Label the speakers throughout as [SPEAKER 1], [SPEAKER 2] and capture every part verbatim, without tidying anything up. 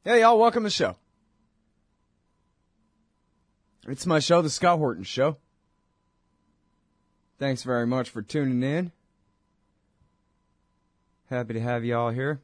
[SPEAKER 1] Hey, y'all, welcome to the show. It's my show, The Scott Horton Show. Thanks very much for tuning in. Happy to have you all here.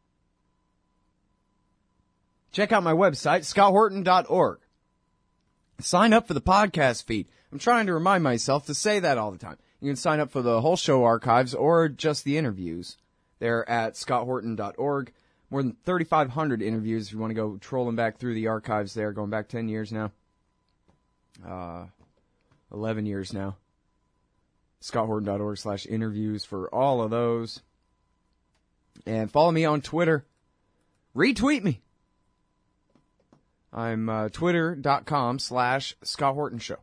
[SPEAKER 1] Check out my website, scott horton dot org. Sign up for the podcast feed. I'm trying to remind myself to say that all the time. You can sign up for the whole show archives or just the interviews. They're at scott horton dot org. More than thirty-five hundred interviews if you want to go trolling back through the archives there, going back ten years now. Uh, eleven years now. scott horton dot org slash interviews for all of those. And follow me on Twitter. Retweet me. I'm uh, twitter.com slash Scott Horton Show.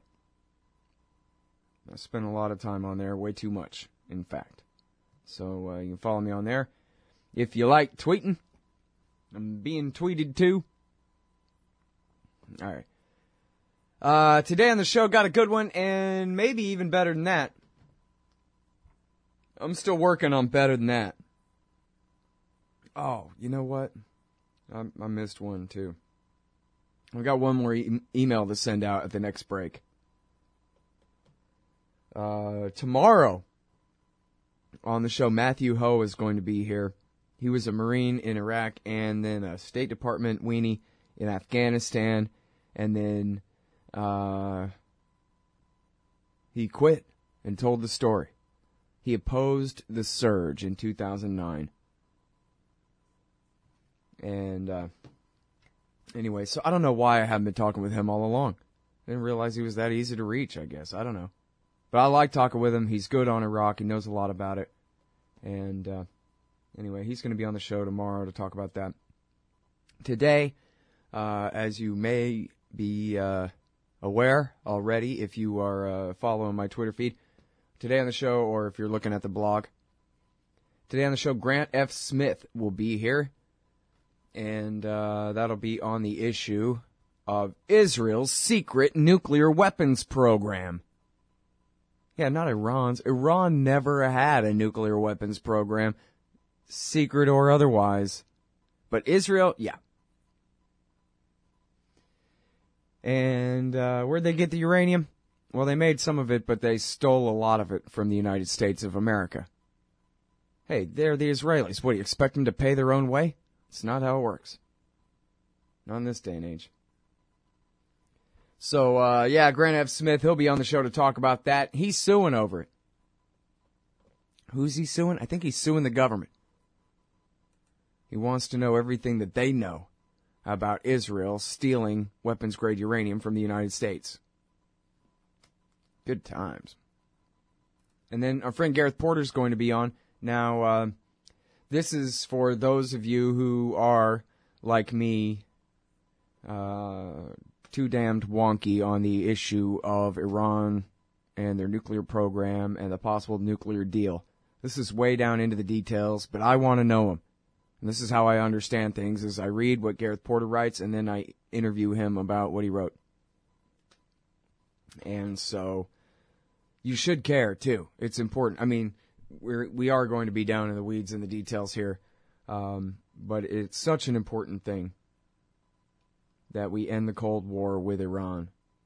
[SPEAKER 1] I spend a lot of time on there, way too much, in fact. So uh, you can follow me on there. If you like tweeting, I'm being tweeted to. All right. Uh, today on the show, got a good one, and maybe even better than that. I'm still working on better than that. Oh, you know what? I, I missed one, too. I've got one more e- email to send out at the next break. Uh, tomorrow on the show, Matthew Ho is going to be here. He was a Marine in Iraq and then a State Department weenie in Afghanistan. And then uh, he quit and told the story. He opposed the surge in two thousand nine. And uh, anyway, so I don't know why I haven't been talking with him all along. I didn't realize he was that easy to reach, I guess. I don't know. But I like talking with him. He's good on Iraq. He knows a lot about it. And uh, anyway, he's going to be on the show tomorrow to talk about that. Today, uh, as you may be uh, aware already, if you are uh, following my Twitter feed, today on the show, or if you're looking at the blog, today on the show, Grant F. Smith will be here. And uh, that'll be on the issue of Israel's secret nuclear weapons program. Yeah, not Iran's. Iran never had a nuclear weapons program, secret or otherwise. But Israel, yeah. And uh, where'd they get the uranium? Well, they made some of it, but they stole a lot of it from the United States of America. Hey, they're the Israelis. What, do you expect them to pay their own way? It's not how it works. Not in this day and age. So, uh, yeah, Grant F. Smith, he'll be on the show to talk about that. He's suing over it. Who's he suing? I think he's suing the government. He wants to know everything that they know about Israel stealing weapons-grade uranium from the United States. Good times. And then our friend Gareth Porter's going to be on. Now, uh, this is for those of you who are, like me, uh, too damned wonky on the issue of Iran and their nuclear program and the possible nuclear deal. This is way down into the details, but I want to know them. And this is how I understand things, is I read what Gareth Porter writes, and then I interview him about what he wrote. And so, you should care, too. It's important. I mean, we're, we are going to be down in the weeds in the details here, um, but it's such an important thing that we end the Cold War with Iran.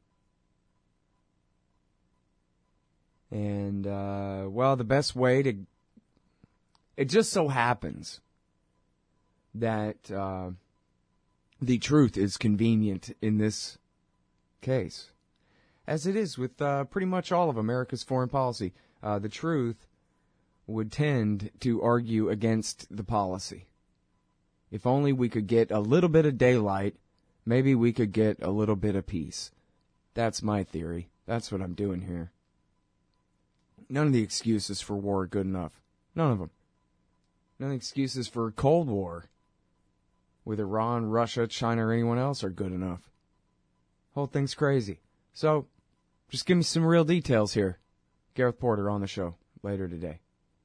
[SPEAKER 1] And, uh, well, the best way to... It just so happens that uh, the truth is convenient in this case, as it is with uh, pretty much all of America's foreign policy. Uh, the truth would tend to argue against the policy. If only we could get a little bit of daylight, maybe we could get a little bit of peace. That's my theory. That's what I'm doing here. None of the excuses for war are good enough. None of them. None of the excuses for Cold War with Iran, Russia, China, or anyone else are good enough. Whole thing's crazy. So, just give me some real details here. Gareth Porter on the show later today.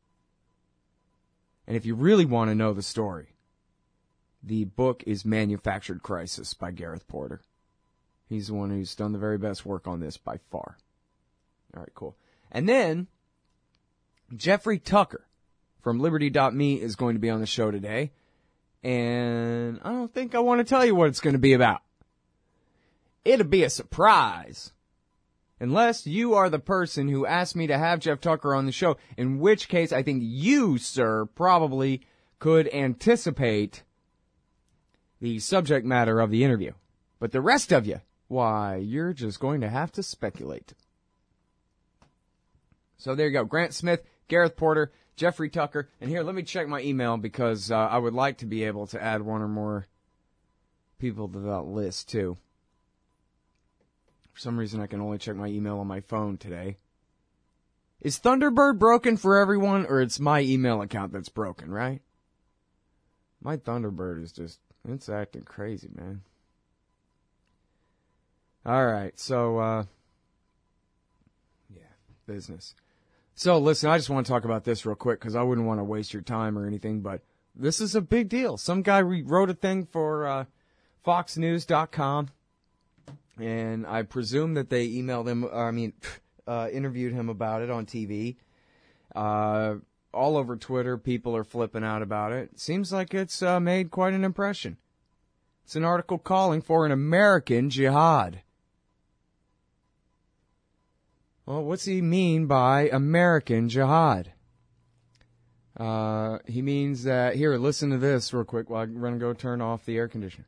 [SPEAKER 1] And if you really want to know the story, the book is Manufactured Crisis by Gareth Porter. He's the one who's done the very best work on this by far. All right, cool. And then, Jeffrey Tucker from Liberty dot me is going to be on the show today. And I don't don't think I want to tell you what it's going to be about. It'll be a surprise. Unless you are the person who asked me to have Jeff Tucker on the show, in which case I think you, sir, probably could anticipate the subject matter of the interview. But the rest of you, why, you're just going to have to speculate. So there you go. Grant Smith, Gareth Porter, Jeffrey Tucker. And here, let me check my email because uh, I would like to be able to add one or more people to that list, too. For some reason, I can only check my email on my phone today. Is Thunderbird broken for everyone, or it's my email account that's broken, right? My Thunderbird is just, it's acting crazy, man. All right, so, uh, yeah, business. So, listen, I just want to talk about this real quick because I wouldn't want to waste your time or anything, but this is a big deal. Some guy wrote a thing for uh, fox news dot com. And I presume that they emailed him, I mean, uh, interviewed him about it on T V. Uh, all over Twitter, people are flipping out about it. Seems like it's uh, made quite an impression. It's an article calling for an American jihad. Well, what's he mean by American jihad? Uh, he means that, here, listen to this real quick while I run and go turn off the air conditioner.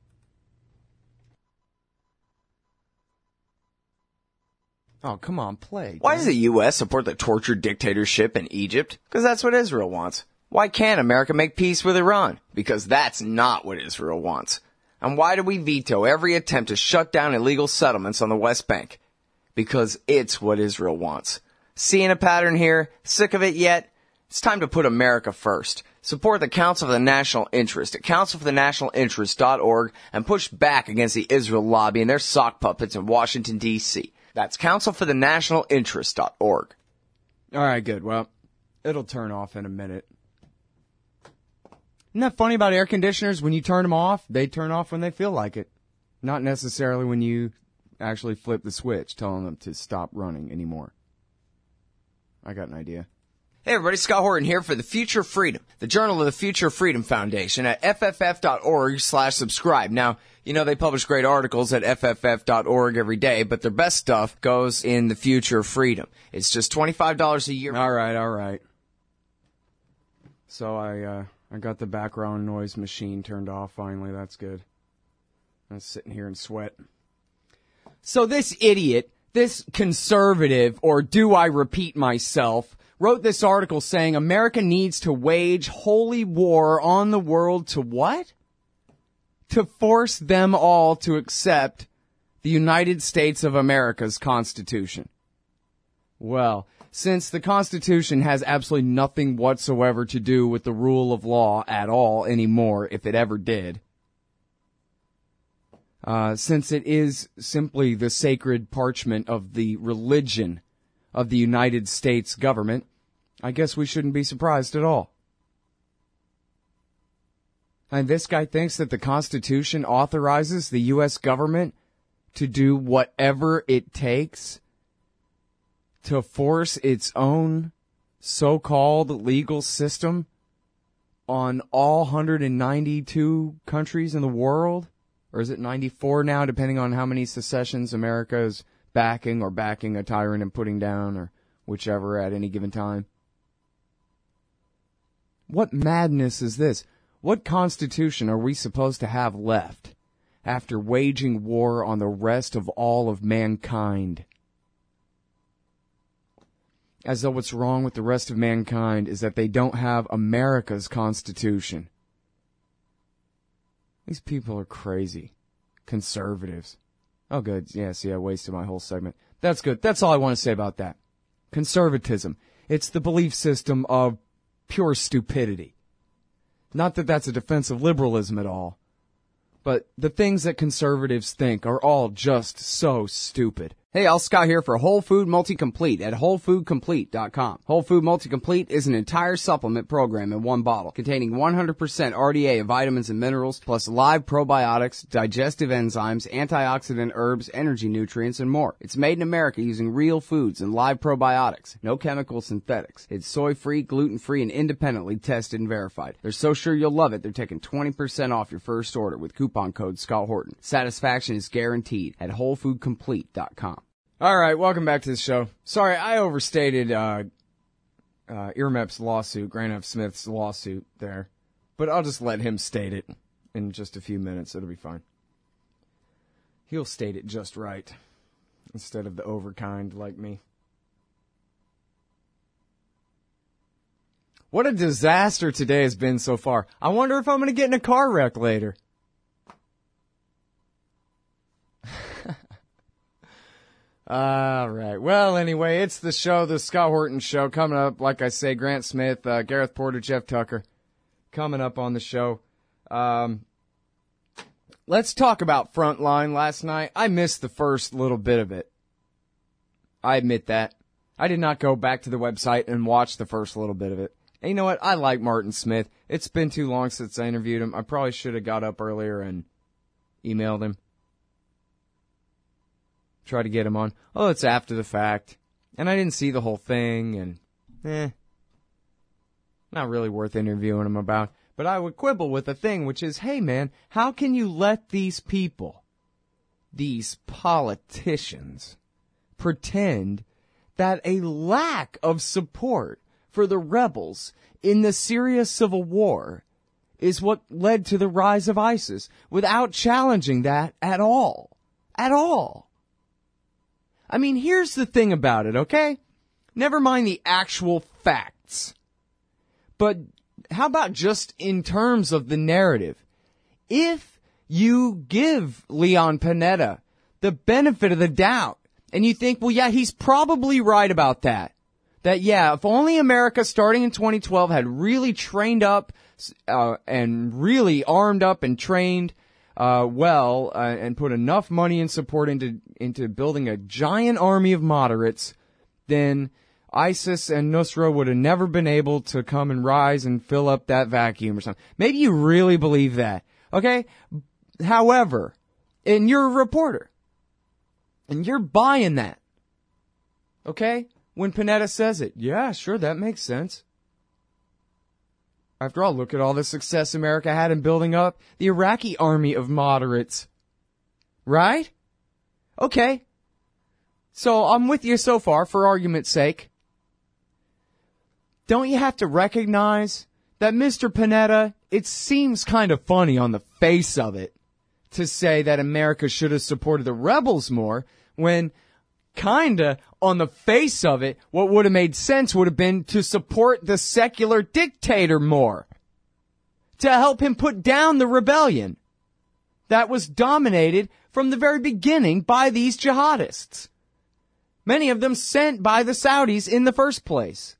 [SPEAKER 1] Oh, come on, play.
[SPEAKER 2] Why does the U S support the tortured dictatorship in Egypt? Because that's what Israel wants. Why can't America make peace with Iran? Because that's not what Israel wants. And why do we veto every attempt to shut down illegal settlements on the West Bank? Because it's what Israel wants. Seeing a pattern here? Sick of it yet? It's time to put America first. Support the Council for the National Interest at council for the national interest dot org and push back against the Israel lobby and their sock puppets in Washington, D C That's council for the national interest dot org.
[SPEAKER 1] All right, good. Well, it'll turn off in a minute. Isn't that funny about air conditioners? When you turn them off, they turn off when they feel like it. Not necessarily when you actually flip the switch, telling them to stop running anymore. I got an idea.
[SPEAKER 2] Hey everybody, Scott Horton here for The Future of Freedom, the Journal of the Future of Freedom Foundation at f f f dot org slash subscribe. Now, you know they publish great articles at f f f dot org every day, but their best stuff goes in The Future of Freedom. It's just twenty-five dollars a year.
[SPEAKER 1] All right, all right. So I uh, I got the background noise machine turned off finally. That's good. I'm sitting here in sweat. So this idiot, this conservative, or do I repeat myself, wrote this article saying America needs to wage holy war on the world to what? To force them all to accept the United States of America's Constitution. Well, since the Constitution has absolutely nothing whatsoever to do with the rule of law at all anymore, if it ever did, uh, since it is simply the sacred parchment of the religion of the United States government, I guess we shouldn't be surprised at all. And this guy thinks that the Constitution authorizes the U S government to do whatever it takes to force its own so-called legal system on all one hundred ninety-two countries in the world? Or is it ninety-four now, depending on how many secessions America is backing or backing a tyrant and putting down, or whichever at any given time? What madness is this? What constitution are we supposed to have left after waging war on the rest of all of mankind? As though what's wrong with the rest of mankind is that they don't have America's Constitution. These people are crazy. Conservatives. Oh, good. Yeah, see, I wasted my whole segment. That's good. That's all I want to say about that. Conservatism. It's the belief system of pure stupidity. Not that that's a defense of liberalism at all, but the things that conservatives think are all just so stupid. Hey, Al Scott here for Whole Food Multi-Complete at whole food complete dot com. Whole Food Multi-Complete is an entire supplement program in one bottle containing one hundred percent R D A of vitamins and minerals, plus live probiotics, digestive enzymes, antioxidant herbs, energy nutrients, and more. It's made in America using real foods and live probiotics. No chemical synthetics. It's soy-free, gluten-free, and independently tested and verified. They're so sure you'll love it, they're taking twenty percent off your first order with coupon code Scott Horton. Satisfaction is guaranteed at whole food complete dot com. All right, welcome back to the show. Sorry, I overstated uh, uh, Earmep's lawsuit, Grant F. Smith's lawsuit there, but I'll just let him state it in just a few minutes. It'll be fine. He'll state it just right instead of the overkind like me. What a disaster today has been so far. I wonder if I'm going to get in a car wreck later. All right. Well, anyway, it's the show, the Scott Horton Show. Coming up, like I say, Grant Smith, uh, Gareth Porter, Jeff Tucker, coming up on the show. Um, let's talk about Frontline last night. I missed the first little bit of it. I admit that. I did not go back to the website and watch the first little bit of it. And you know what? I like Martin Smith. It's been too long since I interviewed him. I probably should have got up earlier and emailed him. Try to get him on. Oh, it's after the fact. And I didn't see the whole thing, and eh. Not really worth interviewing him about. But I would quibble with a thing, which is, hey man, how can you let these people, these politicians, pretend that a lack of support for the rebels in the Syria civil war is what led to the rise of ISIS without challenging that at all? At all. I mean, here's the thing about it, okay? Never mind the actual facts. But how about just in terms of the narrative? If you give Leon Panetta the benefit of the doubt, and you think, well, yeah, he's probably right about that. That, yeah, if only America starting in twenty twelve had really trained up uh, and really armed up and trained Uh, well, uh, and put enough money and support into into building a giant army of moderates, then ISIS and Nusra would have never been able to come and rise and fill up that vacuum or something. Maybe you really believe that, okay? However, and you're a reporter, and you're buying that, okay? When Panetta says it, yeah, sure, that makes sense. After all, look at all the success America had in building up the Iraqi army of moderates. Right? Okay. So I'm with you so far, for argument's sake. Don't you have to recognize that Mister Panetta, it seems kind of funny on the face of it to say that America should have supported the rebels more when kinda on the face of it, what would have made sense would have been to support the secular dictator more. To help him put down the rebellion that was dominated from the very beginning by these jihadists. Many of them sent by the Saudis in the first place.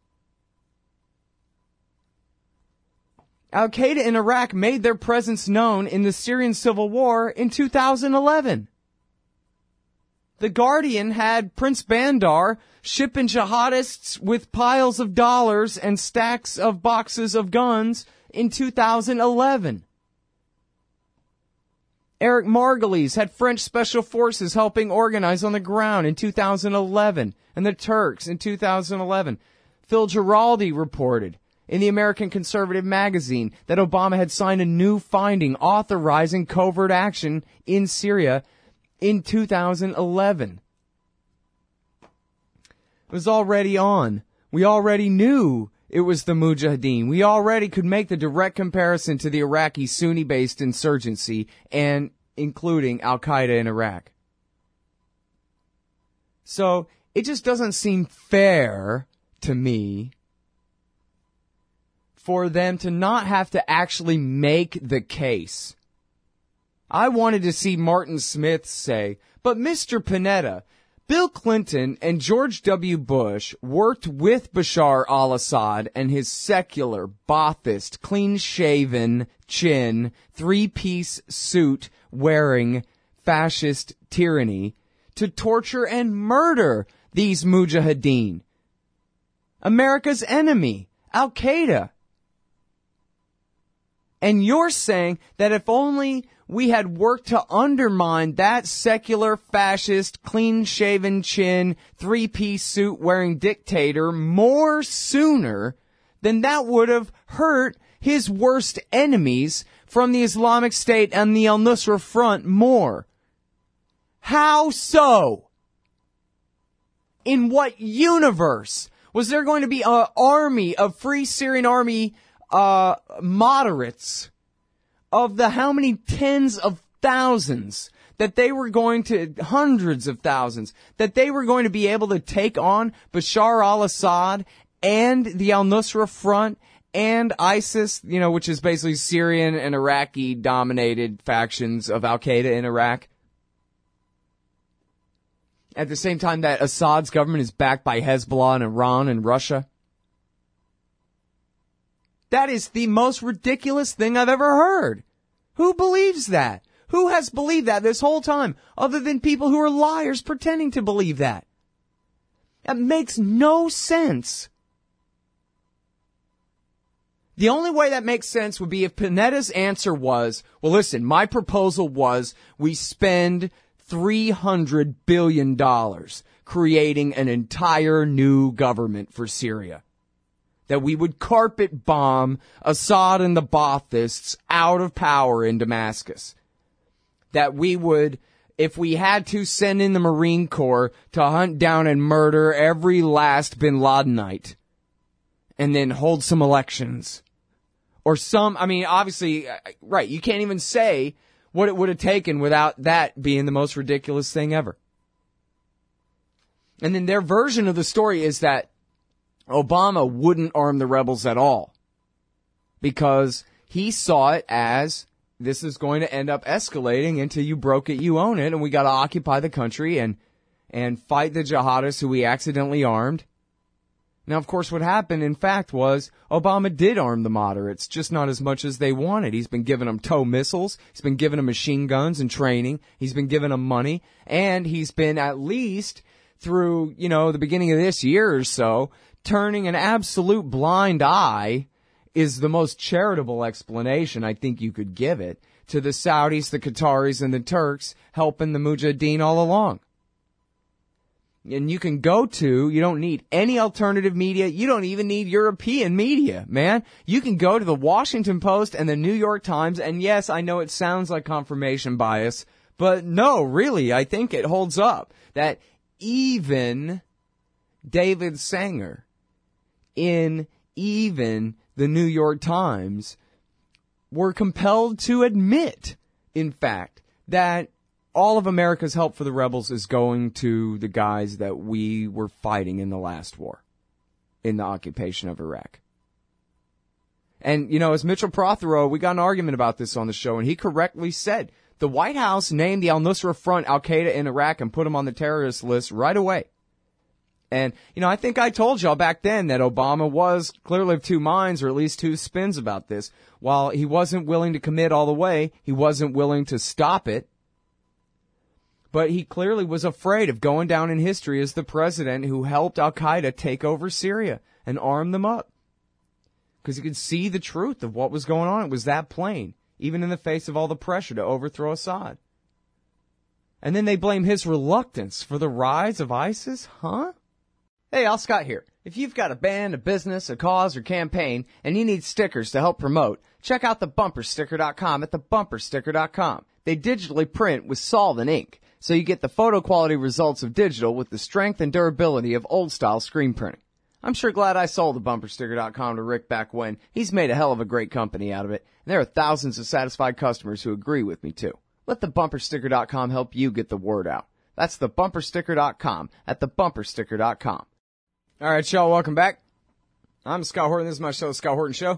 [SPEAKER 1] Al-Qaeda in Iraq made their presence known in the Syrian civil war in two thousand eleven. The Guardian had Prince Bandar shipping jihadists with piles of dollars and stacks of boxes of guns in two thousand eleven. Eric Margulies had French special forces helping organize on the ground in two thousand eleven, and the Turks in two thousand eleven. Phil Giraldi reported in the American Conservative magazine that Obama had signed a new finding authorizing covert action in Syria in two thousand eleven. It was already on. We already knew it was the Mujahideen. We already could make the direct comparison to the Iraqi Sunni-based insurgency and including Al-Qaeda in Iraq. So it just doesn't seem fair to me for them to not have to actually make the case. I wanted to see Martin Smith say, but Mister Panetta, Bill Clinton and George W. Bush worked with Bashar al-Assad and his secular, Baathist, clean-shaven, chin, three-piece suit wearing fascist tyranny to torture and murder these mujahideen. America's enemy, Al-Qaeda. And you're saying that if only we had worked to undermine that secular, fascist, clean-shaven chin, three-piece suit wearing dictator more sooner, then that would have hurt his worst enemies from the Islamic State and the al-Nusra Front more. How so? In what universe was there going to be an army of Free Syrian Army uh moderates of the how many tens of thousands that they were going to, hundreds of thousands, that they were going to be able to take on Bashar al-Assad and the al-Nusra Front and ISIS, you know, which is basically Syrian and Iraqi dominated factions of Al-Qaeda in Iraq. At the same time that Assad's government is backed by Hezbollah and Iran and Russia. That is the most ridiculous thing I've ever heard. Who believes that? Who has believed that this whole time, other than people who are liars pretending to believe that? That makes no sense. The only way that makes sense would be if Panetta's answer was, well, listen, my proposal was we spend three hundred billion dollars creating an entire new government for Syria. That we would carpet bomb Assad and the Baathists out of power in Damascus. That we would, if we had to, send in the Marine Corps to hunt down and murder every last bin Ladenite. And then hold some elections. Or some, I mean, obviously, right, you can't even say what it would have taken without that being the most ridiculous thing ever. And then their version of the story is that Obama wouldn't arm the rebels at all because he saw it as this is going to end up escalating into you broke it, you own it, and we got to occupy the country and and fight the jihadists who we accidentally armed. Now, of course, what happened, in fact, was Obama did arm the moderates, just not as much as they wanted. He's been giving them tow missiles. He's been giving them machine guns and training. He's been giving them money. And he's been, at least through, you know, the beginning of this year or so, turning an absolute blind eye, is the most charitable explanation I think you could give it, to the Saudis, the Qataris, and the Turks helping the Mujahideen all along. And you can go to, you don't need any alternative media. You don't even need European media, man. You can go to the Washington Post and the New York Times. And yes, I know it sounds like confirmation bias, but no, really, I think it holds up that even David Sanger in even the New York Times were compelled to admit, in fact, that all of America's help for the rebels is going to the guys that we were fighting in the last war, in the occupation of Iraq. And, you know, as Mitchell Prothero, we got an argument about this on the show, and he correctly said the White House named the al-Nusra Front Al-Qaeda in Iraq and put them on the terrorist list right away. And, you know, I think I told y'all back then that Obama was clearly of two minds, or at least two spins about this. While he wasn't willing to commit all the way, he wasn't willing to stop it. But he clearly was afraid of going down in history as the president who helped Al-Qaeda take over Syria and arm them up. Because he could see the truth of what was going on. It was that plain, even in the face of all the pressure to overthrow Assad. And then they blame his reluctance for the rise of ISIS? Huh? Hey, Al Scott here. If you've got a band, a business, a cause, or campaign, and you need stickers to help promote, check out the bumper sticker dot com at the bumper sticker dot com. They digitally print with solvent ink, so you get the photo quality results of digital with the strength and durability of old-style screen printing. I'm sure glad I sold the bumper sticker dot com to Rick back when. He's made a hell of a great company out of it, and there are thousands of satisfied customers who agree with me, too. Let the bumper sticker dot com help you get the word out. That's the bumper sticker dot com at the bumper sticker dot com. All right, y'all, welcome back. I'm Scott Horton. This is my show, The Scott Horton Show.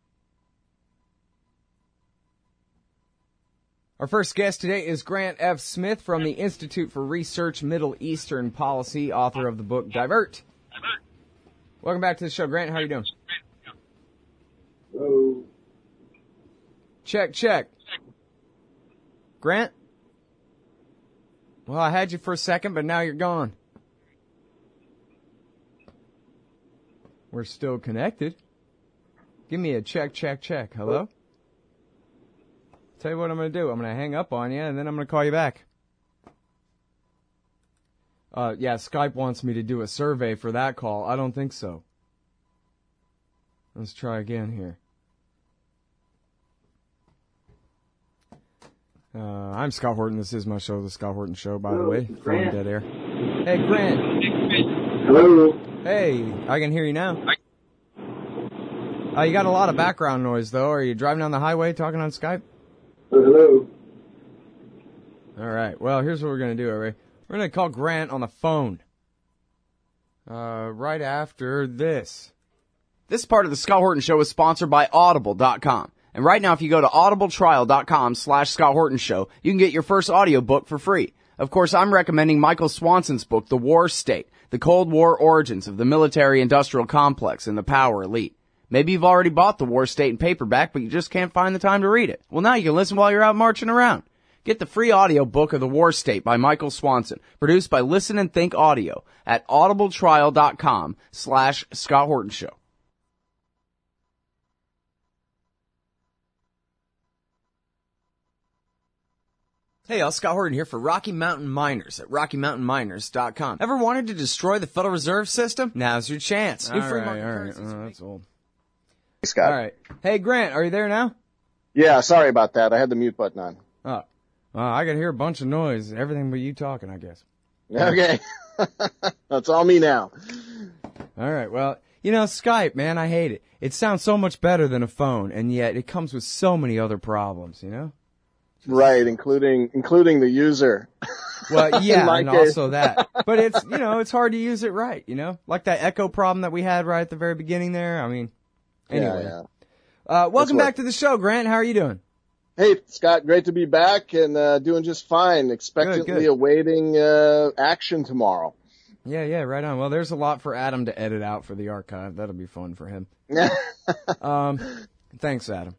[SPEAKER 1] Our first guest today is Grant F. Smith from the Institute for Research Middle Eastern Policy, author of the book Divert. Welcome back to the show, Grant. How are you doing?
[SPEAKER 3] Hello.
[SPEAKER 1] Check, check. Grant? Well, I had you for a second, but now you're gone. We're still connected. Give me a check, check, check. Hello? Tell you what I'm going to do. I'm going to hang up on you, and then I'm going to call you back. Uh, yeah, Skype wants me to do a survey for that call. I don't think so. Let's try again here. Uh, I'm Scott Horton. This is my show, The Scott Horton Show, by
[SPEAKER 3] Hello,
[SPEAKER 1] the way, from
[SPEAKER 3] Grant.
[SPEAKER 1] Dead Air. Hey, Grant.
[SPEAKER 3] Hello.
[SPEAKER 1] Hey, I can hear you now. Uh, you got a lot of background noise, though. Are you driving down the highway talking on Skype?
[SPEAKER 3] Hello.
[SPEAKER 1] All right. Well, here's what we're going to do, all right? We're going to call Grant on the phone. Uh, right after this.
[SPEAKER 2] This part of the Scott Horton Show is sponsored by Audible dot com. And right now, if you go to audibletrial.com slash Scott Horton Show, you can get your first audiobook for free. Of course, I'm recommending Michael Swanson's book, The War State, The Cold War Origins of the Military-Industrial Complex and the Power Elite. Maybe you've already bought The War State in paperback, but you just can't find the time to read it. Well, now you can listen while you're out marching around. Get the free audiobook of The War State by Michael Swanson, produced by Listen and Think Audio at audibletrial.com slash Scott Horton Show.
[SPEAKER 1] Hey, y'all, Scott Horton here for Rocky Mountain Miners at rocky mountain miners dot com. Ever wanted to destroy the Federal Reserve System? Now's your chance. New
[SPEAKER 3] All
[SPEAKER 1] free
[SPEAKER 3] right,
[SPEAKER 1] market
[SPEAKER 3] all right.
[SPEAKER 1] currencies.
[SPEAKER 3] Oh, that's old.
[SPEAKER 4] Hey, Scott.
[SPEAKER 1] All right. Hey, Grant, are you there now?
[SPEAKER 4] Yeah, sorry about that. I had the mute button on.
[SPEAKER 1] Oh, well, I can hear a bunch of noise. Everything but you talking, I guess.
[SPEAKER 4] Okay. That's all me now.
[SPEAKER 1] All right. Well, you know, Skype, man, I hate it. It sounds so much better than a phone, and yet it comes with so many other problems, you know?
[SPEAKER 4] Right, including including the user.
[SPEAKER 1] Well, yeah,
[SPEAKER 4] my
[SPEAKER 1] and
[SPEAKER 4] case.
[SPEAKER 1] also that. But it's, you know, it's hard to use it right, you know? Like that echo problem that we had right at the very beginning there. I mean, anyway.
[SPEAKER 4] Yeah,
[SPEAKER 1] Uh, welcome
[SPEAKER 4] That's
[SPEAKER 1] back to the show, Grant. How are you doing?
[SPEAKER 4] yeah. Hey, Scott, great to be back and uh, doing just fine. Expectantly
[SPEAKER 1] Good, good.
[SPEAKER 4] awaiting uh, action tomorrow.
[SPEAKER 1] Yeah, yeah, right on. Well, there's a lot for Adam to edit out for the archive. That'll be fun for him. um, thanks, Adam.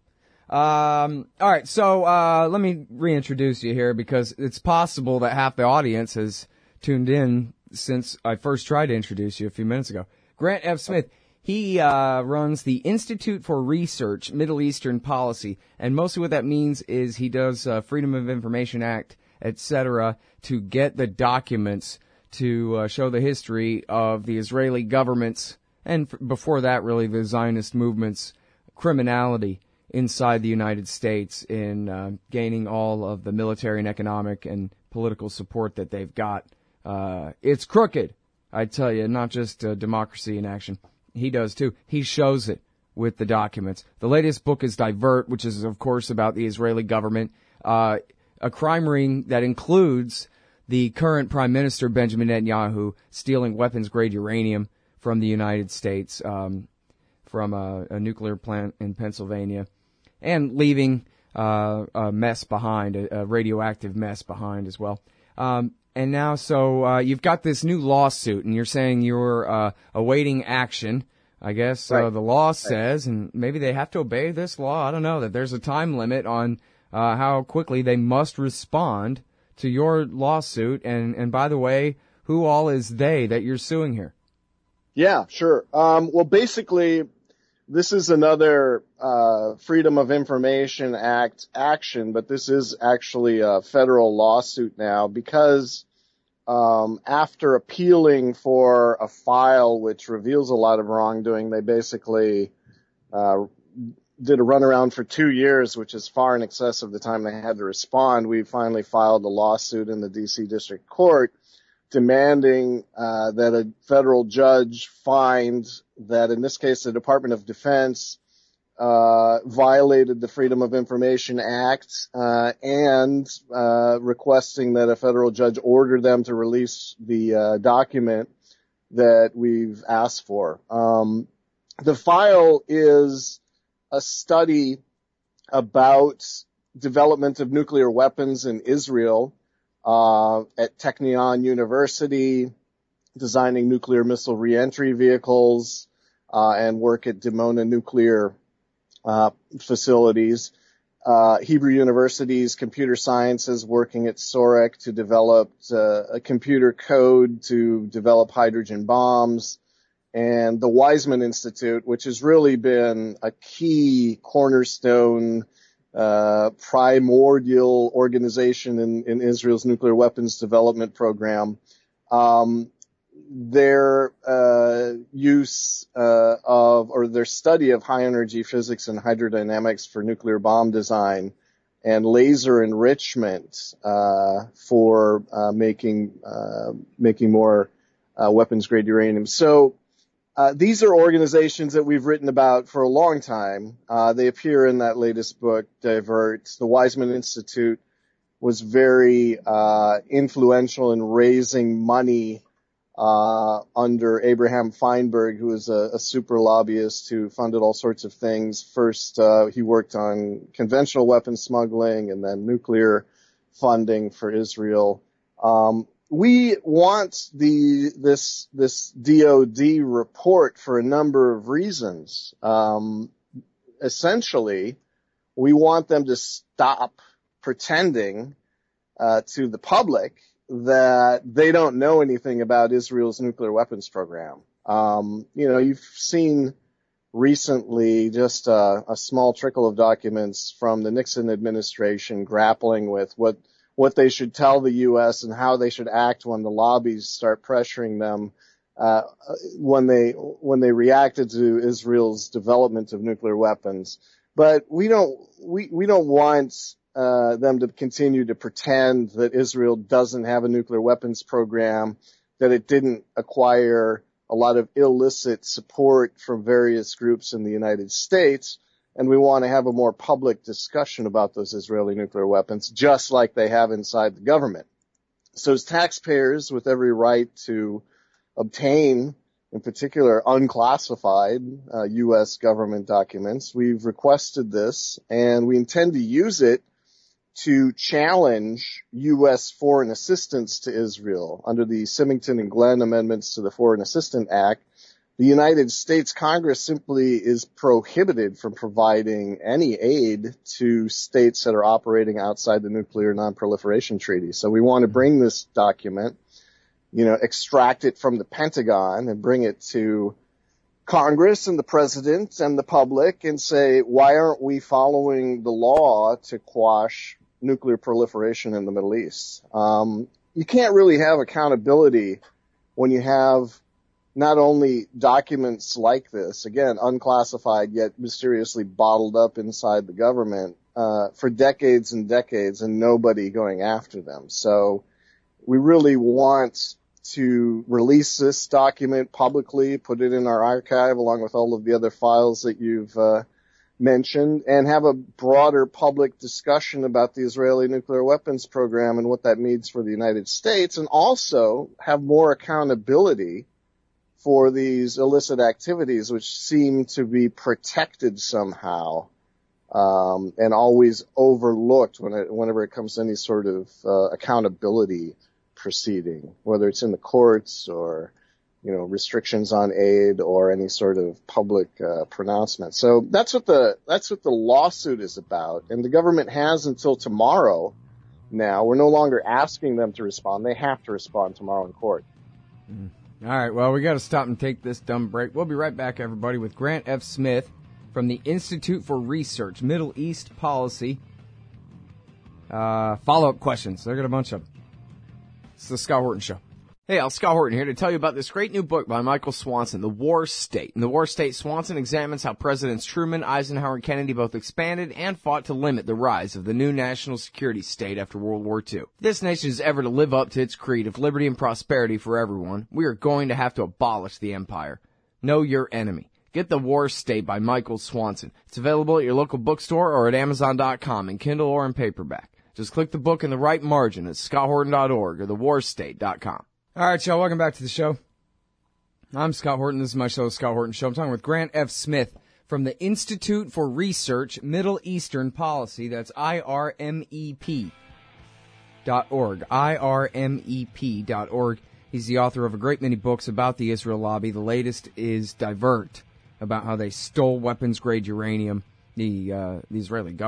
[SPEAKER 1] Um, all right, so uh, let me reintroduce you here because it's possible that half the audience has tuned in since I first tried to introduce you a few minutes ago. Grant F. Smith, he uh, runs the Institute for Research, Middle Eastern Policy, and mostly what that means is he does uh, Freedom of Information Act, et cetera, to get the documents to uh, show the history of the Israeli government's, and f- before that, really, the Zionist movement's criminality inside the United States in uh, gaining all of the military and economic and political support that they've got. Uh, it's crooked, I tell you, not just uh, democracy in action. He does, too. He shows it with the documents. The latest book is Divert, which is, of course, about the Israeli government, uh, a crime ring that includes the current Prime Minister, Benjamin Netanyahu, stealing weapons-grade uranium from the United States, um, from a, a nuclear plant in Pennsylvania, and leaving uh, a mess behind, a, a radioactive mess behind as well. Um, and now, so uh, you've got this new lawsuit, and you're saying you're uh, awaiting action. I guess uh,
[SPEAKER 4] Right.
[SPEAKER 1] the law says, and maybe they have to obey this law. I don't know, that there's a time limit on uh, how quickly they must respond to your lawsuit. And, and by the way, who all is they that you're suing here?
[SPEAKER 4] Yeah, sure. Um, well, basically, this is another uh, Freedom of Information Act action, but this is actually a federal lawsuit now because um, after appealing for a file which reveals a lot of wrongdoing, they basically uh, did a runaround for two years, which is far in excess of the time they had to respond. We finally filed a lawsuit in the D C District Court demanding uh, that a federal judge find that, in this case, the Department of Defense uh, violated the Freedom of Information Act uh, and uh, requesting that a federal judge order them to release the uh, document that we've asked for. Um, the file is a study about development of nuclear weapons in Israel uh, at Technion University, designing nuclear missile reentry vehicles, uh, and work at Dimona nuclear uh, facilities. uh, Hebrew University's computer sciences working at Sorek to develop uh, a computer code to develop hydrogen bombs, and the Weizmann Institute, which has really been a key cornerstone, uh, primordial organization in, in Israel's nuclear weapons development program. Um, their uh, use uh, of, or their study of high energy physics and hydrodynamics for nuclear bomb design and laser enrichment uh, for uh, making uh, making more uh, weapons grade uranium. So uh, these are organizations that we've written about for a long time. Uh, they appear in that latest book, Divert. The Weizmann Institute was very uh, influential in raising money Uh, under Abraham Feinberg, who was a, a super lobbyist who funded all sorts of things. First, uh, he worked on conventional weapons smuggling and then nuclear funding for Israel. Um, we want the, this, this D O D report for a number of reasons. Um, essentially, we want them to stop pretending, uh, to the public that they don't know anything about Israel's nuclear weapons program. Um, you know, you've seen recently just a, a small trickle of documents from the Nixon administration grappling with what, what they should tell the U S and how they should act when the lobbies start pressuring them, uh, when they, when they reacted to Israel's development of nuclear weapons. But we don't, we, we don't want Uh, them to continue to pretend that Israel doesn't have a nuclear weapons program, that it didn't acquire a lot of illicit support from various groups in the United States, and we want to have a more public discussion about those Israeli nuclear weapons, just like they have inside the government. So as taxpayers with every right to obtain, in particular, unclassified uh, U S government documents, we've requested this, and we intend to use it to challenge U S foreign assistance to Israel. Under the Symington and Glenn amendments to the Foreign Assistance Act, the United States Congress simply is prohibited from providing any aid to states that are operating outside the Nuclear Non-Proliferation Treaty. So we want to bring this document, you know, extract it from the Pentagon and bring it to Congress and the president and the public and say, why aren't we following the law to quash nuclear proliferation in the Middle East? Um, you can't really have accountability when you have not only documents like this, again, unclassified yet mysteriously bottled up inside the government, uh, for decades and decades and nobody going after them. So we really want to release this document publicly, put it in our archive along with all of the other files that you've uh, mentioned, and have a broader public discussion about the Israeli nuclear weapons program and what that means for the United States, and also have more accountability for these illicit activities which seem to be protected somehow um, and always overlooked when it, whenever it comes to any sort of uh, accountability proceeding, whether it's in the courts or, you know, restrictions on aid or any sort of public uh, pronouncement. So that's what the that's what the lawsuit is about. And the government has until tomorrow now. We're no longer asking them to respond. They have to respond tomorrow in court.
[SPEAKER 1] Mm. All right, well, we got to stop and take this dumb break. We'll be right back, everybody, with Grant F. Smith from the Institute for Research, Middle East Policy. Uh, follow-up questions. I got a bunch of them. It's the Scott Horton Show.
[SPEAKER 2] Hey, Al, Scott Horton here to tell you about this great new book by Michael Swanson, The War State. In The War State, Swanson examines how Presidents Truman, Eisenhower, and Kennedy both expanded and fought to limit the rise of the new national security state after World War Two. If this nation is ever to live up to its creed of liberty and prosperity for everyone, we are going to have to abolish the empire. Know your enemy. Get The War State by Michael Swanson. It's available at your local bookstore or at amazon dot com in Kindle or in paperback. Just click the book in the right margin at scott horton dot org or the war state dot com.
[SPEAKER 1] All right, y'all, welcome back to the show. I'm Scott Horton. This is my show, The Scott Horton Show. I'm talking with Grant F. Smith from the Institute for Research, Middle Eastern Policy. That's I R M E P dot org. I R M E P dot org. He's the author of a great many books about the Israel lobby. The latest is Divert, about how they stole weapons-grade uranium, the, uh, the Israeli government,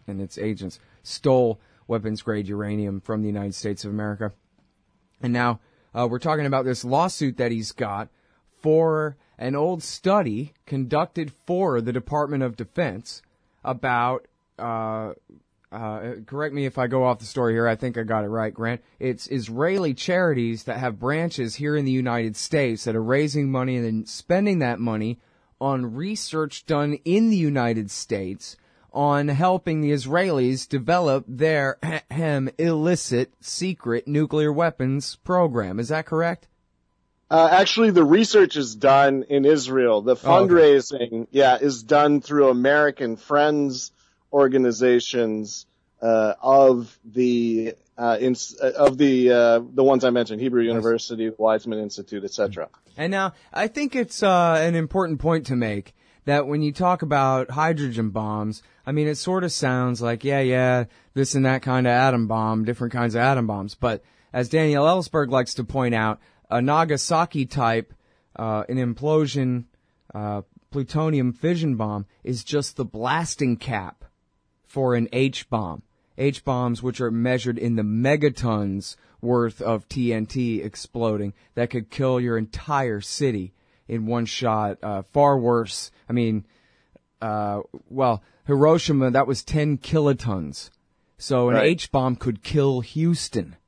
[SPEAKER 1] and its agents stole weapons-grade uranium from the United States of America. And now uh, we're talking about this lawsuit that he's got for an old study conducted for the Department of Defense about, uh, uh, correct me if I go off the story here, I think I got it right, Grant. It's Israeli charities that have branches here in the United States that are raising money and then spending that money on research done in the United States on helping the Israelis develop their ahem, illicit, secret nuclear weapons program. Is that correct?
[SPEAKER 4] Uh, actually, the research is done in Israel. The fundraising, oh, okay. yeah, is done through American Friends organizations uh, of the uh, in, uh, of the uh, the ones I mentioned: Hebrew University, Weizmann Institute, et cetera.
[SPEAKER 1] And now, I think it's uh, an important point to make that when you talk about hydrogen bombs, I mean, it sort of sounds like, yeah, yeah, this and that kind of atom bomb, different kinds of atom bombs. But as Daniel Ellsberg likes to point out, a Nagasaki type, uh, an implosion, uh, plutonium fission bomb is just the blasting cap for an H-bomb. H-bombs, which are measured in the megatons worth of T N T exploding, that could kill your entire city in one shot. Uh, far worse. I mean, uh, well, Hiroshima, that was ten kilotons. So an right. H-bomb could kill Houston.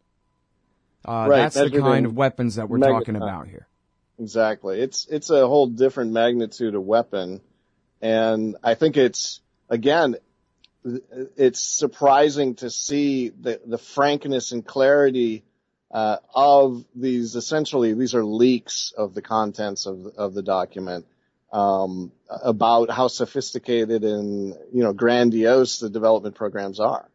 [SPEAKER 1] Uh,
[SPEAKER 4] right,
[SPEAKER 1] that's the kind of weapons that we're talking about here.
[SPEAKER 4] Exactly. It's, it's a whole different magnitude of weapon. And I think it's, again, it's surprising to see the, the frankness and clarity, uh, of these, essentially, these are leaks of the contents of, of the document, um, about how sophisticated and, you know, grandiose the development programs are.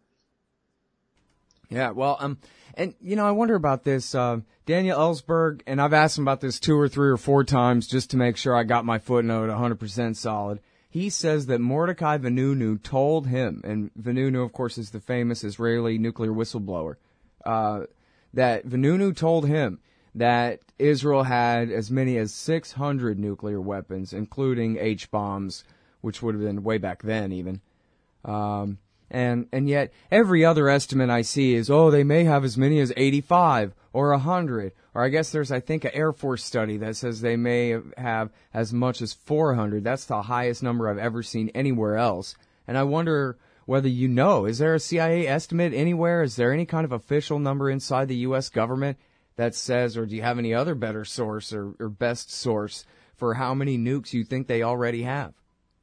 [SPEAKER 1] Yeah, well, um, and, you know, I wonder about this, uh, Daniel Ellsberg, and I've asked him about this two or three or four times just to make sure I got my footnote one hundred percent solid. He says that Mordecai Vanunu told him, and Vanunu, of course, is the famous Israeli nuclear whistleblower, uh, that Vanunu told him that Israel had as many as six hundred nuclear weapons, including H-bombs, which would have been way back then even. Um, And, and yet every other estimate I see is, oh, they may have as many as eighty-five or one hundred. Or I guess there's, I think, an Air Force study that says they may have as much as four hundred. That's the highest number I've ever seen anywhere else. And I wonder whether you know, is there a C I A estimate anywhere? Is there any kind of official number inside the U S government that says, or do you have any other better source or, or best source for how many nukes you think they already have?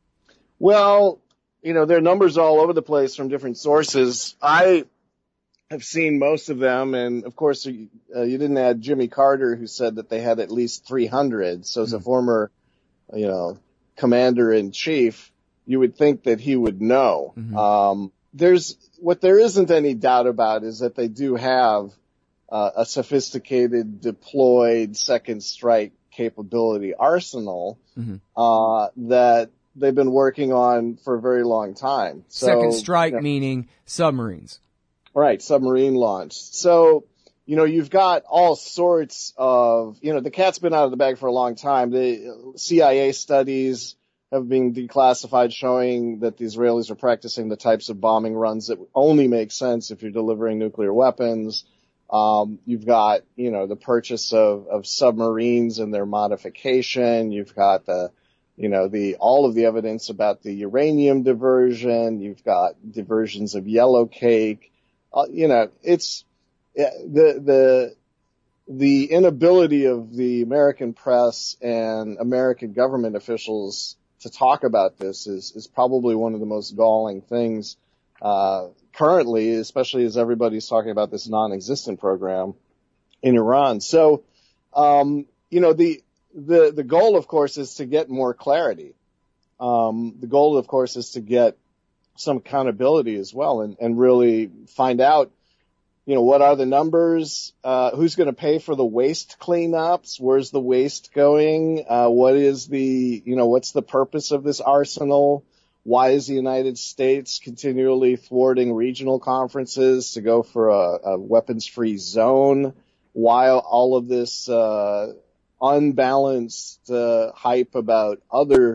[SPEAKER 4] Well, you know, there are numbers all over the place from different sources. I have seen most of them, and of course, uh, you didn't add Jimmy Carter, who said that they had at least three hundred. So as a former, you know, commander-in-chief, you would think that he would know. Mm-hmm. Um, there's, what there isn't any doubt about is that they do have uh, a sophisticated, deployed second strike capability arsenal, mm-hmm. uh, that they've been working on for a very long time. So,
[SPEAKER 1] second strike,
[SPEAKER 4] you know,
[SPEAKER 1] meaning submarines.
[SPEAKER 4] Right, submarine launch. So, you know, you've got all sorts of, you know, the cat's been out of the bag for a long time. The C I A studies have been declassified showing that the Israelis are practicing the types of bombing runs that only make sense if you're delivering nuclear weapons. Um, you've got, you know, the purchase of, of submarines and their modification. You've got the, you know, the, all of the evidence about the uranium diversion. You've got diversions of yellow cake. Uh, you know, it's, the, the, the inability of the American press and American government officials to talk about this is, is probably one of the most galling things, uh, currently, especially as everybody's talking about this non-existent program in Iran. So, um, you know, the, the, the goal, of course, is to get more clarity. Um, the goal, of course, is to get some accountability as well and, and really find out, you know, what are the numbers? Uh, who's going to pay for the waste cleanups? Where's the waste going? Uh, what is the, you know, what's the purpose of this arsenal? Why is the United States continually thwarting regional conferences to go for a, a weapons-free zone? While all of this, uh, unbalanced, uh, hype about other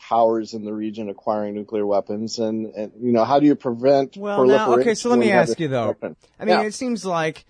[SPEAKER 4] powers in the region acquiring nuclear weapons, and, and you know, how do you prevent
[SPEAKER 1] well,
[SPEAKER 4] proliferation?
[SPEAKER 1] Now, okay, so let me
[SPEAKER 4] when you have
[SPEAKER 1] ask you, though.
[SPEAKER 4] weapon?
[SPEAKER 1] I mean,
[SPEAKER 4] Yeah.
[SPEAKER 1] it seems like,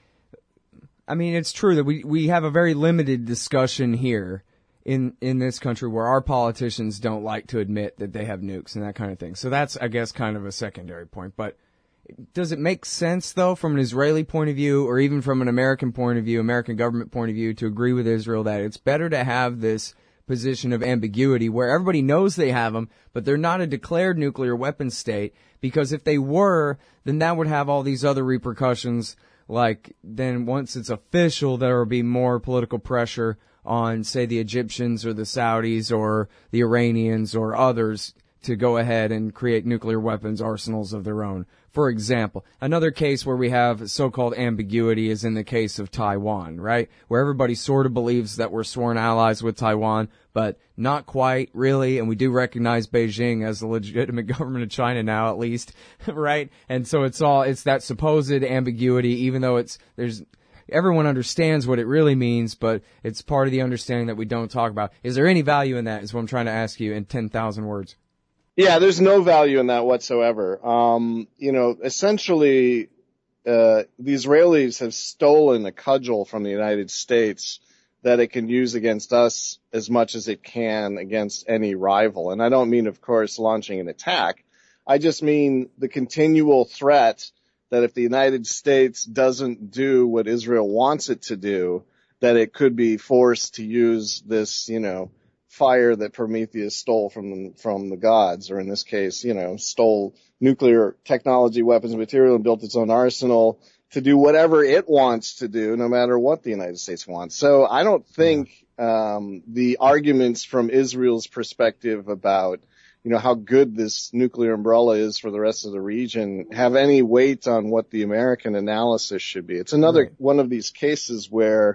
[SPEAKER 1] I mean, it's true that we, we have a very limited discussion here in, in this country where our politicians don't like to admit that they have nukes and that kind of thing. So that's, I guess, kind of a secondary point. But does it make sense, though, from an Israeli point of view, or even from an American point of view, American government point of view, to agree with Israel that it's better to have this position of ambiguity where everybody knows they have them, but they're not a declared nuclear weapons state? Because if they were, then that would have all these other repercussions. Like, then once it's official, there will be more political pressure on, say, the Egyptians or the Saudis or the Iranians or others to go ahead and create nuclear weapons arsenals of their own. For example, another case where we have so-called ambiguity is in the case of Taiwan, right? Where everybody sort of believes that we're sworn allies with Taiwan, but not quite really, and we do recognize Beijing as the legitimate government of China now, at least, right? And so it's all, it's that supposed ambiguity, even though it's, there's, everyone understands what it really means, but it's part of the understanding that we don't talk about. Is there any value in that, is what I'm trying to ask you in ten thousand words.
[SPEAKER 4] Yeah, there's no value in that whatsoever. Um, you know, essentially, uh, the Israelis have stolen a cudgel from the United States that it can use against us as much as it can against any rival. And I don't mean, of course, launching an attack. I just mean the continual threat that if the United States doesn't do what Israel wants it to do, that it could be forced to use this, you know, fire that Prometheus stole from the, from the gods, or in this case, you know, stole nuclear technology, weapons, material, and built its own arsenal to do whatever it wants to do, no matter what the United States wants. So I don't think um, the arguments from Israel's perspective about, you know, how good this nuclear umbrella is for the rest of the region have any weight on what the American analysis should be. It's another
[SPEAKER 1] Right.
[SPEAKER 4] one of these cases where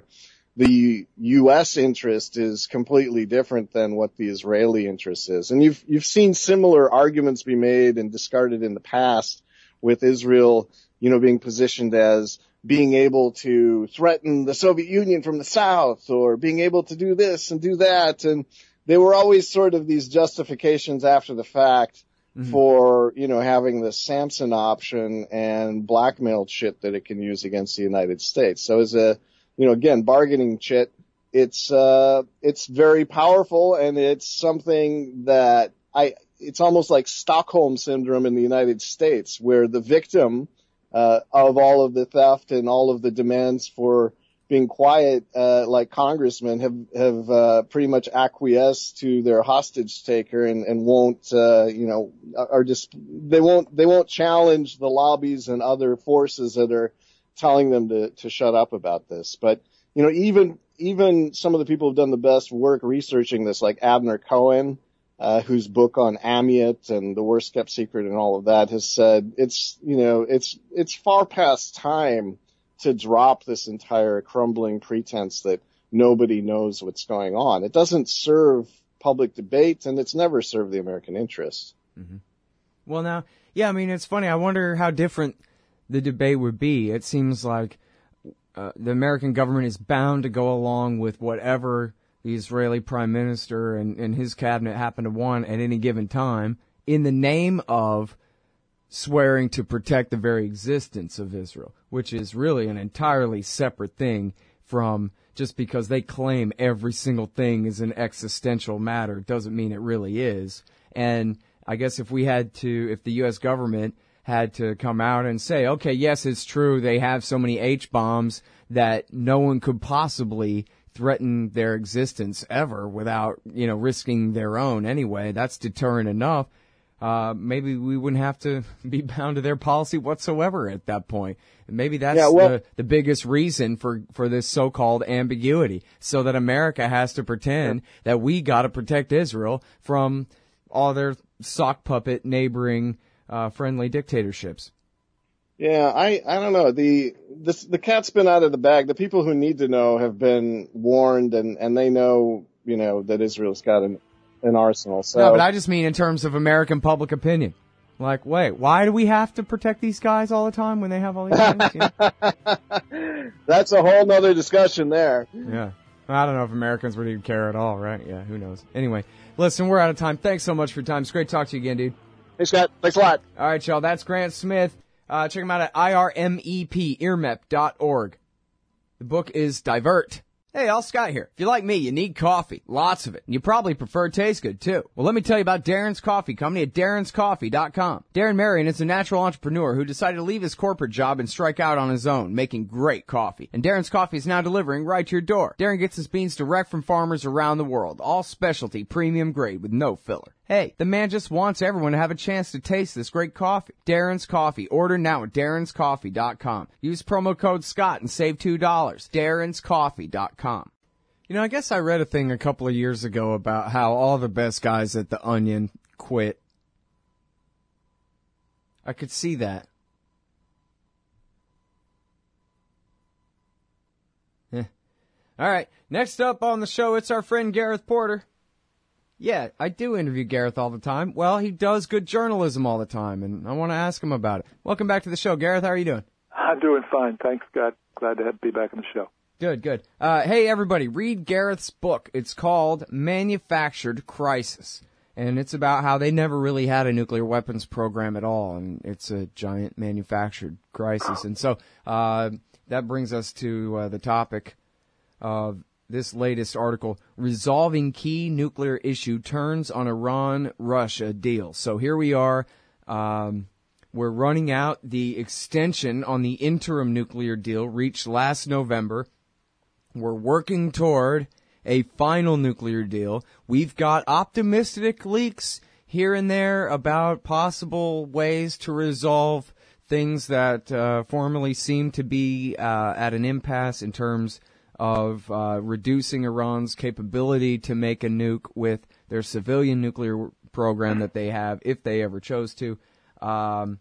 [SPEAKER 4] the U S interest is completely different than what the Israeli interest is. And you've, you've seen similar arguments be made and discarded in the past with Israel, you know, being positioned as being able to threaten the Soviet Union from the south, or being able to do this and do that. And they were always sort of these justifications after the fact mm-hmm. for, you know, having the Samson option and blackmail shit that it can use against the United States. So as a, you know, again, bargaining chit, it's, uh, it's very powerful, and it's something that I, it's almost like Stockholm syndrome in the United States, where the victim, uh, of all of the theft and all of the demands for being quiet, uh, like congressmen have, have, uh, pretty much acquiesced to their hostage taker and, and won't, uh, you know, are just, they won't, they won't challenge the lobbies and other forces that are telling them to, to shut up about this. But, you know, even, even some of the people who've done the best work researching this, like Abner Cohen, uh, whose book on Amiot and The Worst Kept Secret and all of that, has said it's, you know, it's, it's far past time to drop this entire crumbling pretense that nobody knows what's going on. It doesn't serve public debate, and it's never served the American interest.
[SPEAKER 1] Mm-hmm. Well, now, yeah, I mean, it's funny. I wonder how different the debate would be. It seems like uh, the American government is bound to go along with whatever the Israeli prime minister and, and his cabinet happen to want at any given time, in the name of swearing to protect the very existence of Israel, which is really an entirely separate thing from just because they claim every single thing is an existential matter doesn't mean it really is. And I guess if we had to, if the U S government had to come out and say, okay, yes, it's true, they have so many H-bombs that no one could possibly threaten their existence ever without, you know, risking their own anyway. That's deterrent enough. Uh, maybe we wouldn't have to be bound to their policy whatsoever at that point. And maybe that's
[SPEAKER 4] yeah, well,
[SPEAKER 1] the, the biggest reason for, for this so-called ambiguity, so that America has to pretend yeah. that we gotta protect Israel from all their sock puppet neighboring Uh, friendly dictatorships.
[SPEAKER 4] Yeah, I, I don't know. The, this, the cat's been out of the bag. The people who need to know have been warned, and, and they know, you know, that Israel's got an, an arsenal. So.
[SPEAKER 1] No, but I just mean in terms of American public opinion. Like, wait, why do we have to protect these guys all the time when they have all these things? You know?
[SPEAKER 4] That's a whole nother discussion there.
[SPEAKER 1] Yeah. I don't know if Americans would even care at all, right? Yeah, who knows? Anyway, listen, we're out of time. Thanks so much for your time. It's great to talk to you again, dude.
[SPEAKER 4] Hey, Scott. Thanks a lot.
[SPEAKER 1] All right, y'all. That's Grant Smith. Uh, check him out at I R M E P, I R M E P dot org. The book is Divert. Hey, all Scott here. If you're like me, you need coffee. Lots of it. And you probably prefer it tastes good, too. Well, let me tell you about Darren's Coffee Company at Darren's Coffee dot com. Darren Marion is a natural entrepreneur who decided to leave his corporate job and strike out on his own, making great coffee. And Darren's Coffee is now delivering right to your door. Darren gets his beans direct from farmers around the world. All specialty, premium grade with no filler. Hey, the man just wants everyone to have a chance to taste this great coffee. Darren's Coffee. Order now at Darren's Coffee dot com. Use promo code Scott and save two dollars. Darren's Coffee dot com. You know, I guess I read a thing a couple of years ago about how all the best guys at The Onion quit. I could see that. Eh. All right, next up on the show, it's our friend Gareth Porter. Yeah, I do interview Gareth all the time. Well, he does good journalism all the time, and I want to ask him about it. Welcome back to the show, Gareth. How are you doing?
[SPEAKER 5] I'm doing fine. Thanks, Scott. Glad to be back on the show.
[SPEAKER 1] Good, good. Uh, hey, everybody, read Gareth's book. It's called Manufactured Crisis, and it's about how they never really had a nuclear weapons program at all, and it's a giant manufactured crisis. And so uh, that brings us to uh, the topic of this latest article, Resolving Key Nuclear Issue Turns on Iran-Russia Deal. So here we are. Um, we're running out the extension on the interim nuclear deal reached last November. We're working toward a final nuclear deal. We've got optimistic leaks here and there about possible ways to resolve things that uh, formerly seem to be uh, at an impasse in terms of uh, reducing Iran's capability to make a nuke with their civilian nuclear program that they have, if they ever chose to. Um,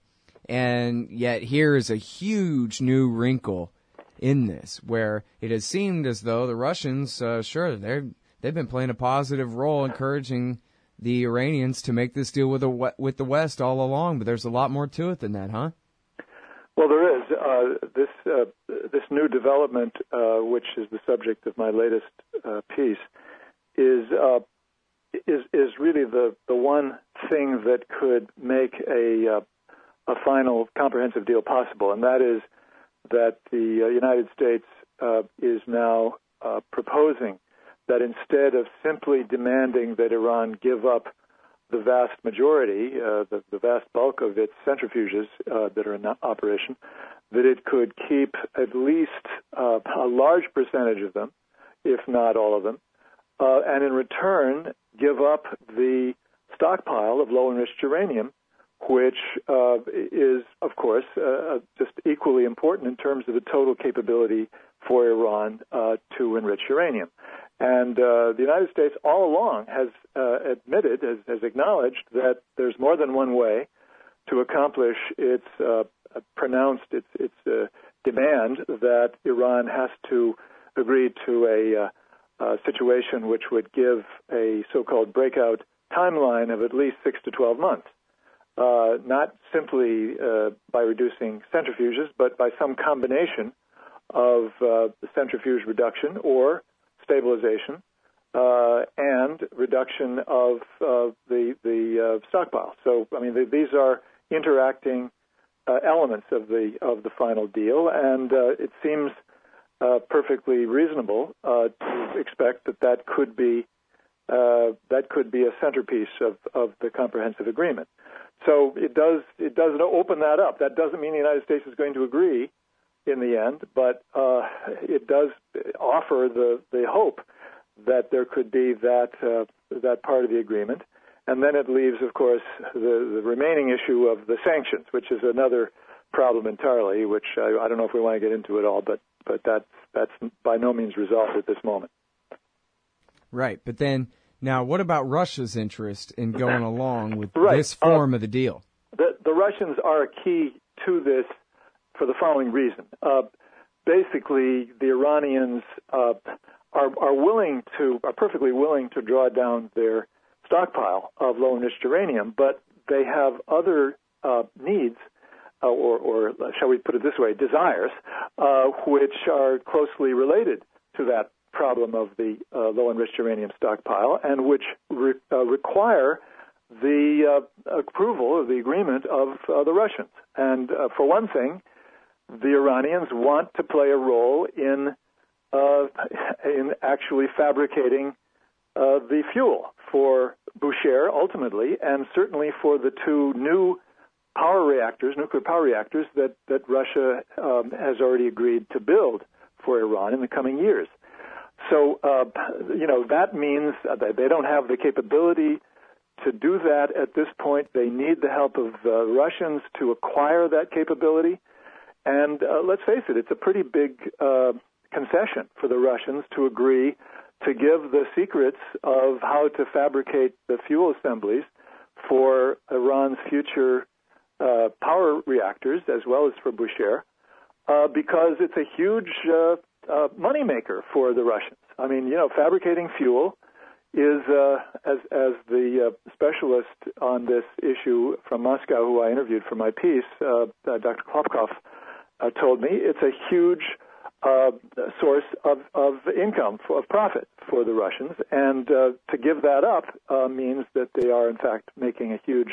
[SPEAKER 1] and yet here is a huge new wrinkle in this, where it has seemed as though the Russians, uh, sure, they're, they've been playing a positive role encouraging the Iranians to make this deal with the, with the West all along, but there's a lot more to it than that, huh?
[SPEAKER 5] Well, there is. Uh, this uh, this new development, uh, which is the subject of my latest uh, piece, is uh, is is really the, the one thing that could make a uh, a final comprehensive deal possible, and that is that the uh, United States uh, is now uh, proposing that instead of simply demanding that Iran give up the vast majority, uh, the, the vast bulk of its centrifuges uh, that are in operation, that it could keep at least uh, a large percentage of them, if not all of them, uh, and in return give up the stockpile of low-enriched uranium, which uh, is, of course, uh, just equally important in terms of the total capability for Iran uh, to enrich uranium. And uh, the United States all along has uh, admitted, has, has acknowledged that there's more than one way to accomplish its uh, pronounced its, its uh, demand that Iran has to agree to a, uh, a situation which would give a so-called breakout timeline of at least six to twelve months. Uh, not simply uh, by reducing centrifuges, but by some combination of uh, the centrifuge reduction or stabilization uh, and reduction of uh, the the uh, stockpile. So, I mean, the, these are interacting uh, elements of the of the final deal, and uh, it seems uh, perfectly reasonable uh, to expect that that could be uh, that could be a centerpiece of, of the comprehensive agreement. So it does it does open that up. That doesn't mean the United States is going to agree in the end, but uh, it does offer the, the hope that there could be that uh, that part of the agreement. And then it leaves, of course, the, the remaining issue of the sanctions, which is another problem entirely, which I, I don't know if we want to get into at all, but, but that's, that's by no means resolved at this moment.
[SPEAKER 1] Right, but then, now what about Russia's interest in going along with
[SPEAKER 5] right.
[SPEAKER 1] this form
[SPEAKER 5] uh,
[SPEAKER 1] of the deal?
[SPEAKER 5] The, the Russians are a key to this for the following reason. Uh, basically, the Iranians uh, are, are willing to, are perfectly willing to draw down their stockpile of low-enriched uranium, but they have other uh, needs, uh, or, or shall we put it this way, desires, uh, which are closely related to that problem of the uh, low-enriched uranium stockpile, and which re- uh, require the uh, approval or the agreement of uh, the Russians. And uh, for one thing, the Iranians want to play a role in uh, in actually fabricating uh, the fuel for Bushehr ultimately, and certainly for the two new power reactors, nuclear power reactors, that, that Russia um, has already agreed to build for Iran in the coming years. So, uh, you know, that means that they don't have the capability to do that at this point. They need the help of the uh, Russians to acquire that capability. And uh, let's face it, it's a pretty big uh, concession for the Russians to agree to give the secrets of how to fabricate the fuel assemblies for Iran's future uh, power reactors, as well as for Bushehr, uh, because it's a huge uh, uh, moneymaker for the Russians. I mean, you know, fabricating fuel is, uh, as, as the uh, specialist on this issue from Moscow, who I interviewed for my piece, uh, uh, Doctor Klopkov, uh, told me, it's a huge uh, source of, of income, for, of profit for the Russians. And uh, to give that up uh, means that they are, in fact, making a huge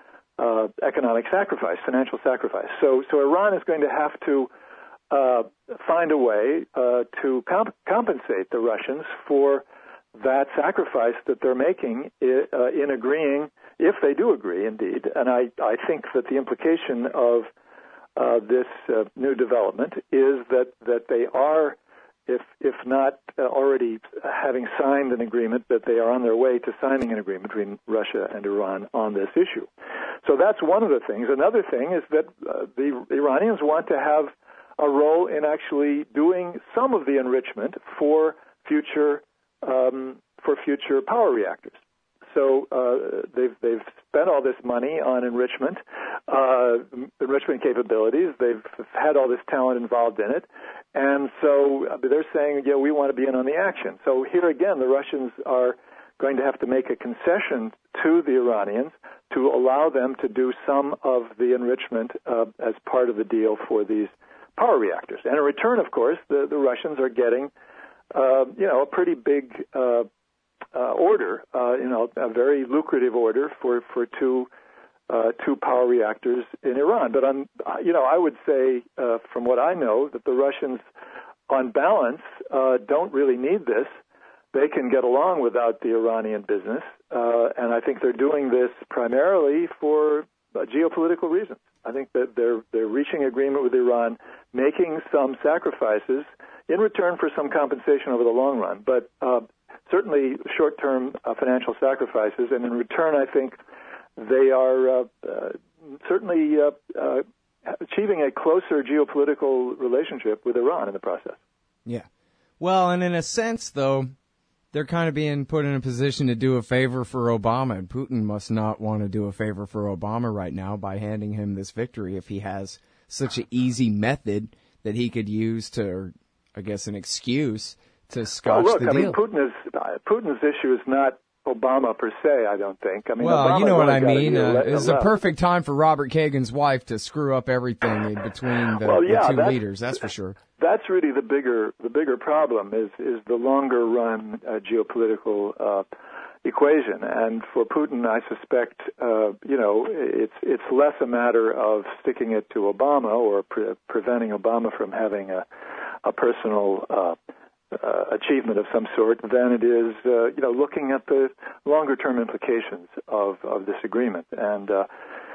[SPEAKER 5] uh, economic sacrifice, financial sacrifice. So, so Iran is going to have to uh, find a way uh, to comp- compensate the Russians for that sacrifice that they're making in, uh, in agreeing, if they do agree, indeed. And I, I think that the implication of uh, this uh, new development is that, that they are, if if not uh, already having signed an agreement, that they are on their way to signing an agreement between Russia and Iran on this issue. So that's one of the things. Another thing is that uh, the Iranians want to have a role in actually doing some of the enrichment for future Um, for future power reactors. So uh, they've they've spent all this money on enrichment, uh, enrichment capabilities. They've had all this talent involved in it, and so they're saying, yeah, we want to be in on the action. So here again, the Russians are going to have to make a concession to the Iranians to allow them to do some of the enrichment uh, as part of the deal for these power reactors. And in return, of course, the, the Russians are getting Uh, you know, a pretty big uh, uh, order, uh, you know, a very lucrative order for for two uh, two power reactors in Iran. But on, you know, I would say, uh, from what I know, that the Russians, on balance, uh, don't really need this. They can get along without the Iranian business, uh, and I think they're doing this primarily for uh, geopolitical reasons. I think that they're they're reaching agreement with Iran, making some sacrifices in return for some compensation over the long run, but uh, certainly short-term uh, financial sacrifices. And in return, I think they are uh, uh, certainly uh, uh, achieving a closer geopolitical relationship with Iran in the process.
[SPEAKER 1] Yeah. Well, and in a sense, though, they're kind of being put in a position to do a favor for Obama, and Putin must not want to do a favor for Obama right now by handing him this victory if he has such an easy method that he could use to, or I guess, an excuse to scotch
[SPEAKER 5] oh, look,
[SPEAKER 1] the
[SPEAKER 5] I
[SPEAKER 1] deal.
[SPEAKER 5] mean, Putin is, uh, Putin's issue is not Obama per se, I don't think. I mean,
[SPEAKER 1] well,
[SPEAKER 5] Obama
[SPEAKER 1] you know what I mean. Uh,
[SPEAKER 5] le-
[SPEAKER 1] it's a perfect time for Robert Kagan's wife to screw up everything in between the,
[SPEAKER 5] well, yeah,
[SPEAKER 1] the two
[SPEAKER 5] that's,
[SPEAKER 1] leaders. That's for sure.
[SPEAKER 5] That's really the bigger the bigger problem is is the longer run uh, geopolitical uh, equation. And for Putin, I suspect, uh, you know, it's it's less a matter of sticking it to Obama or pre- preventing Obama from having a a personal uh, uh, achievement of some sort than it is, uh, you know, looking at the longer-term implications of, of this agreement. And, uh,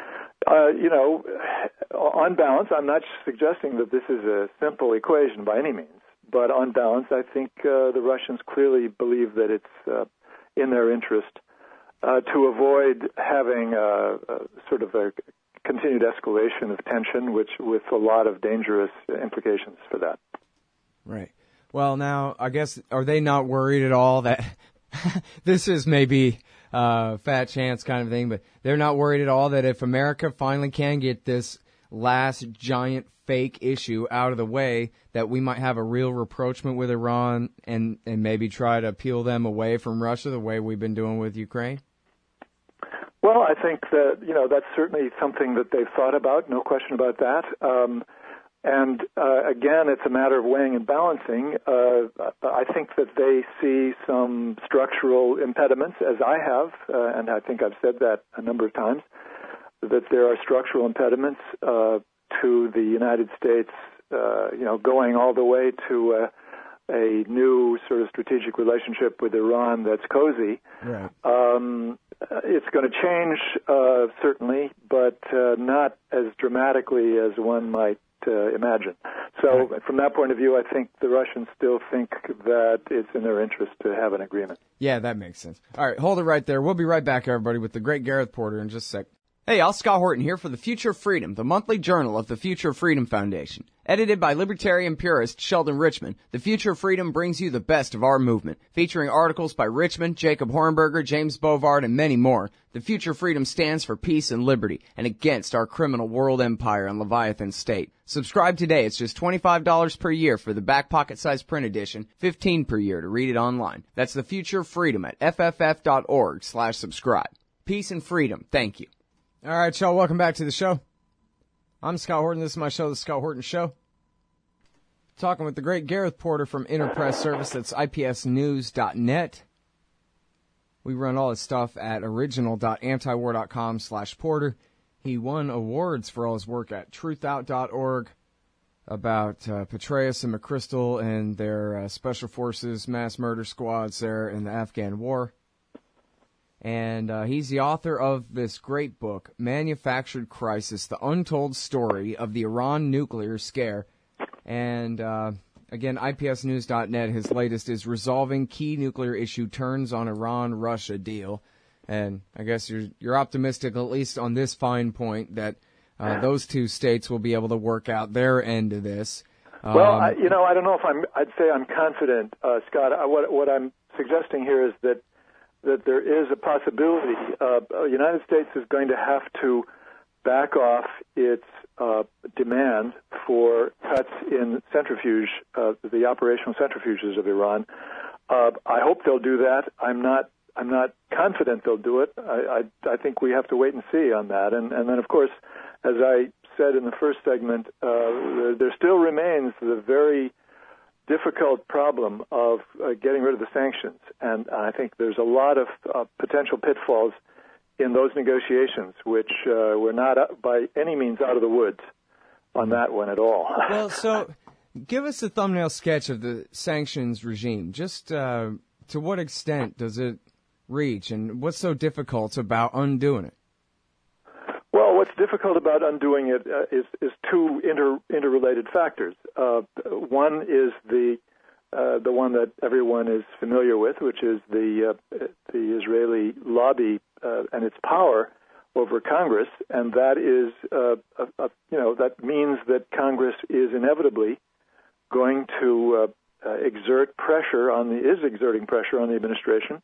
[SPEAKER 5] uh, you know, on balance, I'm not suggesting that this is a simple equation by any means, but on balance, I think uh, the Russians clearly believe that it's uh, in their interest uh, to avoid having a, a sort of a continued escalation of tension, which with a lot of dangerous implications for that.
[SPEAKER 1] Right. Well, now, I guess, are they not worried at all that this is maybe a uh, fat chance kind of thing, but they're not worried at all that if America finally can get this last giant fake issue out of the way, that we might have a real rapprochement with Iran and, and maybe try to peel them away from Russia the way we've been doing with Ukraine?
[SPEAKER 5] Well, I think that, you know, that's certainly something that they've thought about, no question about that. Um, And uh, again, it's a matter of weighing and balancing. Uh, I think that they see some structural impediments, as I have, uh, and I think I've said that a number of times, that there are structural impediments uh, to the United States, uh, you know, going all the way to uh, a new sort of strategic relationship with Iran that's cozy.
[SPEAKER 1] Right.
[SPEAKER 5] Um, it's going to change, uh, certainly, but uh, not as dramatically as one might uh, imagine. So
[SPEAKER 1] right.
[SPEAKER 5] From that point of view, I think the Russians still think that it's in their interest to have an agreement.
[SPEAKER 1] Yeah, that makes sense. All right, hold it right there. We'll be right back, everybody, with the great Gareth Porter in just a sec. Hey, Al Scott Horton here for The Future of Freedom, the monthly journal of the Future of Freedom Foundation. Edited by libertarian purist Sheldon Richman, The Future of Freedom brings you the best of our movement, featuring articles by Richman, Jacob Hornberger, James Bovard, and many more. The Future of Freedom stands for peace and liberty, and against our criminal world empire and Leviathan state. Subscribe today. It's just twenty-five dollars per year for the back pocket size print edition, fifteen dollars per year to read it online. That's The Future of Freedom at f f f dot org slash subscribe. Peace and freedom. Thank you. All right, y'all, welcome back to the show. I'm Scott Horton. This is my show, The Scott Horton Show. Talking with the great Gareth Porter from Interpress Service. That's I P S news dot net. We run all his stuff at original dot antiwar dot com slash Porter. He won awards for all his work at truth out dot org about uh, Petraeus and McChrystal and their uh, special forces mass murder squads there in the Afghan war. And uh, he's the author of this great book, Manufactured Crisis, The Untold Story of the Iran Nuclear Scare. And, uh, again, I P S news dot net, his latest is Resolving Key Nuclear Issue Turns on Iran-Russia Deal. And I guess you're you're optimistic, at least on this fine point, that uh, those two states will be able to work out their end of this. Um,
[SPEAKER 5] well, I, you know, I don't know if I'm, I'd say I'm confident, uh, Scott. I, what, what I'm suggesting here is that that there is a possibility uh, the United States is going to have to back off its uh, demand for cuts in centrifuge, uh, the operational centrifuges of Iran. Uh, I hope they'll do that. I'm not. I'm not confident they'll do it. I, I, I think we have to wait and see on that. And, and then, of course, as I said in the first segment, uh, there still remains the very difficult problem of uh, getting rid of the sanctions. And I think there's a lot of uh, potential pitfalls in those negotiations, which uh, we're not uh, by any means out of the woods on that one at all.
[SPEAKER 1] Well, so give us a thumbnail sketch of the sanctions regime. Just uh, to what extent does it reach, and what's so difficult about undoing it?
[SPEAKER 5] Well, what's difficult about undoing it uh, is, is two inter, interrelated factors. Uh, one is the uh, the one that everyone is familiar with, which is the uh, the Israeli lobby uh, and its power over Congress, and that is uh, a, a, you know that means that Congress is inevitably going to uh, uh, exert pressure on the is exerting pressure on the administration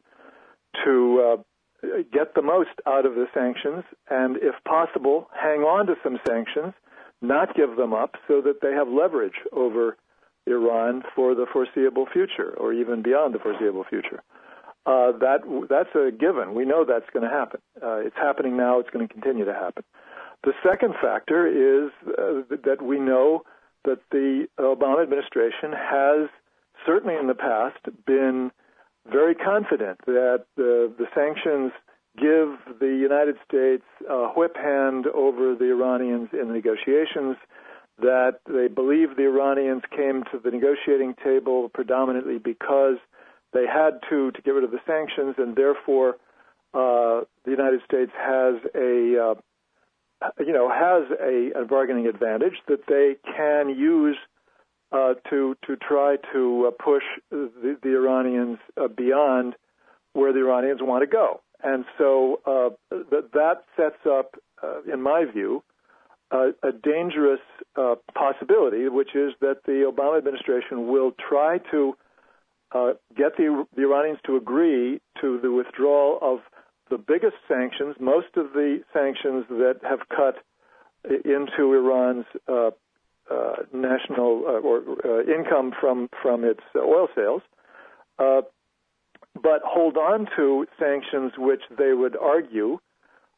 [SPEAKER 5] to uh, get the most out of the sanctions, and if possible, hang on to some sanctions, not give them up, so that they have leverage over Iran for the foreseeable future, or even beyond the foreseeable future. Uh, that that's a given. We know that's going to happen. Uh, it's happening now. It's going to continue to happen. The second factor is uh, that we know that the Obama administration has, certainly in the past, been very confident that the, the sanctions give the United States a whip hand over the Iranians in the negotiations, that they believe the Iranians came to the negotiating table predominantly because they had to to get rid of the sanctions, and therefore uh, the United States has a uh, you know has a, a bargaining advantage that they can use uh, to to try to uh, push the, the Iranians uh, beyond where the Iranians want to go. And so uh, th- that sets up, uh, in my view, uh, a dangerous uh, possibility, which is that the Obama administration will try to uh, get the, the Iranians to agree to the withdrawal of the biggest sanctions, most of the sanctions that have cut into Iran's uh, uh, national uh, or uh, income from, from its oil sales, uh, but hold on to sanctions which they would argue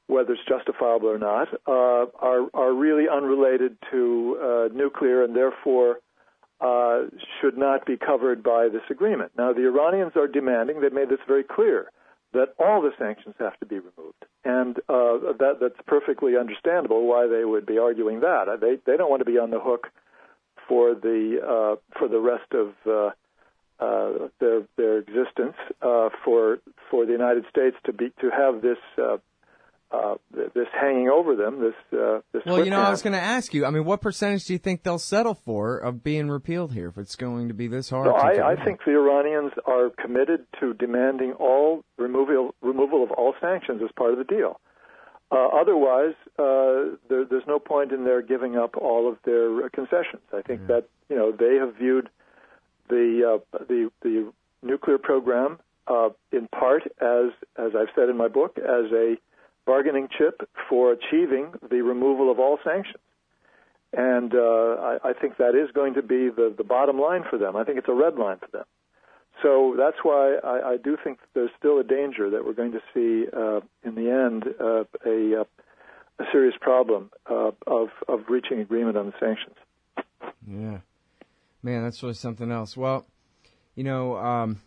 [SPEAKER 5] whether it's justifiable or not, uh, are are really unrelated to uh, nuclear and therefore uh, should not be covered by this agreement. Now, the Iranians are demanding, they've made this very clear, that all the sanctions have to be removed. And uh, that that's perfectly understandable why they would be arguing that. They they don't want to be on the hook for the uh, for the rest of uh, uh, their their existence uh, for for the United States to be to have this uh, uh, this hanging over them. This uh, this.
[SPEAKER 1] Well, you know,
[SPEAKER 5] hand.
[SPEAKER 1] I was going to ask you. I mean, what percentage do you think they'll settle for of being repealed here if it's going to be this hard?
[SPEAKER 5] No,
[SPEAKER 1] to
[SPEAKER 5] I, I think the Iranians are committed to demanding all removal removal of all sanctions as part of the deal. Uh, otherwise, uh, there, there's no point in their giving up all of their uh, concessions. I think
[SPEAKER 1] yeah.
[SPEAKER 5] that you know they have viewed the uh, the the nuclear program uh, in part as as I've said in my book as a bargaining chip for achieving the removal of all sanctions. And uh, I, I think that is going to be the, the bottom line for them. I think it's a red line for them. So that's why I, I do think there's still a danger that we're going to see, uh, in the end, uh, a, a serious problem uh, of, of reaching agreement on the sanctions.
[SPEAKER 1] Yeah. Man, that's really something else. Well, you know, um,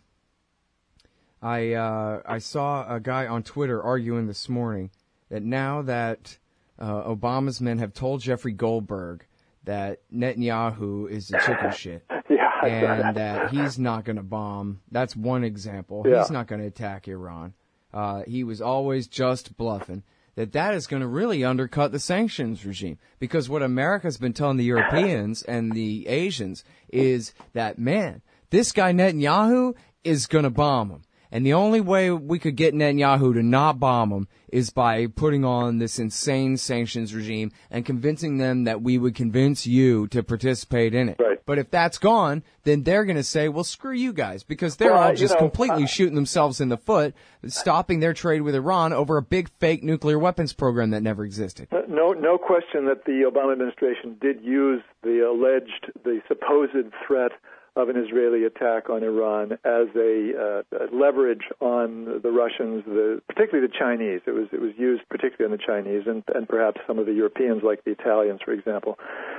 [SPEAKER 1] I uh, I saw a guy on Twitter arguing this morning that now that uh, Obama's men have told Jeffrey Goldberg that Netanyahu is a chicken shit,
[SPEAKER 5] yeah,
[SPEAKER 1] and that he's not going to bomb. That's one example.
[SPEAKER 5] Yeah.
[SPEAKER 1] He's not going to attack Iran. Uh, he was always just bluffing. That that is going to really undercut the sanctions regime. Because what America's been telling the Europeans and the Asians is that, man, this guy Netanyahu is going to bomb him. And the only way we could get Netanyahu to not bomb him is by putting on this insane sanctions regime and convincing them that we would convince you to participate in it.
[SPEAKER 5] Right.
[SPEAKER 1] But if that's gone, then they're going to say, well, screw you guys, because they're
[SPEAKER 5] Well,
[SPEAKER 1] all
[SPEAKER 5] you
[SPEAKER 1] just
[SPEAKER 5] know,
[SPEAKER 1] completely
[SPEAKER 5] uh,
[SPEAKER 1] shooting themselves in the foot, stopping their trade with Iran over a big fake nuclear weapons program that never existed.
[SPEAKER 5] No, no question that the Obama administration did use the alleged, the supposed threat of an Israeli attack on Iran as a uh, leverage on the Russians, the, particularly the Chinese. It was it was used particularly on the Chinese and, and perhaps some of the Europeans, like the Italians, for example.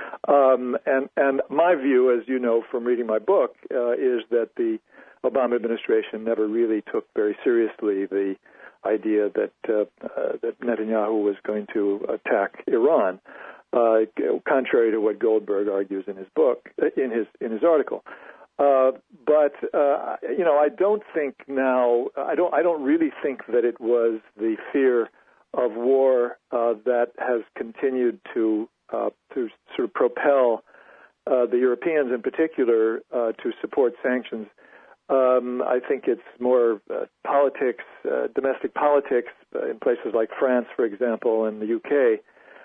[SPEAKER 5] Um, and and my view, as you know from reading my book, uh, is that the Obama administration never really took very seriously the idea that uh, uh, that Netanyahu was going to attack Iran. Uh, contrary to what Goldberg argues in his book, in his in his article, uh, but uh, you know, I don't think now. I don't. I don't really think that it was the fear of war uh, that has continued to uh, to sort of propel uh, the Europeans, in particular, uh, to support sanctions. Um, I think it's more uh, politics, uh, domestic politics, uh, in places like France, for example, and the U K.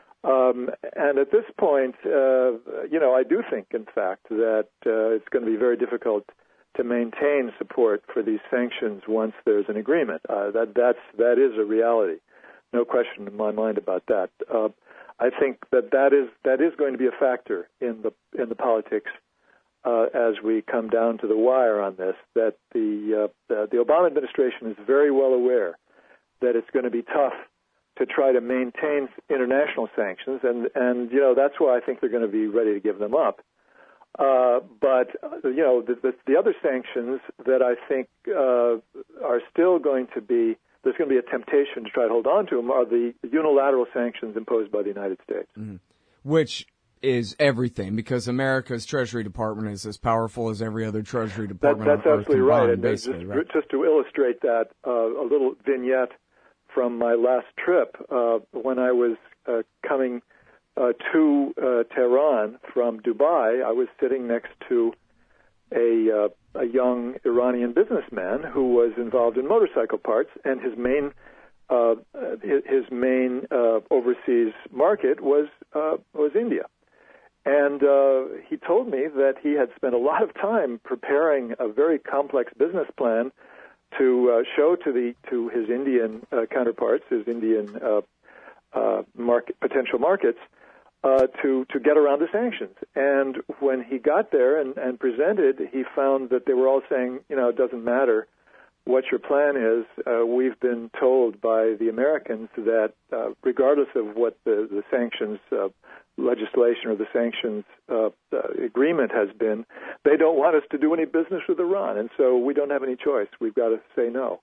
[SPEAKER 5] Um, and at this point, uh, you know, I do think, in fact, that uh, it's going to be very difficult to maintain support for these sanctions once there's an agreement. Uh, that that's that is a reality, no question in my mind about that. Uh, I think that that is that is going to be a factor in the in the politics uh, as we come down to the wire on this. That the uh, the Obama administration is very well aware that it's going to be tough to try to maintain international sanctions, and, and you know, that's why I think they're going to be ready to give them up. Uh, but, you know, the, the, the other sanctions that I think uh, are still going to be, there's going to be a temptation to try to hold on to them, are the unilateral sanctions imposed by the United States.
[SPEAKER 1] Mm-hmm. Which is everything, because America's Treasury Department is as powerful as every other Treasury Department
[SPEAKER 5] that, that's
[SPEAKER 1] on Earth
[SPEAKER 5] absolutely
[SPEAKER 1] combined,
[SPEAKER 5] right. And
[SPEAKER 1] basically,
[SPEAKER 5] just,
[SPEAKER 1] right?
[SPEAKER 5] just to illustrate that, uh, a little vignette from my last trip, uh, when I was uh, coming uh, to uh, Tehran from Dubai, I was sitting next to a, uh, a young Iranian businessman who was involved in motorcycle parts, and his main uh, his main uh, overseas market was uh, was India. And uh, he told me that he had spent a lot of time preparing a very complex business plan to uh, show to the to his Indian uh, counterparts, his Indian uh, uh, market, potential markets, uh, to to get around the sanctions. And when he got there and, and presented, he found that they were all saying, you know, it doesn't matter what your plan is. Uh, we've been told by the Americans that uh, regardless of what the, the sanctions uh, legislation or the sanctions uh, uh, agreement has been, they don't want us to do any business with Iran, and so we don't have any choice. We've got to say no.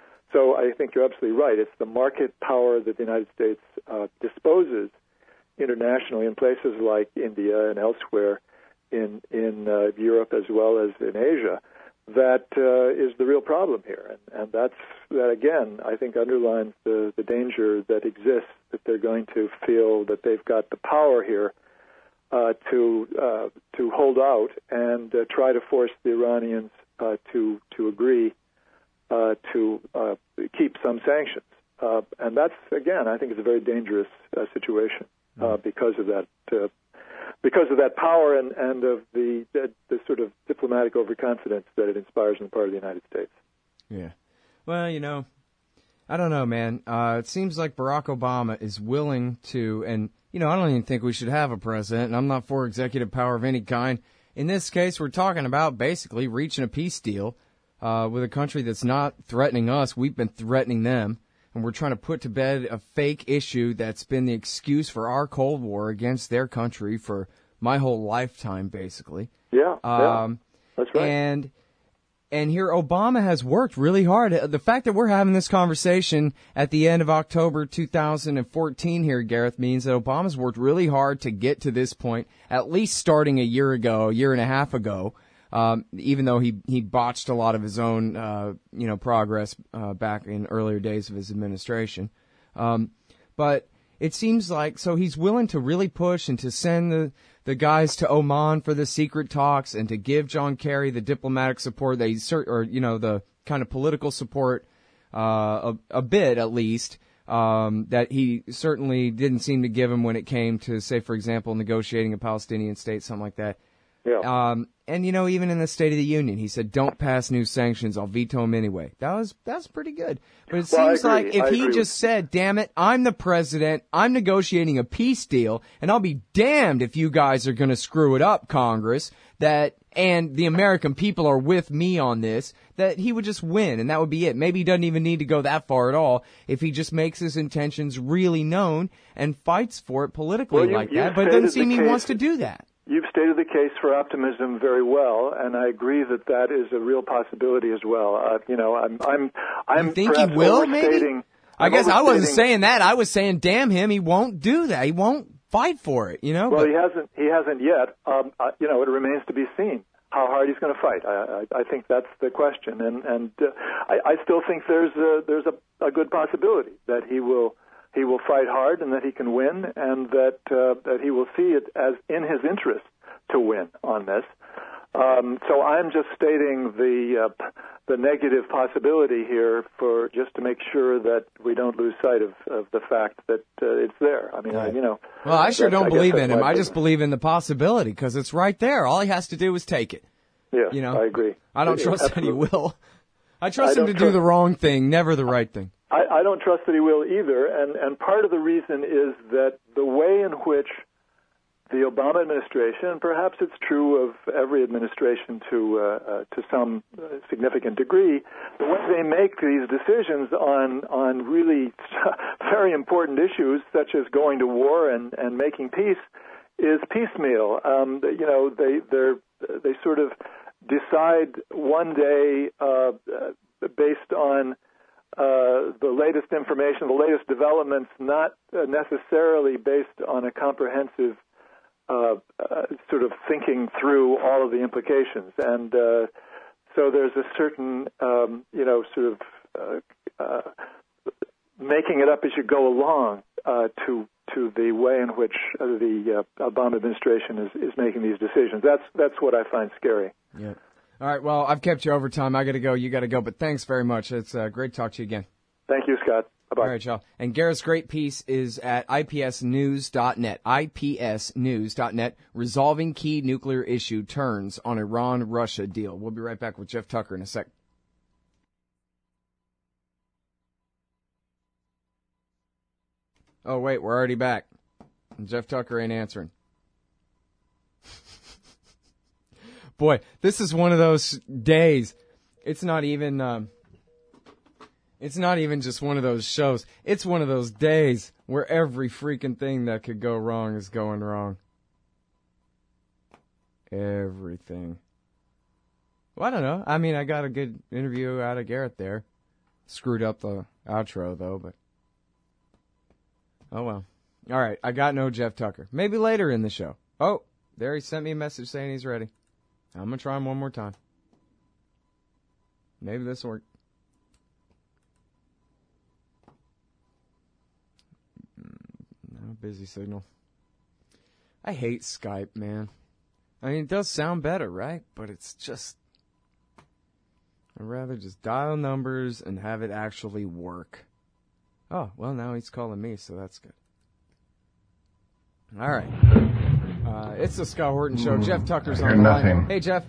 [SPEAKER 5] So I think you're absolutely right. It's the market power that the United States uh, disposes internationally in places like India and elsewhere in in uh, Europe as well as in Asia that uh, is the real problem here. And, and that's, that again, I think underlines the, the danger that exists, that they're going to feel that they've got the power here uh, to uh, to hold out and uh, try to force the Iranians uh, to, to agree uh, to uh, keep some sanctions. Uh, and that's, again, I think it's a very dangerous uh, situation uh, because of that uh, because of that power and, and of the, the the sort of diplomatic overconfidence that it inspires on the part of the United States.
[SPEAKER 1] Yeah. Well, you know, I don't know, man. Uh, it seems like Barack Obama is willing to, and, you know, I don't even think we should have a president, and I'm not for executive power of any kind. In this case, we're talking about basically reaching a peace deal uh, with a country that's not threatening us. We've been threatening them. And we're trying to put to bed a fake issue that's been the excuse for our Cold War against their country for my whole lifetime, basically.
[SPEAKER 5] Yeah,
[SPEAKER 1] um,
[SPEAKER 5] yeah, that's right.
[SPEAKER 1] And and here Obama has worked really hard. The fact that we're having this conversation at the end of October two thousand fourteen here, Gareth, means that Obama's worked really hard to get to this point, at least starting a year ago, a year and a half ago. Um, even though he, he botched a lot of his own, uh, you know, progress, uh, back in earlier days of his administration. Um, but it seems like, so he's willing to really push and to send the, the guys to Oman for the secret talks and to give John Kerry the diplomatic support that he's, or, you know, the kind of political support, uh, a, a bit at least, um, that he certainly didn't seem to give him when it came to, say, for example, negotiating a Palestinian state, something like that.
[SPEAKER 5] Yeah.
[SPEAKER 1] Um, and, you know, even in the State of the Union, he said, don't pass new sanctions. I'll veto them anyway. That was, that's pretty good. But it
[SPEAKER 5] well,
[SPEAKER 1] seems like if
[SPEAKER 5] I
[SPEAKER 1] he
[SPEAKER 5] agree.
[SPEAKER 1] just said, damn it, I'm the president, I'm negotiating a peace deal, and I'll be damned if you guys are going to screw it up, Congress, that, and the American people are with me on this, that he would just win, and that would be it. Maybe he doesn't even need to go that far at all if he just makes his intentions really known and fights for it politically
[SPEAKER 5] well, you,
[SPEAKER 1] like
[SPEAKER 5] you
[SPEAKER 1] that. But it doesn't seem he
[SPEAKER 5] case.
[SPEAKER 1] wants to do that.
[SPEAKER 5] You've stated the case for optimism very well, and I agree that that is a real possibility as well. Uh, you know, I'm, I'm, I'm
[SPEAKER 1] You think he will, maybe? I
[SPEAKER 5] I'm
[SPEAKER 1] guess I wasn't
[SPEAKER 5] overstating-
[SPEAKER 1] saying that. I was saying, damn him, he won't do that. He won't fight for it, you know?
[SPEAKER 5] Well,
[SPEAKER 1] but,
[SPEAKER 5] he hasn't. He hasn't yet. Um, uh, you know, it remains to be seen how hard he's going to fight. I, I, I think that's the question, and and uh, I, I still think there's a, there's a, a good possibility that he will. He will fight hard and that he can win, and that uh, that he will see it as in his interest to win on this. Um, so I'm just stating the uh, the negative possibility here for just to make sure that we don't lose sight of, of the fact that uh, it's there. I mean,
[SPEAKER 1] Right.
[SPEAKER 5] I, you know.
[SPEAKER 1] well, I sure don't
[SPEAKER 5] I guess
[SPEAKER 1] believe
[SPEAKER 5] that's
[SPEAKER 1] in him.
[SPEAKER 5] my
[SPEAKER 1] I
[SPEAKER 5] big-
[SPEAKER 1] just believe in the possibility because it's right there. All he has to do is take it.
[SPEAKER 5] Yeah,
[SPEAKER 1] You know,
[SPEAKER 5] I agree.
[SPEAKER 1] I don't
[SPEAKER 5] Yeah,
[SPEAKER 1] trust that he
[SPEAKER 5] absolutely.
[SPEAKER 1] will. I trust
[SPEAKER 5] I
[SPEAKER 1] him to
[SPEAKER 5] don't
[SPEAKER 1] do
[SPEAKER 5] trust-
[SPEAKER 1] the wrong thing, never the right thing.
[SPEAKER 5] I, I don't trust that he will either, and, and part of the reason is that the way in which the Obama administration, and perhaps it's true of every administration to uh, uh, to some uh, significant degree, the way they make these decisions on on really very important issues such as going to war and, and making peace is piecemeal. Um, they- you know, they they're they sort of decide one day uh, uh, based on Uh, the latest information, the latest developments, not uh, necessarily based on a comprehensive uh, uh, sort of thinking through all of the implications. And uh, so there's a certain, um, you know, sort of uh, uh, making it up as you go along uh, to to the way in which uh, the uh, Obama administration is, is making these decisions. That's that's what I find scary.
[SPEAKER 1] Yeah. All right, well, I've kept you over time. I got to go. You got to go. But thanks very much. It's uh, great to talk to you again.
[SPEAKER 5] Thank you, Scott. Bye-bye.
[SPEAKER 1] All right, y'all. And Garrett's great piece is at I P S news dot net. I P S news dot net. Resolving key nuclear issue turns on Iran-Russia deal. We'll be right back with Jeff Tucker in a sec. Oh, wait, we're already back. And Jeff Tucker ain't answering. Boy, this is one of those days. It's not even, um, It's not even just one of those shows. It's one of those days where every freaking thing that could go wrong is going wrong. Everything. Well, I don't know. I mean, I got a good interview out of Garrett there. Screwed up the outro, though, but... Oh, well. All right, I got no Jeff Tucker. Maybe later in the show. Oh, there he sent me a message saying he's ready. I'm going to try him one more time. Maybe this will work. No, busy signal. I hate Skype, man. I mean, it does sound better, right? But it's just... I'd rather just dial numbers and have it actually work. Oh, well, now he's calling me, so that's good. All right. Uh, it's the Scott Horton Show. Mm, Jeff Tucker's on the nothing. line. Hey, Jeff.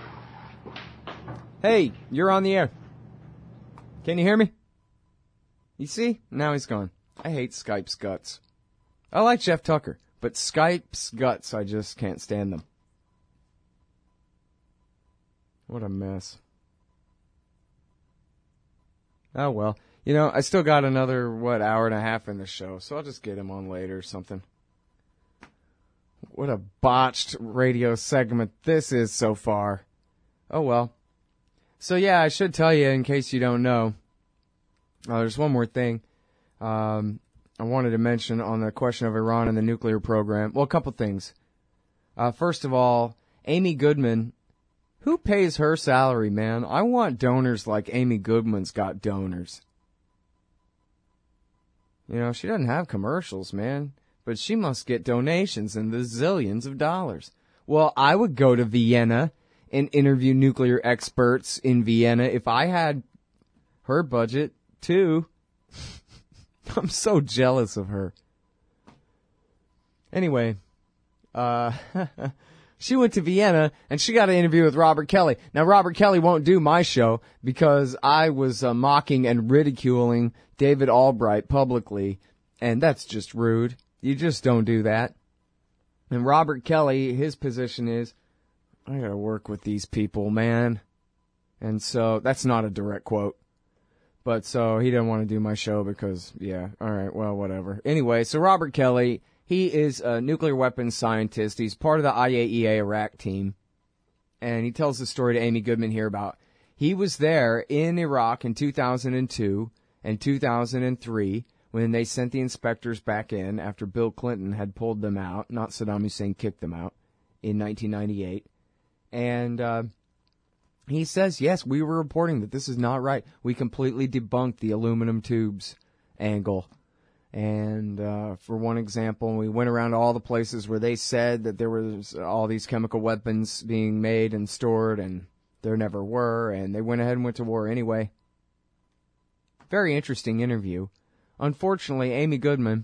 [SPEAKER 1] Hey, you're on the air. Can you hear me? You see? Now he's gone. I hate Skype's guts. I like Jeff Tucker, but Skype's guts, I just can't stand them. What a mess. Oh, well. You know, I still got another, what, hour and a half in the show, so I'll just get him on later or something. What a botched radio segment this is so far. Oh, well. So, yeah, I should tell you, in case you don't know, uh, there's one more thing um, I wanted to mention on the question of Iran and the nuclear program. Well, a couple things. Uh, first of all, Amy Goodman, who pays her salary, man? I want donors like Amy Goodman's got donors. You know, she doesn't have commercials, man. But she must get donations in the zillions of dollars. Well, I would go to Vienna and interview nuclear experts in Vienna if I had her budget, too. I'm so jealous of her. Anyway, uh, she went to Vienna and she got an interview with Robert Kelly. Now, Robert Kelly won't do my show because I was uh, mocking and ridiculing David Albright publicly, and that's just rude. You just don't do that. And Robert Kelly, his position is, I gotta work with these people, man. And so, that's not a direct quote. But so, he didn't want to do my show because, yeah, alright, well, whatever. Anyway, so Robert Kelly, he is a nuclear weapons scientist. He's part of the I A E A Iraq team. And he tells the story to Amy Goodman here about, he was there in Iraq in two thousand two and two thousand three when they sent the inspectors back in after Bill Clinton had pulled them out, not Saddam Hussein kicked them out, in nineteen ninety-eight. And uh, he says, yes, we were reporting that this is not right. We completely debunked the aluminum tubes angle. And uh, for one example, we went around to all the places where they said that there was all these chemical weapons being made and stored, and there never were, and they went ahead and went to war anyway. Very interesting interview. Unfortunately, Amy Goodman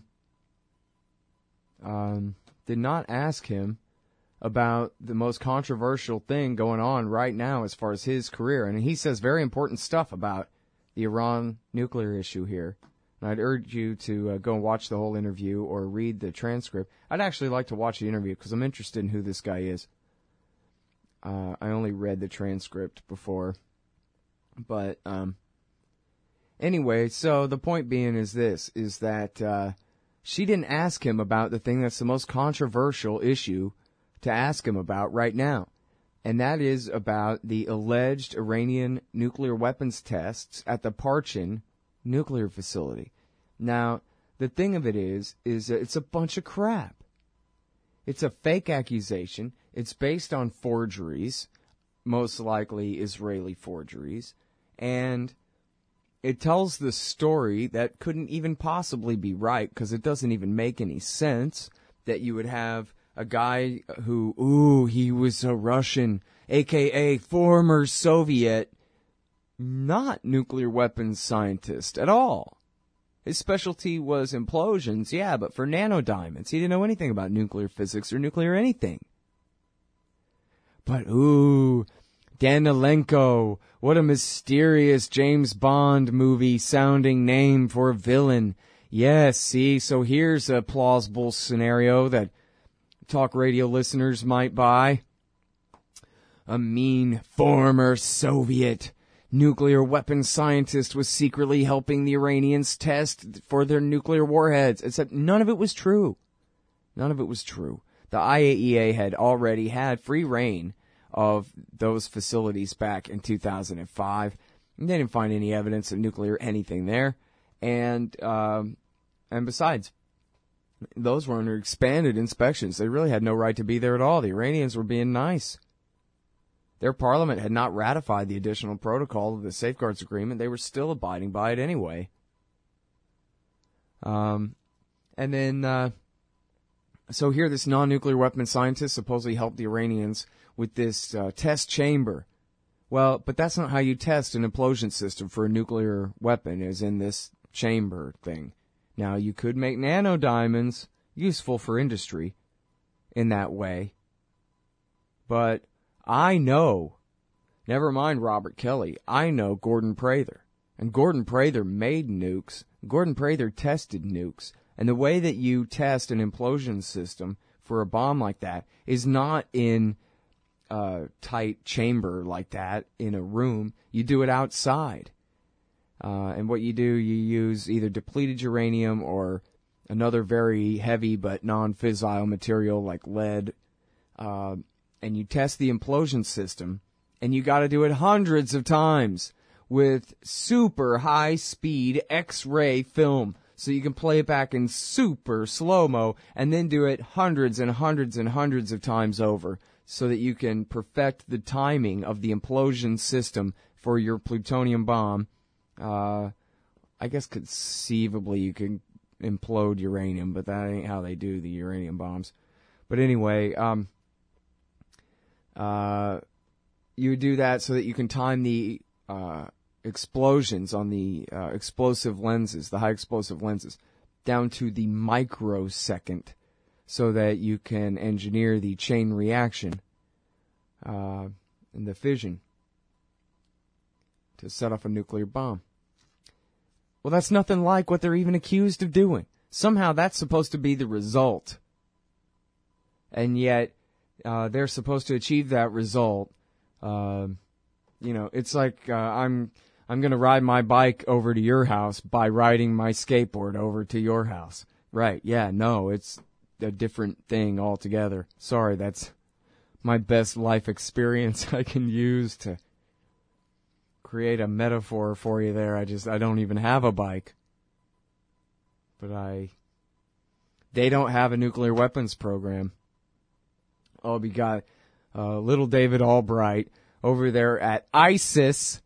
[SPEAKER 1] um, did not ask him about the most controversial thing going on right now as far as his career. And he says very important stuff about the Iran nuclear issue here. And I'd urge you to uh, go and watch the whole interview or read the transcript. I'd actually like to watch the interview because I'm interested in who this guy is. Uh, I only read the transcript before. But... Um, Anyway, so the point being is this, is that uh, she didn't ask him about the thing that's the most controversial issue to ask him about right now. And that is about the alleged Iranian nuclear weapons tests at the Parchin nuclear facility. Now, the thing of it is, is that it's a bunch of crap. It's a fake accusation. It's based on forgeries, most likely Israeli forgeries, and it tells the story that couldn't even possibly be right because it doesn't even make any sense that you would have a guy who, ooh, he was a Russian, a k a former Soviet, not nuclear weapons scientist at all. His specialty was implosions, yeah, but for nanodiamonds. He didn't know anything about nuclear physics or nuclear anything. But, ooh, Danilenko, what a mysterious James Bond movie sounding name for a villain. Yes, see, so here's a plausible scenario that talk radio listeners might buy. A mean former Soviet nuclear weapons scientist was secretly helping the Iranians test for their nuclear warheads. Except none of it was true. None of it was true. The I A E A had already had free reign of those facilities back in two thousand five. And they didn't find any evidence of nuclear anything there. And, um, and besides, those were under expanded inspections. They really had no right to be there at all. The Iranians were being nice. Their parliament had not ratified the additional protocol of the Safeguards Agreement. They were still abiding by it anyway. Um, and then, uh, so here this non-nuclear weapons scientist supposedly helped the Iranians with this uh, test chamber. Well, but that's not how you test an implosion system for a nuclear weapon, is in this chamber thing. Now, you could make nanodiamonds useful for industry in that way. But I know, never mind Robert Kelly, I know Gordon Prather. And Gordon Prather made nukes. Gordon Prather tested nukes. And the way that you test an implosion system for a bomb like that is not in a tight chamber like that in a room. You do it outside. Uh, and what you do, you use either depleted uranium or another very heavy but non-fissile material like lead. Uh, and you test the implosion system, and you got to do it hundreds of times with super high-speed X-ray film, so you can play it back in super slow-mo, and then do it hundreds and hundreds and hundreds of times over, so that you can perfect the timing of the implosion system for your plutonium bomb. Uh, I guess conceivably you can implode uranium, but that ain't how they do the uranium bombs. But anyway, um, uh, you do that so that you can time the uh, explosions on the uh, explosive lenses, the high explosive lenses, down to the microsecond, so that you can engineer the chain reaction uh, and the fission to set off a nuclear bomb. Well, that's nothing like what they're even accused of doing. Somehow that's supposed to be the result. And yet, uh, they're supposed to achieve that result. Uh, you know, it's like uh, I'm I'm going to ride my bike over to your house by riding my skateboard over to your house. Right, yeah, no, it's a different thing altogether. Sorry, that's my best life experience I can use to create a metaphor for you there. I just, I don't even have a bike. But I, they don't have a nuclear weapons program. Oh, we got uh, little David Albright over there at ISIS,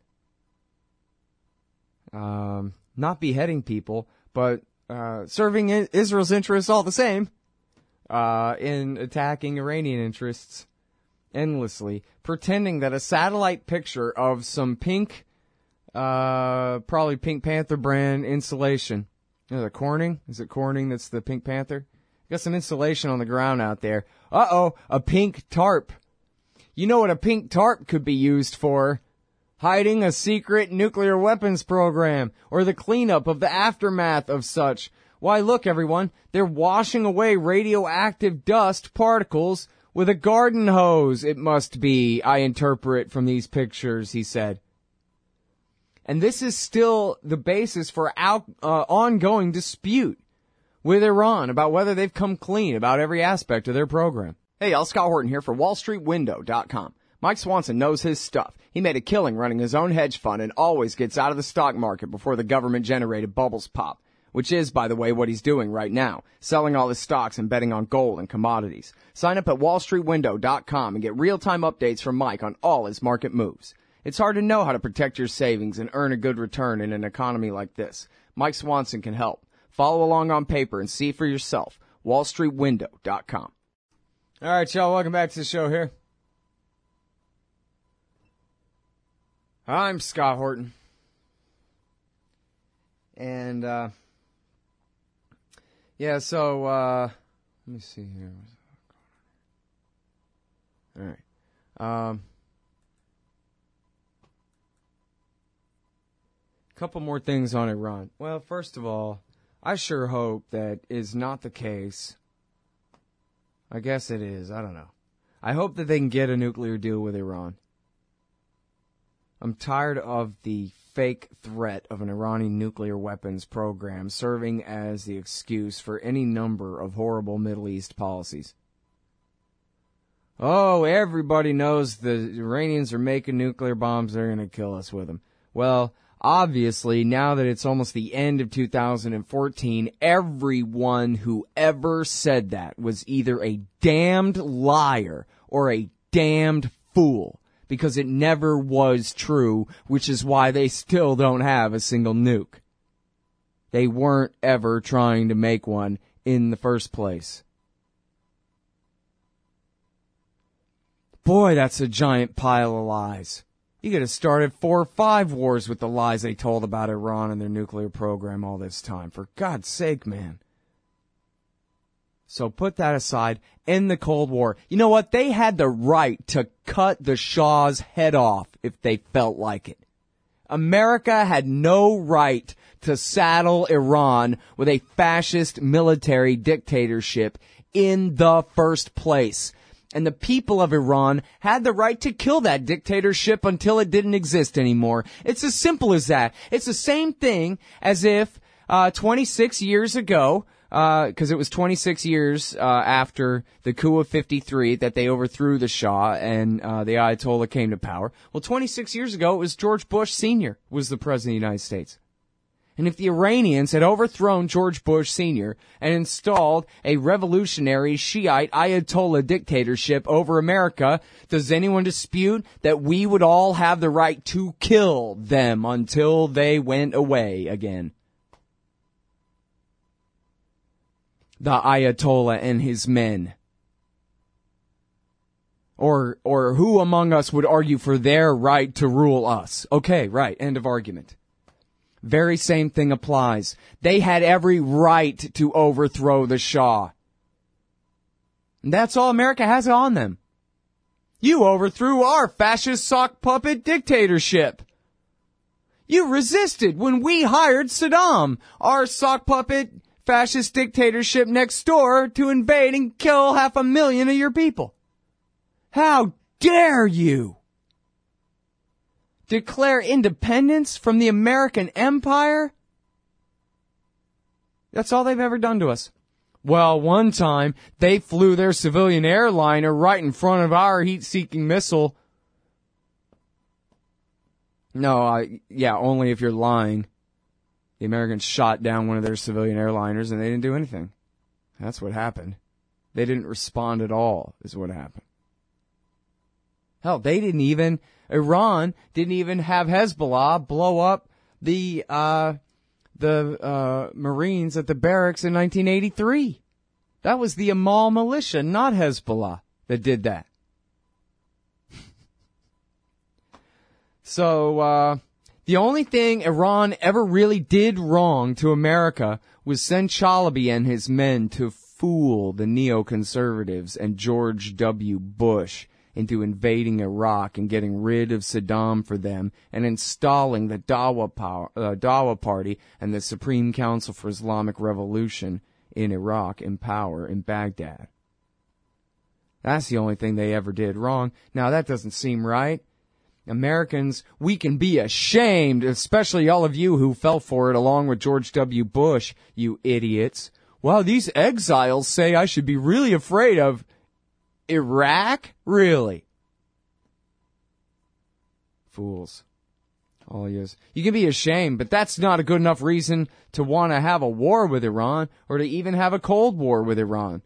[SPEAKER 1] um, not beheading people, but uh, serving Israel's interests all the same, uh, in attacking Iranian interests endlessly, pretending that a satellite picture of some pink, uh, probably Pink Panther brand insulation. Is it Corning? Is it Corning that's the Pink Panther? Got some insulation on the ground out there. Uh-oh, a pink tarp. You know what a pink tarp could be used for? Hiding a secret nuclear weapons program, or the cleanup of the aftermath of such. Why, look, everyone, they're washing away radioactive dust particles with a garden hose, it must be, I interpret from these pictures, he said. And this is still the basis for out, uh, ongoing dispute with Iran about whether they've come clean about every aspect of their program.
[SPEAKER 2] Hey, y'all, Scott Horton here for Wall Street Window dot com. Mike Swanson knows his stuff. He made a killing running his own hedge fund and always gets out of the stock market before the government-generated bubbles pop. Which is, by the way, what he's doing right now, selling all his stocks and betting on gold and commodities. Sign up at Wall Street Window dot com and get real-time updates from Mike on all his market moves. It's hard to know how to protect your savings and earn a good return in an economy like this. Mike Swanson can help. Follow along on paper and see for yourself. Wall Street Window dot com.
[SPEAKER 1] All right, y'all, welcome back to the show here. I'm Scott Horton. And, uh... yeah, so, uh, let me see here. All right. Um, couple more things on Iran. Well, first of all, I sure hope that is not the case. I guess it is. I don't know. I hope that they can get a nuclear deal with Iran. I'm tired of the fake threat of an Iranian nuclear weapons program serving as the excuse for any number of horrible Middle East policies. Oh, everybody knows the Iranians are making nuclear bombs. They're going to kill us with them. Well, obviously, now that it's almost the end of two thousand fourteen, everyone who ever said that was either a damned liar or a damned fool, because it never was true, which is why they still don't have a single nuke. They weren't ever trying to make one in the first place. Boy, that's a giant pile of lies. You could have started four or five wars with the lies they told about Iran and their nuclear program all this time. For God's sake, man. So put that aside. End the Cold War. You know what? They had the right to cut the Shah's head off if they felt like it. America had no right to saddle Iran with a fascist military dictatorship in the first place. And the people of Iran had the right to kill that dictatorship until it didn't exist anymore. It's as simple as that. It's the same thing as if uh twenty-six years ago, because uh, it was twenty-six years uh, after the coup of fifty-three that they overthrew the Shah and uh, the Ayatollah came to power. Well, twenty-six years ago, it was George Bush Senior was the president of the United States. And if the Iranians had overthrown George Bush Senior and installed a revolutionary Shiite Ayatollah dictatorship over America, does anyone dispute that we would all have the right to kill them until they went away again? The Ayatollah and his men. Or, or who among us would argue for their right to rule us? Okay, right, end of argument. Very same thing applies. They had every right to overthrow the Shah. And that's all America has on them. You overthrew our fascist sock puppet dictatorship. You resisted when we hired Saddam, our sock puppet fascist dictatorship next door, to invade and kill half a million of your people. How dare you declare independence from the American empire? That's all they've ever done to us. Well, one time, they flew their civilian airliner right in front of our heat-seeking missile. No, I, yeah, only if you're lying. The Americans shot down one of their civilian airliners and they didn't do anything. That's what happened. They didn't respond at all, is what happened. Hell, they didn't even... Iran didn't even have Hezbollah blow up the uh, the uh, Marines at the barracks in nineteen eighty-three. That was the Amal militia, not Hezbollah, that did that. So uh, the only thing Iran ever really did wrong to America was send Chalabi and his men to fool the neoconservatives and George W. Bush into invading Iraq and getting rid of Saddam for them and installing the Dawa, power, uh, Dawa Party and the Supreme Council for Islamic Revolution in Iraq in power in Baghdad. That's the only thing they ever did wrong. Now, that doesn't seem right. Americans, we can be ashamed, especially all of you who fell for it along with George W. Bush, you idiots. Wow, these exiles say I should be really afraid of Iraq? Really? Fools. All yes. You can be ashamed, but that's not a good enough reason to want to have a war with Iran or to even have a Cold War with Iran.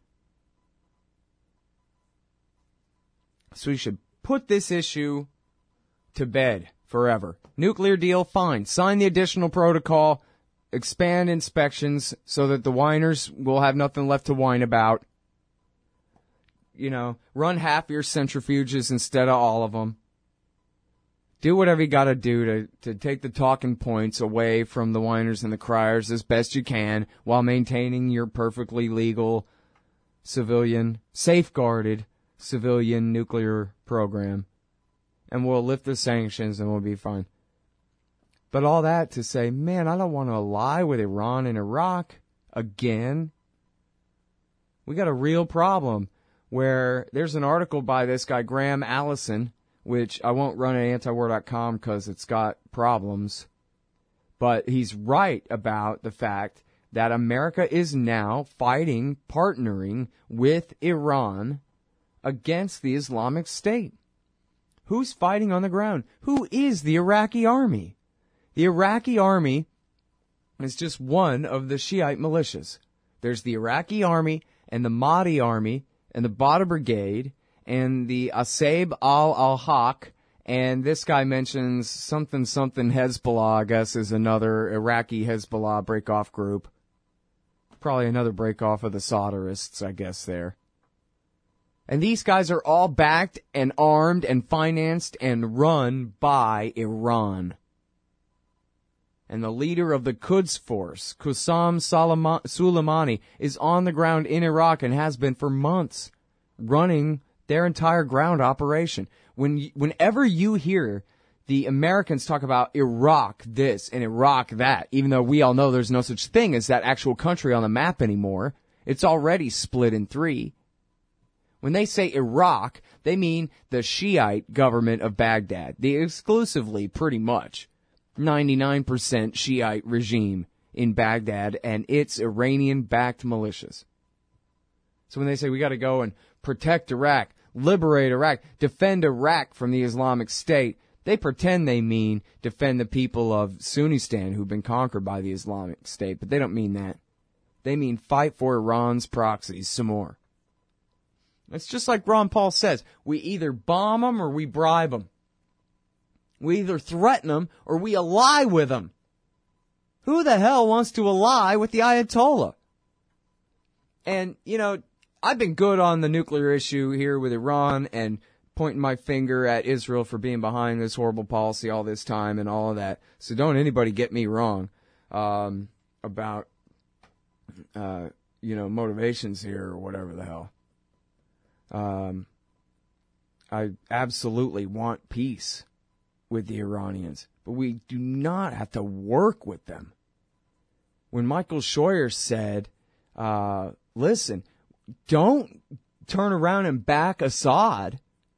[SPEAKER 1] So we should put this issue to bed forever. Nuclear deal, fine. Sign the additional protocol. Expand inspections so that the whiners will have nothing left to whine about. You know, run half your centrifuges instead of all of them. Do whatever you gotta do to, to take the talking points away from the whiners and the criers as best you can while maintaining your perfectly legal civilian, safeguarded civilian nuclear program. And we'll lift the sanctions and we'll be fine. But all that to say, man, I don't want to ally with Iran and Iraq again. We got a real problem where there's an article by this guy, Graham Allison, which I won't run at anti war dot com because it's got problems. But he's right about the fact that America is now fighting, partnering with Iran against the Islamic State. Who's fighting on the ground? Who is the Iraqi army? The Iraqi army is just one of the Shiite militias. There's the Iraqi army and the Mahdi army and the Badr Brigade and the Asaib al-al-Haq, and this guy mentions something something Hezbollah, I guess, is another Iraqi Hezbollah break-off group. Probably another break-off of the Sodderists, I guess, there. And these guys are all backed and armed and financed and run by Iran. And the leader of the Quds Force, Qasem Soleimani, is on the ground in Iraq and has been for months, running their entire ground operation. When, whenever you hear the Americans talk about Iraq this and Iraq that, even though we all know there's no such thing as that actual country on the map anymore, it's already split in three. When they say Iraq, they mean the Shiite government of Baghdad, the exclusively, pretty much, ninety-nine percent Shiite regime in Baghdad and its Iranian-backed militias. So when they say we got to go and protect Iraq, liberate Iraq, defend Iraq from the Islamic State, they pretend they mean defend the people of Sunnistan who've been conquered by the Islamic State, but they don't mean that. They mean fight for Iran's proxies some more. It's just like Ron Paul says, we either bomb them or we bribe them. We either threaten them or we ally with them. Who the hell wants to ally with the Ayatollah? And, you know, I've been good on the nuclear issue here with Iran and pointing my finger at Israel for being behind this horrible policy all this time and all of that. So don't anybody get me wrong um, about, uh, you know, motivations here or whatever the hell. Um, I absolutely want peace with the Iranians, but we do not have to work with them. When Michael Scheuer said, uh, listen, don't turn around and back Assad,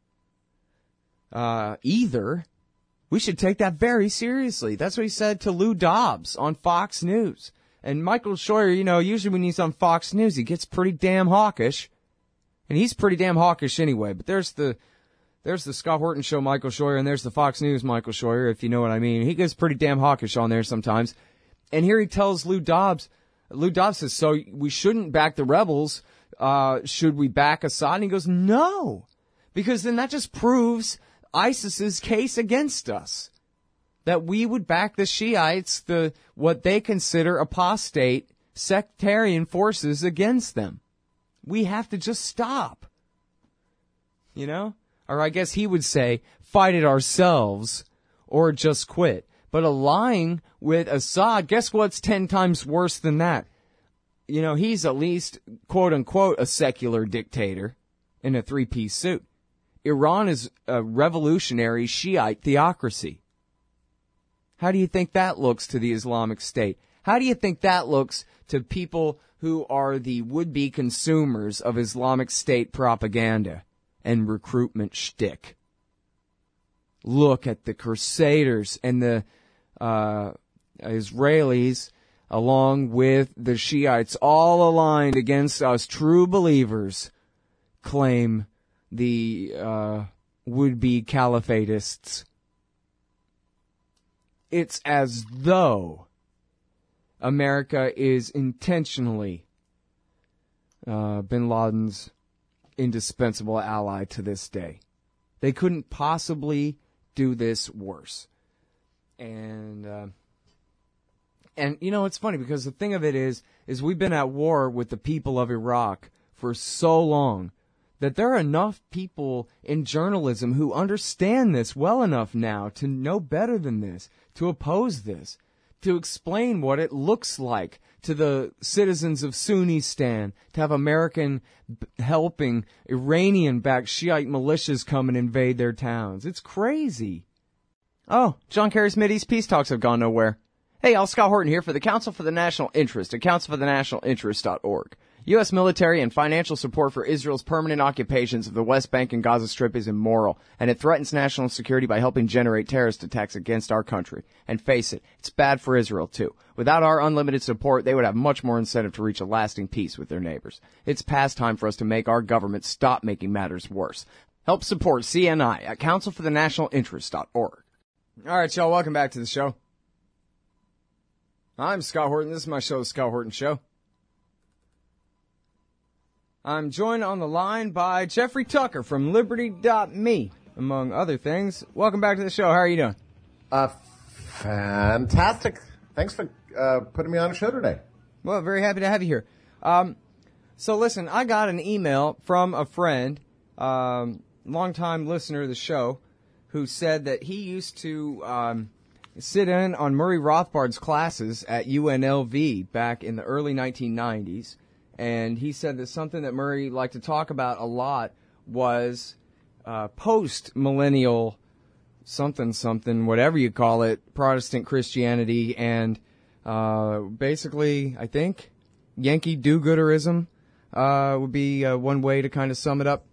[SPEAKER 1] uh, either, we should take that very seriously. That's what he said to Lou Dobbs on Fox News. And Michael Scheuer, you know, usually when he's on Fox News, he gets pretty damn hawkish. And he's pretty damn hawkish anyway, but there's the there's the Scott Horton Show Michael Scheuer, and there's the Fox News Michael Scheuer, if you know what I mean. He gets pretty damn hawkish on there sometimes. And here he tells Lou Dobbs, Lou Dobbs says, so we shouldn't back the rebels, uh, should we back Assad? And he goes, no, because then that just proves ISIS's case against us. That we would back the Shiites, the what they consider apostate sectarian forces against them. We have to just stop. You know? Or I guess he would say, fight it ourselves or just quit. But allying with Assad, guess what's ten times worse than that? You know, he's at least, quote unquote, a secular dictator in a three-piece suit. Iran is a revolutionary Shiite theocracy. How do you think that looks to the Islamic State? How do you think that looks to people who are the would-be consumers of Islamic State propaganda and recruitment shtick? Look at the Crusaders and the uh, Israelis, along with the Shiites, all aligned against us true believers, claim the uh, would-be caliphatists. It's as though America is intentionally uh, bin Laden's indispensable ally to this day. They couldn't possibly do this worse. And, uh, and you know, it's funny because the thing of it is, is we've been at war with the people of Iraq for so long that there are enough people in journalism who understand this well enough now to know better than this, to oppose this, to explain what it looks like to the citizens of Sunnistan, to have American b- helping Iranian-backed Shiite militias come and invade their towns. It's crazy. Oh, John Kerry's Mideast peace talks have gone nowhere. Hey, Al Scott Horton here for the Council for the National Interest at council for the national interest dot org.
[SPEAKER 2] U S military and financial support for Israel's permanent occupations of the West Bank and Gaza Strip is immoral, and it threatens national security by helping generate terrorist attacks against our country. And face it, it's bad for Israel, too. Without our unlimited support, they would have much more incentive to reach a lasting peace with their neighbors. It's past time for us to make our government stop making matters worse. Help support C N I at council for the national interest dot org.
[SPEAKER 1] All right, y'all, welcome back to the show. I'm Scott Horton. This is my show, The Scott Horton Show. I'm joined on the line by Jeffrey Tucker from Liberty dot me, among other things. Welcome back to the show. How are you doing?
[SPEAKER 6] Uh, fantastic. Thanks for uh, putting me on the show today.
[SPEAKER 1] Well, very happy to have you here. Um, so listen, I got an email from a friend, um, longtime listener of the show, who said that he used to um, sit in on Murray Rothbard's classes at U N L V back in the early nineteen nineties. And he said that something that Murray liked to talk about a lot was uh, post-millennial something, something, whatever you call it, Protestant Christianity, and uh, basically, I think, Yankee do-gooderism uh, would be uh, one way to kind of sum it up.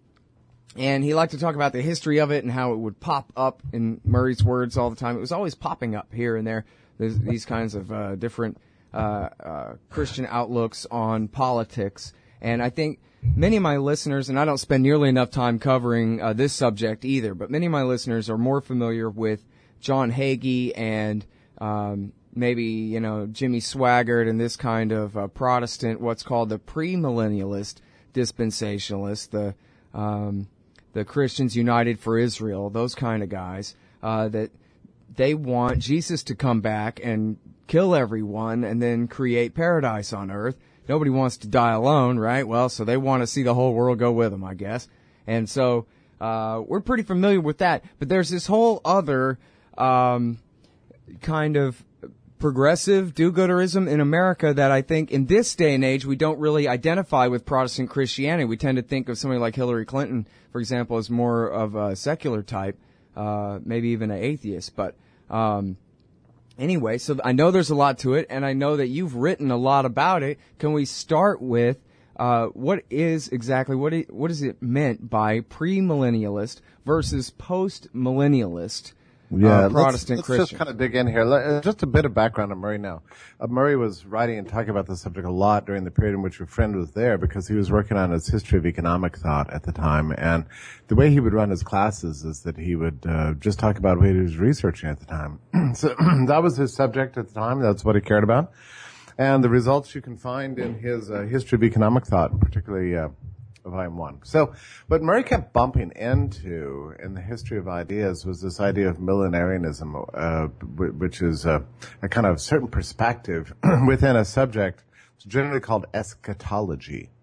[SPEAKER 1] And he liked to talk about the history of it and how it would pop up in Murray's words all the time. It was always popping up here and there. There's these kinds of uh, different uh, uh, Christian outlooks on politics. And I think many of my listeners, and I don't spend nearly enough time covering uh, this subject either, but many of my listeners are more familiar with John Hagee and um, maybe, you know, Jimmy Swaggart and this kind of uh, Protestant, what's called the premillennialist dispensationalist, the um, the Christians United for Israel, those kind of guys, uh, that they want Jesus to come back and kill everyone and then create paradise on earth. Nobody wants to die alone, right? Well, so they want to see the whole world go with them, I guess. And so uh, we're pretty familiar with that. But there's this whole other um, kind of progressive do-gooderism in America that I think in this day and age we don't really identify with Protestant Christianity. We tend to think of somebody like Hillary Clinton, for example, as more of a secular type, uh, maybe even an atheist. But um, anyway, so I know there's a lot to it, and I know that you've written a lot about it. Can we start with uh, what is exactly, what is, what is it meant by premillennialist versus post-millennialist?
[SPEAKER 6] Yeah,
[SPEAKER 1] uh, Protestant
[SPEAKER 6] let's, let's
[SPEAKER 1] Christian.
[SPEAKER 6] just kind of dig in here. Let- Just a bit of background on Murray now. Uh, Murray was writing and talking about this subject a lot during the period in which your friend was there because he was working on his history of economic thought at the time. And the way he would run his classes is that he would uh, just talk about what he was researching at the time. So that was his subject at the time. That's what he cared about. And the results you can find in his uh, history of economic thought, particularly uh, volume one. So, what Murray kept bumping into in the history of ideas was this idea of millenarianism, uh, which is a, a kind of certain perspective within a subject. It's generally called eschatology.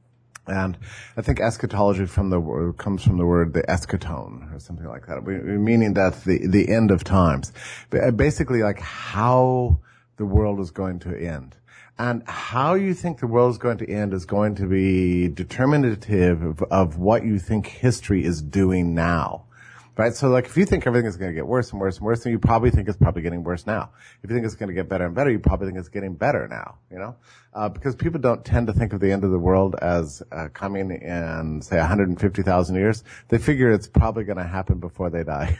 [SPEAKER 6] And I think eschatology from the word, comes from the word the eschaton or something like that, meaning that the, the end of times. Basically like how the world is going to end. And how you think the world is going to end is going to be determinative of, of what you think history is doing now. Right? So like if you think everything is going to get worse and worse and worse, then you probably think it's probably getting worse now. If you think it's going to get better and better, you probably think it's getting better now, you know? Uh, because people don't tend to think of the end of the world as uh, coming in, say, one hundred fifty thousand years. They figure it's probably going to happen before they die.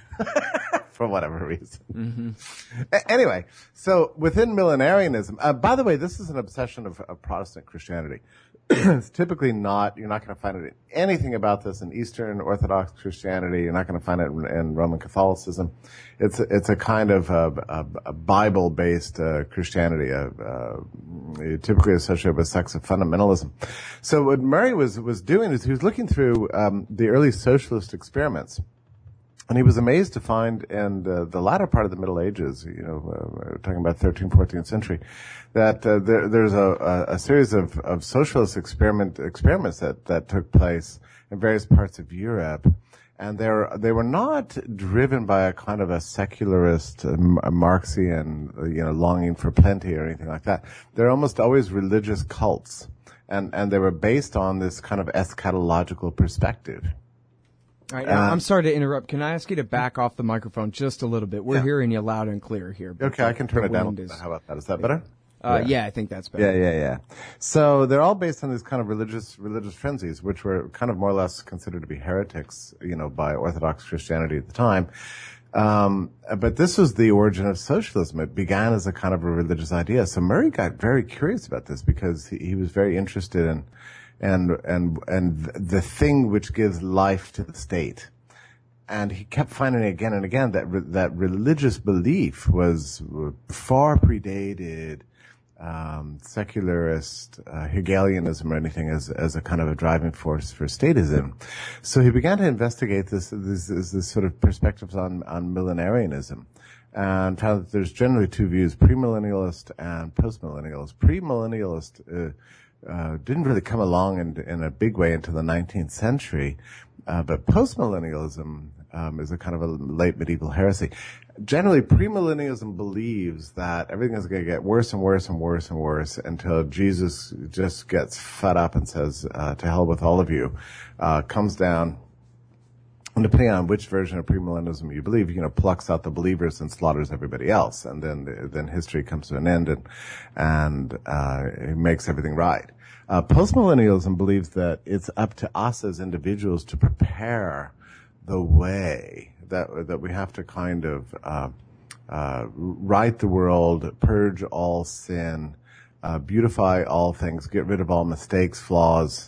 [SPEAKER 6] For whatever reason. Mm-hmm. A- anyway, so within millenarianism, uh, by the way, this is an obsession of, of Protestant Christianity. It's typically not, you're not going to find it, anything about this in Eastern Orthodox Christianity. You're not going to find it in, in Roman Catholicism. It's a, it's a kind of a, a, a Bible-based uh, Christianity, uh, uh, typically associated with sects of fundamentalism. So what Murray was was doing is he was looking through um, the early socialist experiments. And he was amazed to find in uh, the latter part of the Middle Ages, you know, uh, we're talking about thirteenth, fourteenth century, that uh, there, there's a, a, a series of, of socialist experiment experiments that, that took place in various parts of Europe. And they're, they were not driven by a kind of a secularist, uh, Marxian, uh, you know, longing for plenty or anything like that. They're almost always religious cults. And, and they were based on this kind of eschatological perspective.
[SPEAKER 1] All right, now, uh, I'm sorry to interrupt. Can I ask you to back off the microphone just a little bit? We're
[SPEAKER 6] yeah.
[SPEAKER 1] hearing you loud and clear here.
[SPEAKER 6] Okay, I can turn it down.
[SPEAKER 1] Is,
[SPEAKER 6] How about that? Is that better?
[SPEAKER 1] Uh,
[SPEAKER 6] Yeah.
[SPEAKER 1] yeah, I think that's better.
[SPEAKER 6] Yeah, yeah, yeah. So they're all based on these kind of religious religious frenzies, which were kind of more or less considered to be heretics, you know, by Orthodox Christianity at the time. Um, but this was the origin of socialism. It began as a kind of a religious idea. So Murray got very curious about this because he, he was very interested in, and and and the thing which gives life to the state. And he kept finding again and again that re- that religious belief was far predated um, secularist uh, Hegelianism or anything as as a kind of a driving force for statism. So he began to investigate this this, this, this sort of perspectives on on millenarianism, and found that there's generally two views: premillennialist and postmillennialist. Premillennialist uh, uh, didn't really come along in in a big way until the nineteenth century, uh, but postmillennialism um, is a kind of a late medieval heresy. Generally, premillennialism believes that everything is going to get worse and worse and worse and worse until Jesus just gets fed up and says, uh, to hell with all of you, uh, comes down, and depending on which version of premillennialism you believe, you know, plucks out the believers and slaughters everybody else. And then, then history comes to an end and, and, uh, it makes everything right. Uh, postmillennialism believes that it's up to us as individuals to prepare the way that that we have to kind of uh, uh, right the world, purge all sin, uh, beautify all things, get rid of all mistakes, flaws,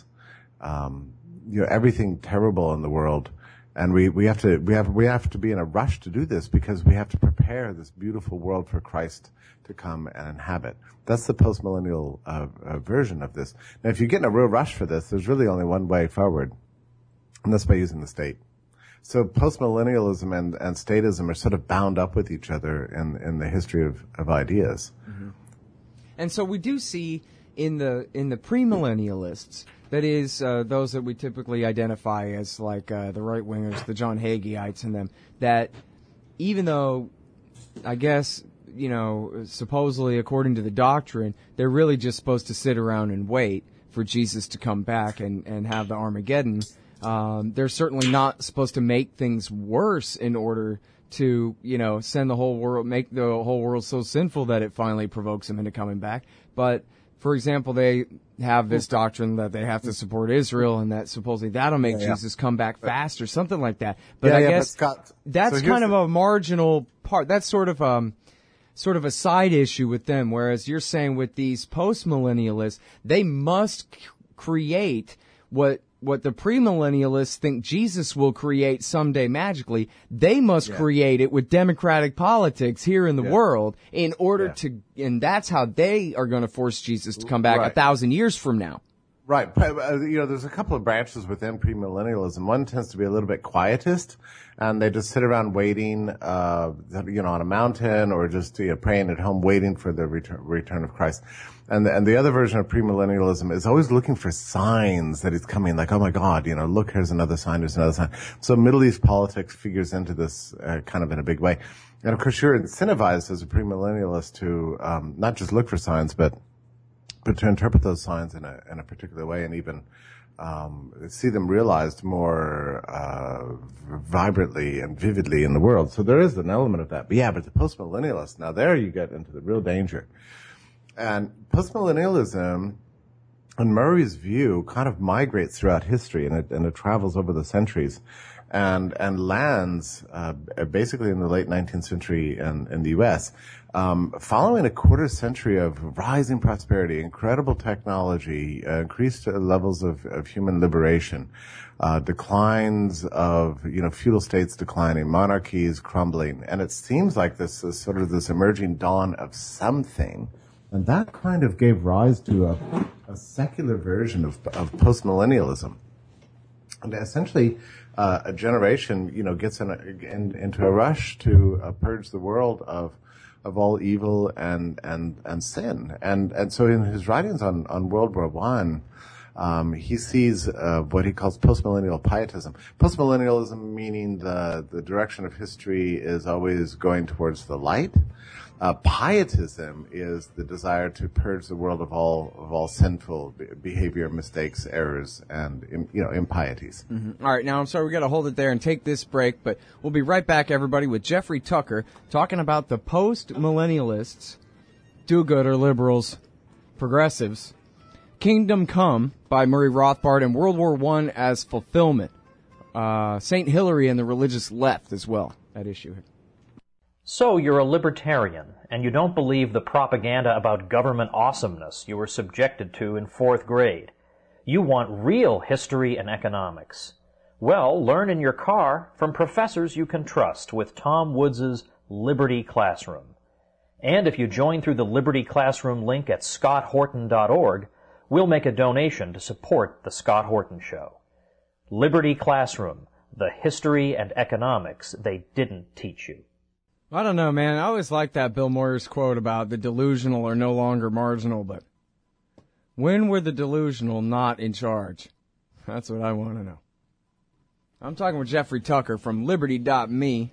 [SPEAKER 6] um, you know, everything terrible in the world, and we, we have to we have we have to be in a rush to do this because we have to prepare this beautiful world for Christ to come and inhabit. That's the postmillennial uh, uh, version of this. Now, if you get in a real rush for this, there's really only one way forward, and that's by using the state. So postmillennialism and, and statism are sort of bound up with each other in, in the history of, of ideas.
[SPEAKER 1] Mm-hmm. And so we do see in the in the premillennialists, that is uh, those that we typically identify as like uh, the right wingers, the John Hageites, and them, that even though I guess you know supposedly according to the doctrine they're really just supposed to sit around and wait for Jesus to come back and, and have the Armageddon. Um, they're certainly not supposed to make things worse in order to, you know, send the whole world, make the whole world so sinful that it finally provokes them into coming back. But, for example, they have this doctrine that they have to support Israel and that supposedly that'll make
[SPEAKER 6] yeah, yeah.
[SPEAKER 1] Jesus come back fast or something like that. But
[SPEAKER 6] yeah,
[SPEAKER 1] I
[SPEAKER 6] yeah,
[SPEAKER 1] guess
[SPEAKER 6] but Scott,
[SPEAKER 1] that's
[SPEAKER 6] so
[SPEAKER 1] kind of
[SPEAKER 6] the,
[SPEAKER 1] a marginal part. That's sort of, um, sort of a side issue with them. Whereas you're saying with these post-millennialists, they must c- create what what the premillennialists think Jesus will create someday magically. They must
[SPEAKER 6] yeah.
[SPEAKER 1] create it with democratic politics here in the
[SPEAKER 6] yeah.
[SPEAKER 1] world in order
[SPEAKER 6] yeah.
[SPEAKER 1] to, and that's how they are going to force Jesus to come back
[SPEAKER 6] right.
[SPEAKER 1] a thousand years from now.
[SPEAKER 6] Right. You know, there's a couple of branches within premillennialism. One tends to be a little bit quietist, and they just sit around waiting, uh, you know, on a mountain or just, you know, praying at home, waiting for the return, return of Christ. And the, and the other version of premillennialism is always looking for signs that he's coming, like, oh my God, you know, look, here's another sign, there's another sign. So Middle East politics figures into this uh, kind of in a big way. And of course, you're incentivized as a premillennialist to um, not just look for signs, but but to interpret those signs in a in a particular way, and even um, see them realized more uh, vibrantly and vividly in the world. So there is an element of that. But yeah, but the postmillennialists, now there you get into the real danger. And postmillennialism, in Murray's view, kind of migrates throughout history, and it and it travels over the centuries, and and lands uh, basically in the late nineteenth century in, in the U S Um, following a quarter century of rising prosperity, incredible technology, uh, increased levels of, of human liberation, uh, declines of, you know, feudal states declining, monarchies crumbling, and it seems like this is sort of this emerging dawn of something. And that kind of gave rise to a, a secular version of, of postmillennialism. And essentially, uh, a generation, you know, gets in, a, in into a rush to uh, purge the world of of all evil and and and sin. And and so in his writings on on World War One, um, he sees uh, what he calls postmillennial pietism. Postmillennialism meaning the the direction of history is always going towards the light. Uh, pietism is the desire to purge the world of all of all sinful be- behavior, mistakes, errors, and im- you know impieties.
[SPEAKER 1] Mm-hmm. All right, now I'm sorry we got to hold it there and take this break, but we'll be right back, everybody, with Jeffrey Tucker talking about the post-millennialists do-gooder liberals, progressives. Kingdom Come by Murray Rothbard, and World War One as fulfillment. Uh, Saint Hilary and the religious left as well, at issue here.
[SPEAKER 7] So you're a libertarian, and you don't believe the propaganda about government awesomeness you were subjected to in fourth grade. You want real history and economics. Well, learn in your car from professors you can trust with Tom Woods' Liberty Classroom. And if you join through the Liberty Classroom link at scott horton dot org, we'll make a donation to support The Scott Horton Show. Liberty Classroom, the history and economics they didn't teach you.
[SPEAKER 1] I don't know, man. I always like that Bill Moyers quote about the delusional are no longer marginal, but when were the delusional not in charge? That's what I want to know. I'm talking with Jeffrey Tucker from Liberty dot me,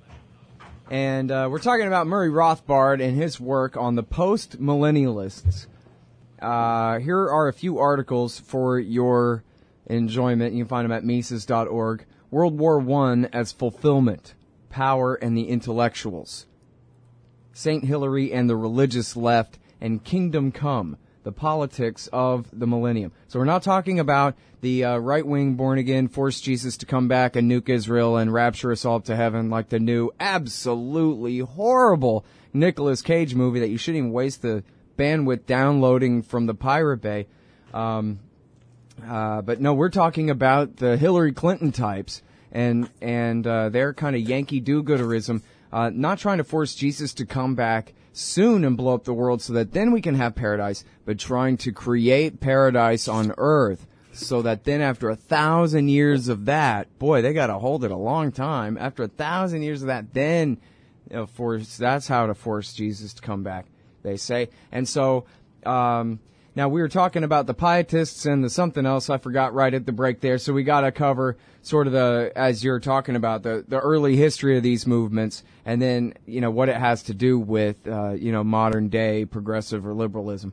[SPEAKER 1] and uh, we're talking about Murray Rothbard and his work on the post-millennialists. Uh, here are a few articles for your enjoyment. You can find them at Mises dot org. World War One as fulfillment, power and the intellectuals. Saint Hilary and the religious left, and Kingdom Come, the politics of the millennium. So we're not talking about the uh, right-wing born-again force Jesus to come back and nuke Israel and rapture us all up to heaven like the new absolutely horrible Nicolas Cage movie that you shouldn't even waste the bandwidth downloading from the Pirate Bay. Um, uh, but no, we're talking about the Hillary Clinton types and and uh, their kind of Yankee do-gooderism, uh, not trying to force Jesus to come back soon and blow up the world so that then we can have paradise, but trying to create paradise on earth so that then after a thousand years of that, boy, they got to hold it a long time. After a thousand years of that, then you know, force, that's how to force Jesus to come back, they say. And so, um, now we were talking about the pietists and the something else I forgot right at the break there. So we got to cover sort of the, as you're talking about, the, the early history of these movements and then, you know, what it has to do with, uh, you know, modern day progressive or liberalism.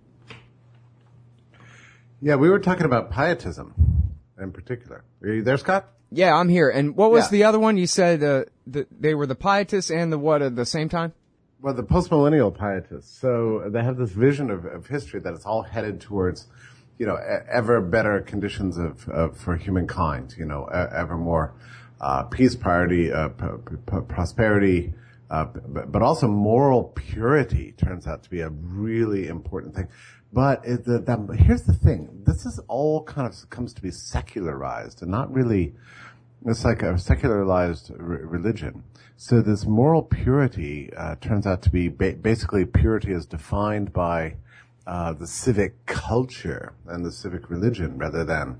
[SPEAKER 6] Yeah, we were talking about pietism in particular. Are you there, Scott?
[SPEAKER 1] Yeah, I'm here. And what was
[SPEAKER 6] Yeah.
[SPEAKER 1] the other one? You said uh, the, they were the pietists and the what at the same time?
[SPEAKER 6] Well, the postmillennial pietists. So they have this vision of, of history that it's all headed towards, you know, e- ever better conditions of, of for humankind. You know, e- ever more uh, peace, priority, uh, p- p- prosperity, uh, but, but also moral purity turns out to be a really important thing. But it, the, the, here's the thing: this is all kind of comes to be secularized and not really. It's like a secularized re- religion. So this moral purity uh, turns out to be ba- basically purity as defined by uh, the civic culture and the civic religion, rather than,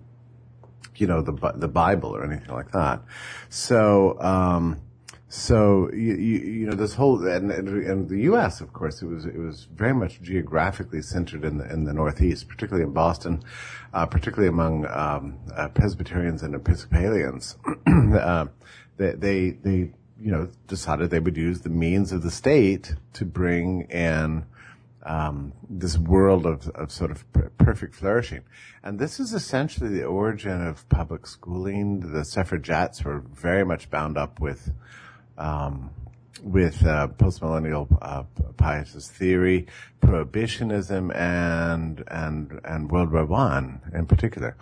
[SPEAKER 6] you know, the the Bible or anything like that. So, um, so you, you, you know, this whole and, and the U S, of course, it was it was very much geographically centered in the in the Northeast, particularly in Boston, uh, particularly among um, uh, Presbyterians and Episcopalians. uh, they they they. you know, decided they would use the means of the state to bring in um, this world of, of sort of per- perfect flourishing. And this is essentially the origin of public schooling. The suffragettes were very much bound up with um, with uh, postmillennial uh, pietist theory, prohibitionism, and and and World War One in particular.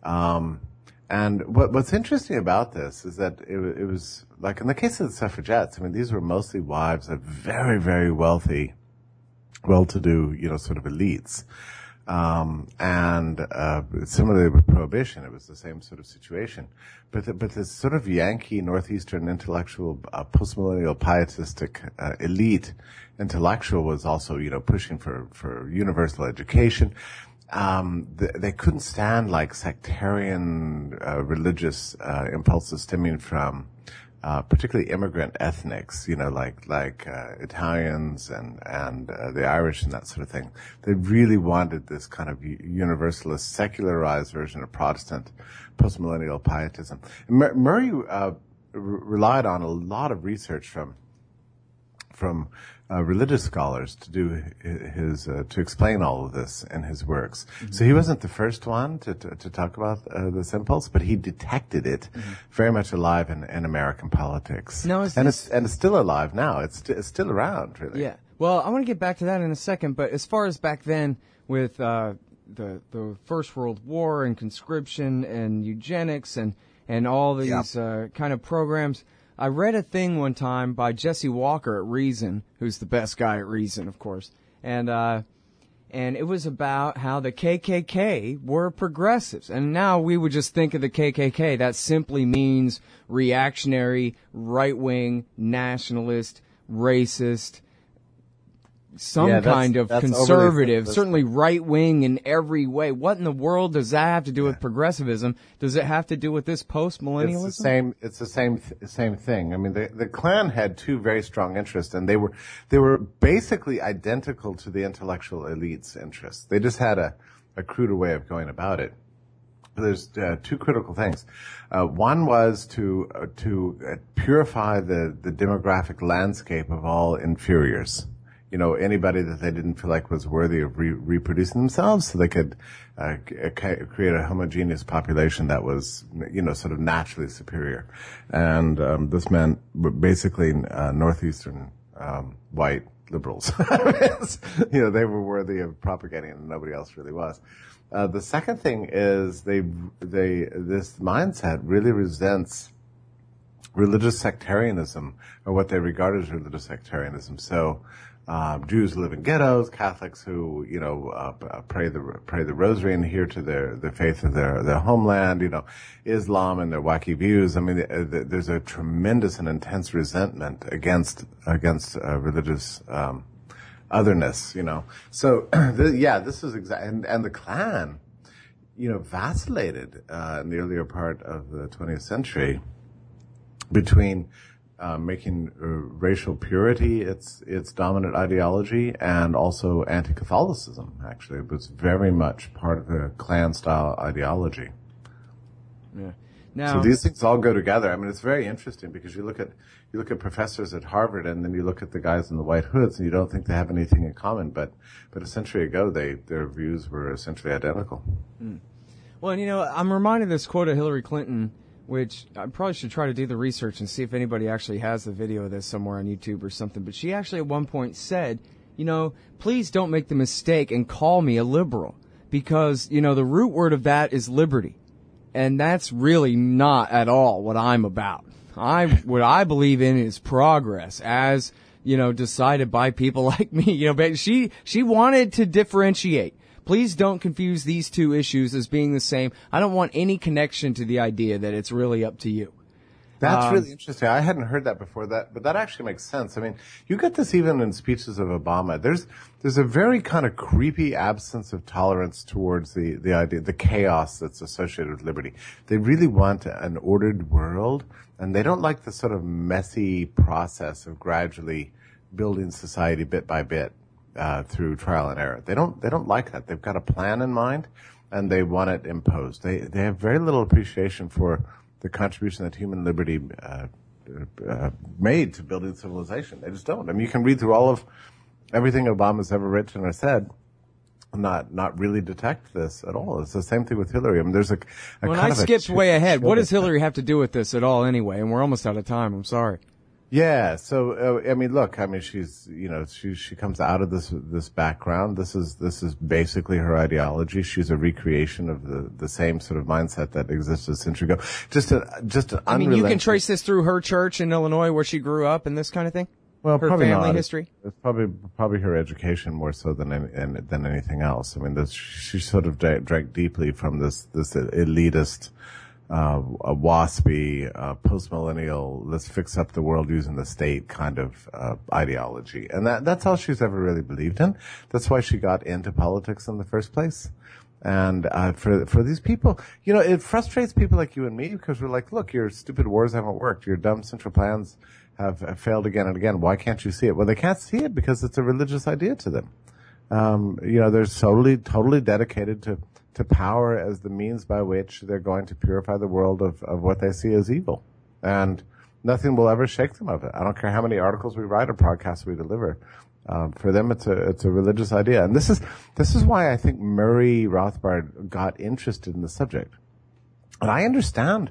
[SPEAKER 6] Um, And what, what's interesting about this is that it, it was, like in the case of the suffragettes, I mean, these were mostly wives of very, very wealthy, well-to-do, you know, sort of elites. Um, and, uh, similarly with prohibition, it was the same sort of situation. But, the, but this sort of Yankee, Northeastern intellectual, uh, postmillennial pietistic, uh, elite intellectual was also, you know, pushing for, for universal education. Um, th- they couldn't stand like sectarian uh, religious uh, impulses stemming from uh, particularly immigrant ethnics, you know, like like uh, Italians and and uh, the Irish and that sort of thing. They really wanted this kind of universalist, secularized version of Protestant postmillennial pietism. Mur- Murray uh, r- relied on a lot of research from from uh, religious scholars to do his uh, to explain all of this in his works. Mm-hmm. So he wasn't the first one to to, to talk about uh, this impulse, but he detected it mm-hmm. very much alive in, in American politics.
[SPEAKER 1] No, it's
[SPEAKER 6] and it's and it's still alive now. It's st- it's still around, really.
[SPEAKER 1] Yeah, Well, I want to get back to that in a second, but as far as back then with uh, the the First World War and conscription and eugenics and, and all these yep. uh, kind of programs, I read a thing one time by Jesse Walker at Reason, who's the best guy at Reason, of course, and uh, and it was about how the K K K were progressives. And now we would just think of the K K K. That simply means reactionary, right-wing, nationalist, racist, some
[SPEAKER 6] yeah,
[SPEAKER 1] kind of conservative, certainly right-wing in every way. What in the world does that have to do yeah. with progressivism? Does it have to do with this post-millennialism?
[SPEAKER 6] It's the same. It's the same. Th- same thing. I mean, the the Klan had two very strong interests, and they were they were basically identical to the intellectual elite's interests. They just had a a cruder way of going about it. There's uh, two critical things. Uh, one was to uh, to uh, purify the the demographic landscape of all inferiors. You know, anybody that they didn't feel like was worthy of re- reproducing themselves, so they could uh, c- create a homogeneous population that was, you know, sort of naturally superior. And um, this meant basically uh, northeastern um, white liberals. You know, they were worthy of propagating, and nobody else really was. Uh, the second thing is they they this mindset really resents religious sectarianism, or what they regard as religious sectarianism. So. Um, Jews live in ghettos, Catholics who, you know, uh, pray the, pray the rosary and adhere to their, the faith of their, their homeland, you know, Islam and their wacky views. I mean, the, the, there's a tremendous and intense resentment against, against, uh, religious, um, otherness, you know. So, the, yeah, this is exactly, and, and the Klan, you know, vacillated, uh, in the earlier part of the twentieth century between, Uh, making uh, racial purity its its dominant ideology, and also anti-Catholicism. Actually, it was very much part of the Klan-style ideology.
[SPEAKER 1] Yeah. Now,
[SPEAKER 6] so these things all go together. I mean, it's very interesting because you look at you look at professors at Harvard, and then you look at the guys in the white hoods, and you don't think they have anything in common. But but a century ago, they their views were essentially identical.
[SPEAKER 1] Mm. Well, and you know, I'm reminded of this quote of Hillary Clinton, which I probably should try to do the research and see if anybody actually has the video of this somewhere on YouTube or something. But she actually at one point said, you know, please don't make the mistake and call me a liberal, because, you know, the root word of that is liberty. And that's really not at all what I'm about. I, what I believe in is progress, as, you know, decided by people like me. You know, but she, she wanted to differentiate. Please don't confuse these two issues as being the same. I don't want any connection to the idea that it's really up to you.
[SPEAKER 6] That's
[SPEAKER 1] um,
[SPEAKER 6] really interesting. I hadn't heard that before, that, but that actually makes sense. I mean, you get this even in speeches of Obama. There's, there's a very kind of creepy absence of tolerance towards the, the idea, the chaos that's associated with liberty. They really want an ordered world, and they don't like the sort of messy process of gradually building society bit by bit. Uh, through trial and error. They don't, they don't like that. They've got a plan in mind, and they want it imposed. They, they have very little appreciation for the contribution that human liberty, uh, uh, made to building civilization. They just don't. I mean, you can read through all of everything Obama's ever written or said, not, not really detect this at all. It's the same thing with Hillary. I mean, there's a, a
[SPEAKER 1] When
[SPEAKER 6] kind
[SPEAKER 1] I
[SPEAKER 6] of
[SPEAKER 1] skipped
[SPEAKER 6] a
[SPEAKER 1] way ahead, what does Hillary have to do with this at all anyway? And we're almost out of time. I'm sorry.
[SPEAKER 6] Yeah, so uh, I mean, look, I mean, she's, you know, she she comes out of this this background. This is this is basically her ideology. She's a recreation of the the same sort of mindset that existed a century ago. Just a just an
[SPEAKER 1] I mean, you can trace this through her church in Illinois, where she grew up, and this kind of thing.
[SPEAKER 6] Well,
[SPEAKER 1] her
[SPEAKER 6] probably
[SPEAKER 1] family
[SPEAKER 6] not.
[SPEAKER 1] history.
[SPEAKER 6] It's, it's probably probably her education more so than any, than anything else. I mean, this, she sort of drank deeply from this this elitist, Uh, a waspy, uh, post-millennial, let's fix up the world using the state kind of, uh, ideology. And that, that's all she's ever really believed in. That's why she got into politics in the first place. And, uh, for, for these people, you know, it frustrates people like you and me, because we're like, look, your stupid wars haven't worked. Your dumb central plans have, have failed again and again. Why can't you see it? Well, they can't see it because it's a religious idea to them. Um, you know, they're totally, totally dedicated to, to power as the means by which they're going to purify the world of, of what they see as evil. And nothing will ever shake them of it. I don't care how many articles we write or podcasts we deliver. Um, for them, it's a, it's a religious idea. And this is, this is why I think Murray Rothbard got interested in the subject. And I understand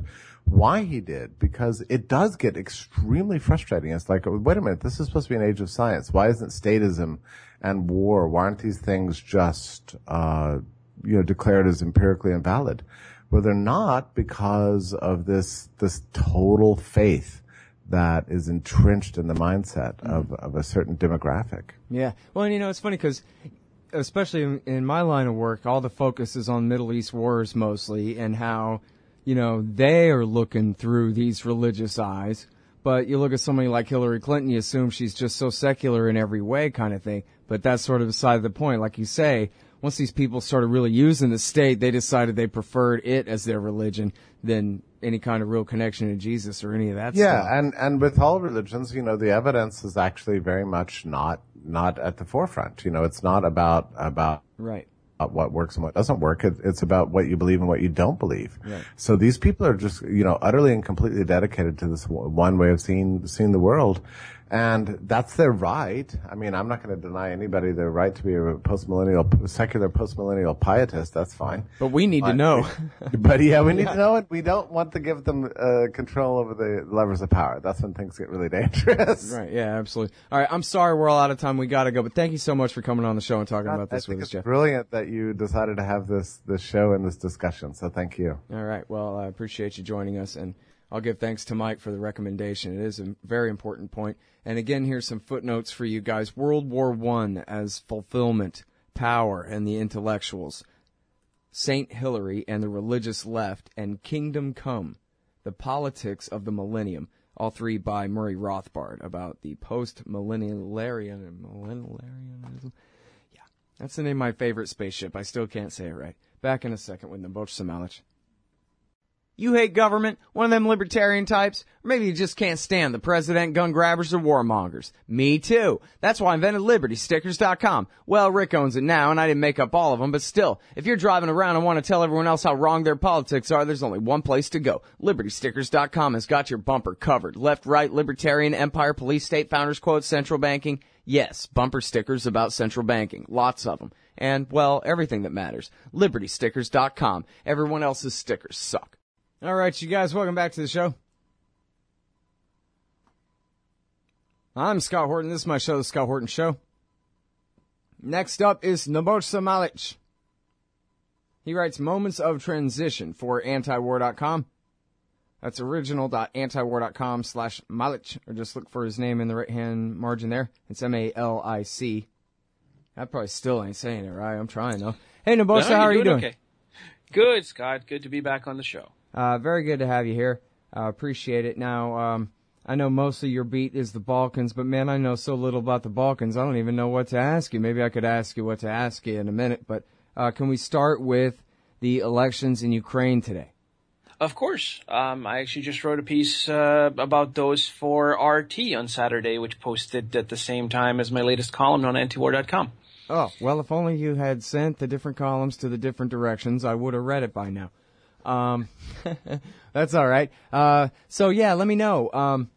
[SPEAKER 6] why he did, because it does get extremely frustrating. It's like, wait a minute, this is supposed to be an age of science. Why isn't statism and war, why aren't these things just, uh, you know, declared as empirically invalid? Well, they're not, because of this, this total faith that is entrenched in the mindset of, of a certain demographic.
[SPEAKER 1] Yeah. Well, and you know, it's funny because, especially in, in my line of work, all the focus is on Middle East wars mostly, and how, you know, they are looking through these religious eyes. But you look at somebody like Hillary Clinton, you assume she's just so secular in every way kind of thing. But that's sort of beside the point. Like you say, once these people started really using the state, they decided they preferred it as their religion than any kind of real connection to Jesus or any of that
[SPEAKER 6] yeah,
[SPEAKER 1] stuff.
[SPEAKER 6] Yeah, and, and with all religions, you know, the evidence is actually very much not not at the forefront. You know, it's not about about
[SPEAKER 1] right.
[SPEAKER 6] what works and what doesn't work. It, it's about what you believe and what you don't believe.
[SPEAKER 1] Right.
[SPEAKER 6] So these people are just, you know, utterly and completely dedicated to this one way of seeing seeing the world. And that's their right. I mean, I'm not going to deny anybody their right to be a post-millennial, secular post-millennial pietist. That's fine.
[SPEAKER 1] But we need
[SPEAKER 6] but,
[SPEAKER 1] to know.
[SPEAKER 6] But yeah, we need
[SPEAKER 1] yeah.
[SPEAKER 6] to know it. We don't want to give them uh, control over the levers of power. That's when things get really dangerous.
[SPEAKER 1] Right. Yeah, absolutely. All right. I'm sorry we're all out of time. We got to go. But thank you so much for coming on the show and talking
[SPEAKER 6] God,
[SPEAKER 1] about this
[SPEAKER 6] I think
[SPEAKER 1] with us,
[SPEAKER 6] it's
[SPEAKER 1] Jeff.
[SPEAKER 6] Brilliant that you decided to have this, this show and this discussion. So thank you.
[SPEAKER 1] All right. Well, I appreciate you joining us, and I'll give thanks to Mike for the recommendation. It is a very important point. And again, here's some footnotes for you guys. World War One as fulfillment, power, and the intellectuals. Saint Hilary and the religious left, and Kingdom Come, the politics of the millennium. All three by Murray Rothbard, about the post-millennialarian. Millennialarianism. Yeah, that's the name of my favorite spaceship. I still can't say it right. Back in a second with Nebojsa Samalic. You hate government? One of them libertarian types? Or maybe you just can't stand the president, gun grabbers, or warmongers. Me too. That's why I invented Liberty Stickers dot com. Well, Rick owns it now, and I didn't make up all of them, but still, if you're driving around and want to tell everyone else how wrong their politics are, there's only one place to go. Liberty Stickers dot com has got your bumper covered. Left, right, libertarian, empire, police, state, founders quotes, central banking. Yes, bumper stickers about central banking. Lots of them. And, well, everything that matters. Liberty Stickers dot com. Everyone else's stickers suck. All right, you guys, welcome back to the show. I'm Scott Horton. This is my show, The Scott Horton Show. Next up is Nebojsa Samalic. He writes Moments of Transition for antiwar dot com. That's original.antiwar.com slash Malic, or just look for his name in the right-hand margin there. It's M A L I C. I probably still ain't saying it right. I'm trying, though. Hey, Nebojsa,
[SPEAKER 8] no,
[SPEAKER 1] how are you doing?
[SPEAKER 8] Okay. Good, Scott. Good to be back on the show.
[SPEAKER 1] Uh, very good to have you here. Uh, appreciate it. Now, um, I know most of your beat is the Balkans, but man, I know so little about the Balkans, I don't even know what to ask you. Maybe I could ask you what to ask you in a minute, but uh, can we start with the elections in Ukraine today?
[SPEAKER 8] Of course. Um, I actually just wrote a piece uh, about those for R T on Saturday, which posted at the same time as my latest column on antiwar dot com.
[SPEAKER 1] Oh, well, if only you had sent the different columns to the different directions, I would have read it by now. Um, that's all right. Uh, so yeah, let me know, um,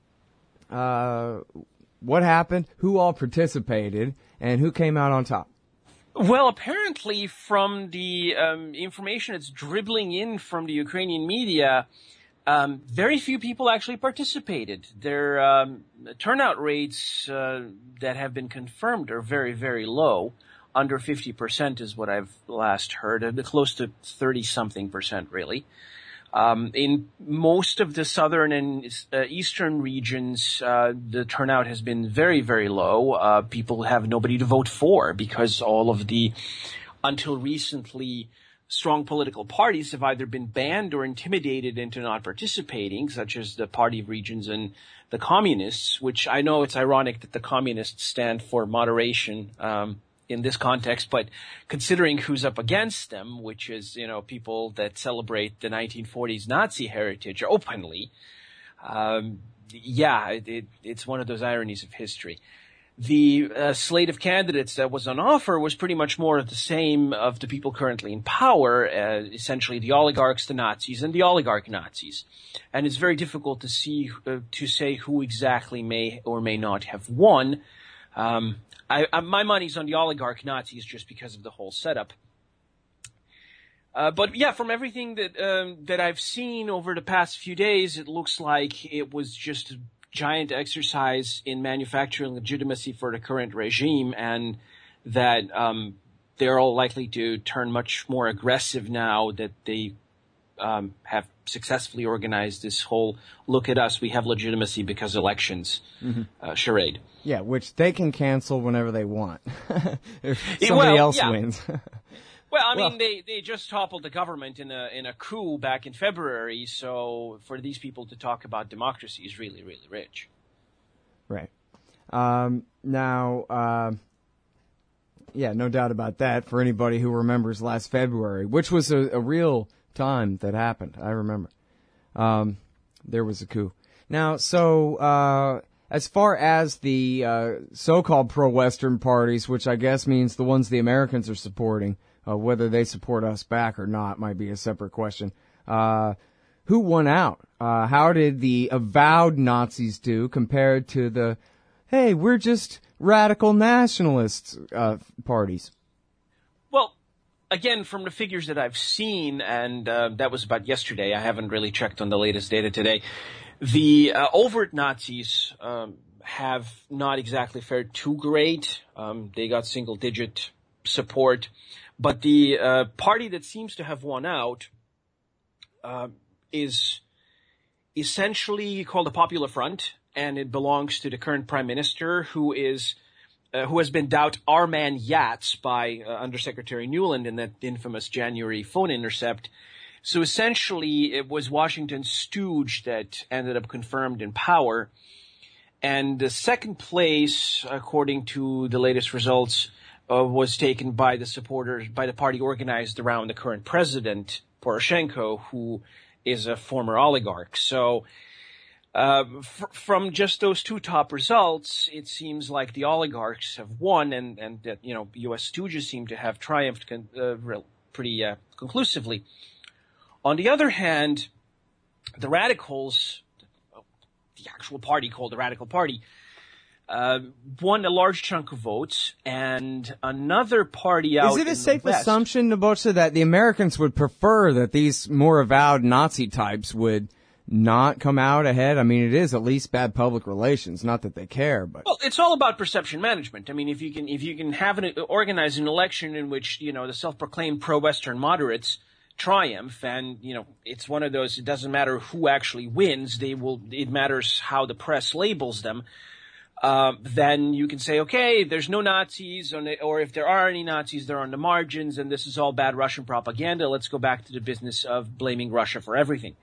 [SPEAKER 1] uh, what happened, who all participated, and who came out on top.
[SPEAKER 8] Well, apparently from the, um, information that's dribbling in from the Ukrainian media, um, very few people actually participated. Their, um, turnout rates, uh, that have been confirmed are very, very low. Under fifty percent is what I've last heard, uh, close to thirty-something percent, really. Um, in most of the southern and uh, eastern regions, uh, the turnout has been very, very low. Uh, people have nobody to vote for because all of the, until recently, strong political parties have either been banned or intimidated into not participating, such as the Party of Regions and the Communists, which I know it's ironic that the Communists stand for moderation, um, in this context, but considering who's up against them, which is, you know, people that celebrate the nineteen forties Nazi heritage openly, um, yeah, it, it, it's one of those ironies of history. The uh, slate of candidates that was on offer was pretty much more of the same of the people currently in power, uh, essentially the oligarchs, the Nazis, and the oligarch Nazis. And it's very difficult to see, uh, to say who exactly may or may not have won. Um, I, I, my money's on the oligarch Nazis just because of the whole setup. Uh, but yeah, from everything that um, that I've seen over the past few days, it looks like it was just a giant exercise in manufacturing legitimacy for the current regime, and that um, they're all likely to turn much more aggressive now that they um, have successfully organized this whole "look at us, we have legitimacy because elections" mm-hmm. uh, charade.
[SPEAKER 1] Yeah, which they can cancel whenever they want if somebody
[SPEAKER 8] well,
[SPEAKER 1] else
[SPEAKER 8] yeah.
[SPEAKER 1] wins.
[SPEAKER 8] Well, I mean,
[SPEAKER 1] Well,
[SPEAKER 8] they, they just toppled the government in a in a coup back in February, so for these people to talk about democracy is really, really rich.
[SPEAKER 1] Right. Um, now, uh, yeah, no doubt about that for anybody who remembers last February, which was a, a real time that happened. I remember. Um, there was a coup. Now, so uh, as far as the uh, so-called pro-Western parties, which I guess means the ones the Americans are supporting, Uh, whether they support us back or not might be a separate question. Uh, who won out? Uh, how did the avowed Nazis do compared to the, hey, we're just radical nationalists uh, parties?
[SPEAKER 8] Well, again, from the figures that I've seen, and uh, that was about yesterday, I haven't really checked on the latest data today, the uh, overt Nazis um, have not exactly fared too great. Um, they got single-digit support. But the uh, party that seems to have won out uh, is essentially called the Popular Front, and it belongs to the current prime minister, who is uh, who has been dubbed "Our Man Yats" by uh, Undersecretary Newland in that infamous January phone intercept. So essentially, it was Washington's stooge that ended up confirmed in power, and the second place, according to the latest results, Uh, was taken by the supporters, by the party organized around the current president, Poroshenko, who is a former oligarch. So, uh, f- from just those two top results, it seems like the oligarchs have won, and, and that, you know, U S stooges seem to have triumphed con- uh, real, pretty uh, conclusively. On the other hand, the radicals, the actual party called the Radical Party, Uh, won a large chunk of votes, and another party out
[SPEAKER 1] Is it a
[SPEAKER 8] in
[SPEAKER 1] safe
[SPEAKER 8] the West,
[SPEAKER 1] assumption, Nabocha, that the Americans would prefer that these more avowed Nazi types would not come out ahead? I mean, it is at least bad public relations, not that they care, but.
[SPEAKER 8] Well, it's all about perception management. I mean, if you can, if you can have an, organize an election in which, you know, the self-proclaimed pro-Western moderates triumph, and, you know, it's one of those, it doesn't matter who actually wins, they will, it matters how the press labels them. Uh, then you can say, okay, there's no Nazis, or if there are any Nazis, they're on the margins, and this is all bad Russian propaganda. Let's go back to the business of blaming Russia for everything.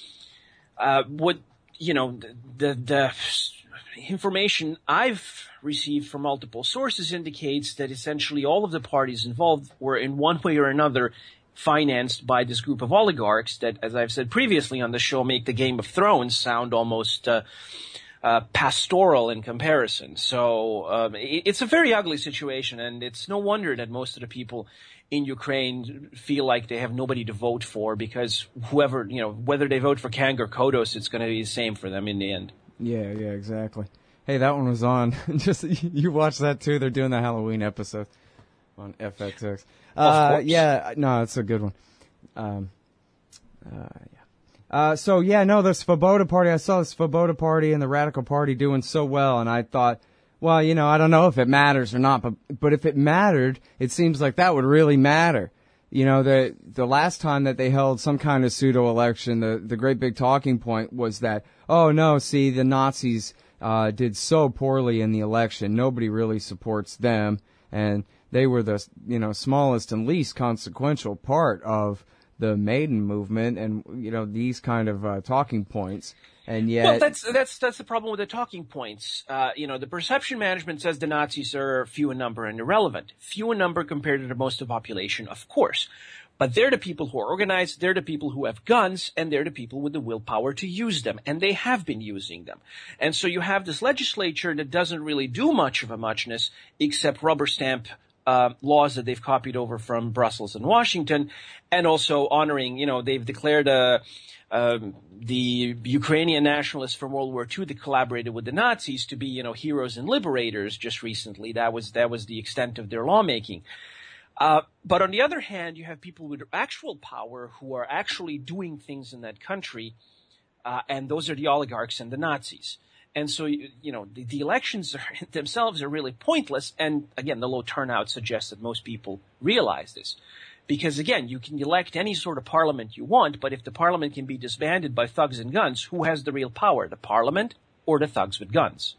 [SPEAKER 8] Uh, what, you know, the, the information I've received from multiple sources indicates that essentially all of the parties involved were in one way or another financed by this group of oligarchs that, as I've said previously on the show, make the Game of Thrones sound almost uh, uh, pastoral in comparison. So um, it, it's a very ugly situation, and it's no wonder that most of the people in Ukraine feel like they have nobody to vote for, because whoever, you know, whether they vote for Kang or Kodos, it's going to be the same for them in the end.
[SPEAKER 1] Yeah, yeah, exactly. Hey, that one was on. Just you watch that too. They're doing the Halloween episode on F X X. Uh, yeah, no, it's a good one. Um, uh, yeah. Uh, so yeah, no, the Svoboda Party. I saw the Svoboda Party and the Radical Party doing so well, and I thought, well, you know, I don't know if it matters or not, but but if it mattered, it seems like that would really matter. You know, the the last time that they held some kind of pseudo election, the the great big talking point was that, oh no, see, the Nazis uh did so poorly in the election. Nobody really supports them, and they were the, you know, smallest and least consequential part of the Maidan movement, and, you know, these kind of uh, talking points. And yet,
[SPEAKER 8] well, that's that's that's the problem with the talking points. Uh, you know, the perception management says the Nazis are few in number and irrelevant. Few in number compared to the most of the population, of course. But they're the people who are organized, they're the people who have guns, and they're the people with the willpower to use them. And they have been using them. And so you have this legislature that doesn't really do much of a muchness except rubber stamp Uh, laws that they've copied over from Brussels and Washington, and also honoring, you know, they've declared uh, um, the Ukrainian nationalists from World War Two that collaborated with the Nazis to be, you know, heroes and liberators just recently. That was that was the extent of their lawmaking. Uh, but on the other hand, you have people with actual power who are actually doing things in that country, uh, and those are the oligarchs and the Nazis. And so, you, you know, the, the elections are, themselves are really pointless. And again, the low turnout suggests that most people realize this. Because again, you can elect any sort of parliament you want, but if the parliament can be disbanded by thugs and guns, who has the real power, the parliament or the thugs with guns?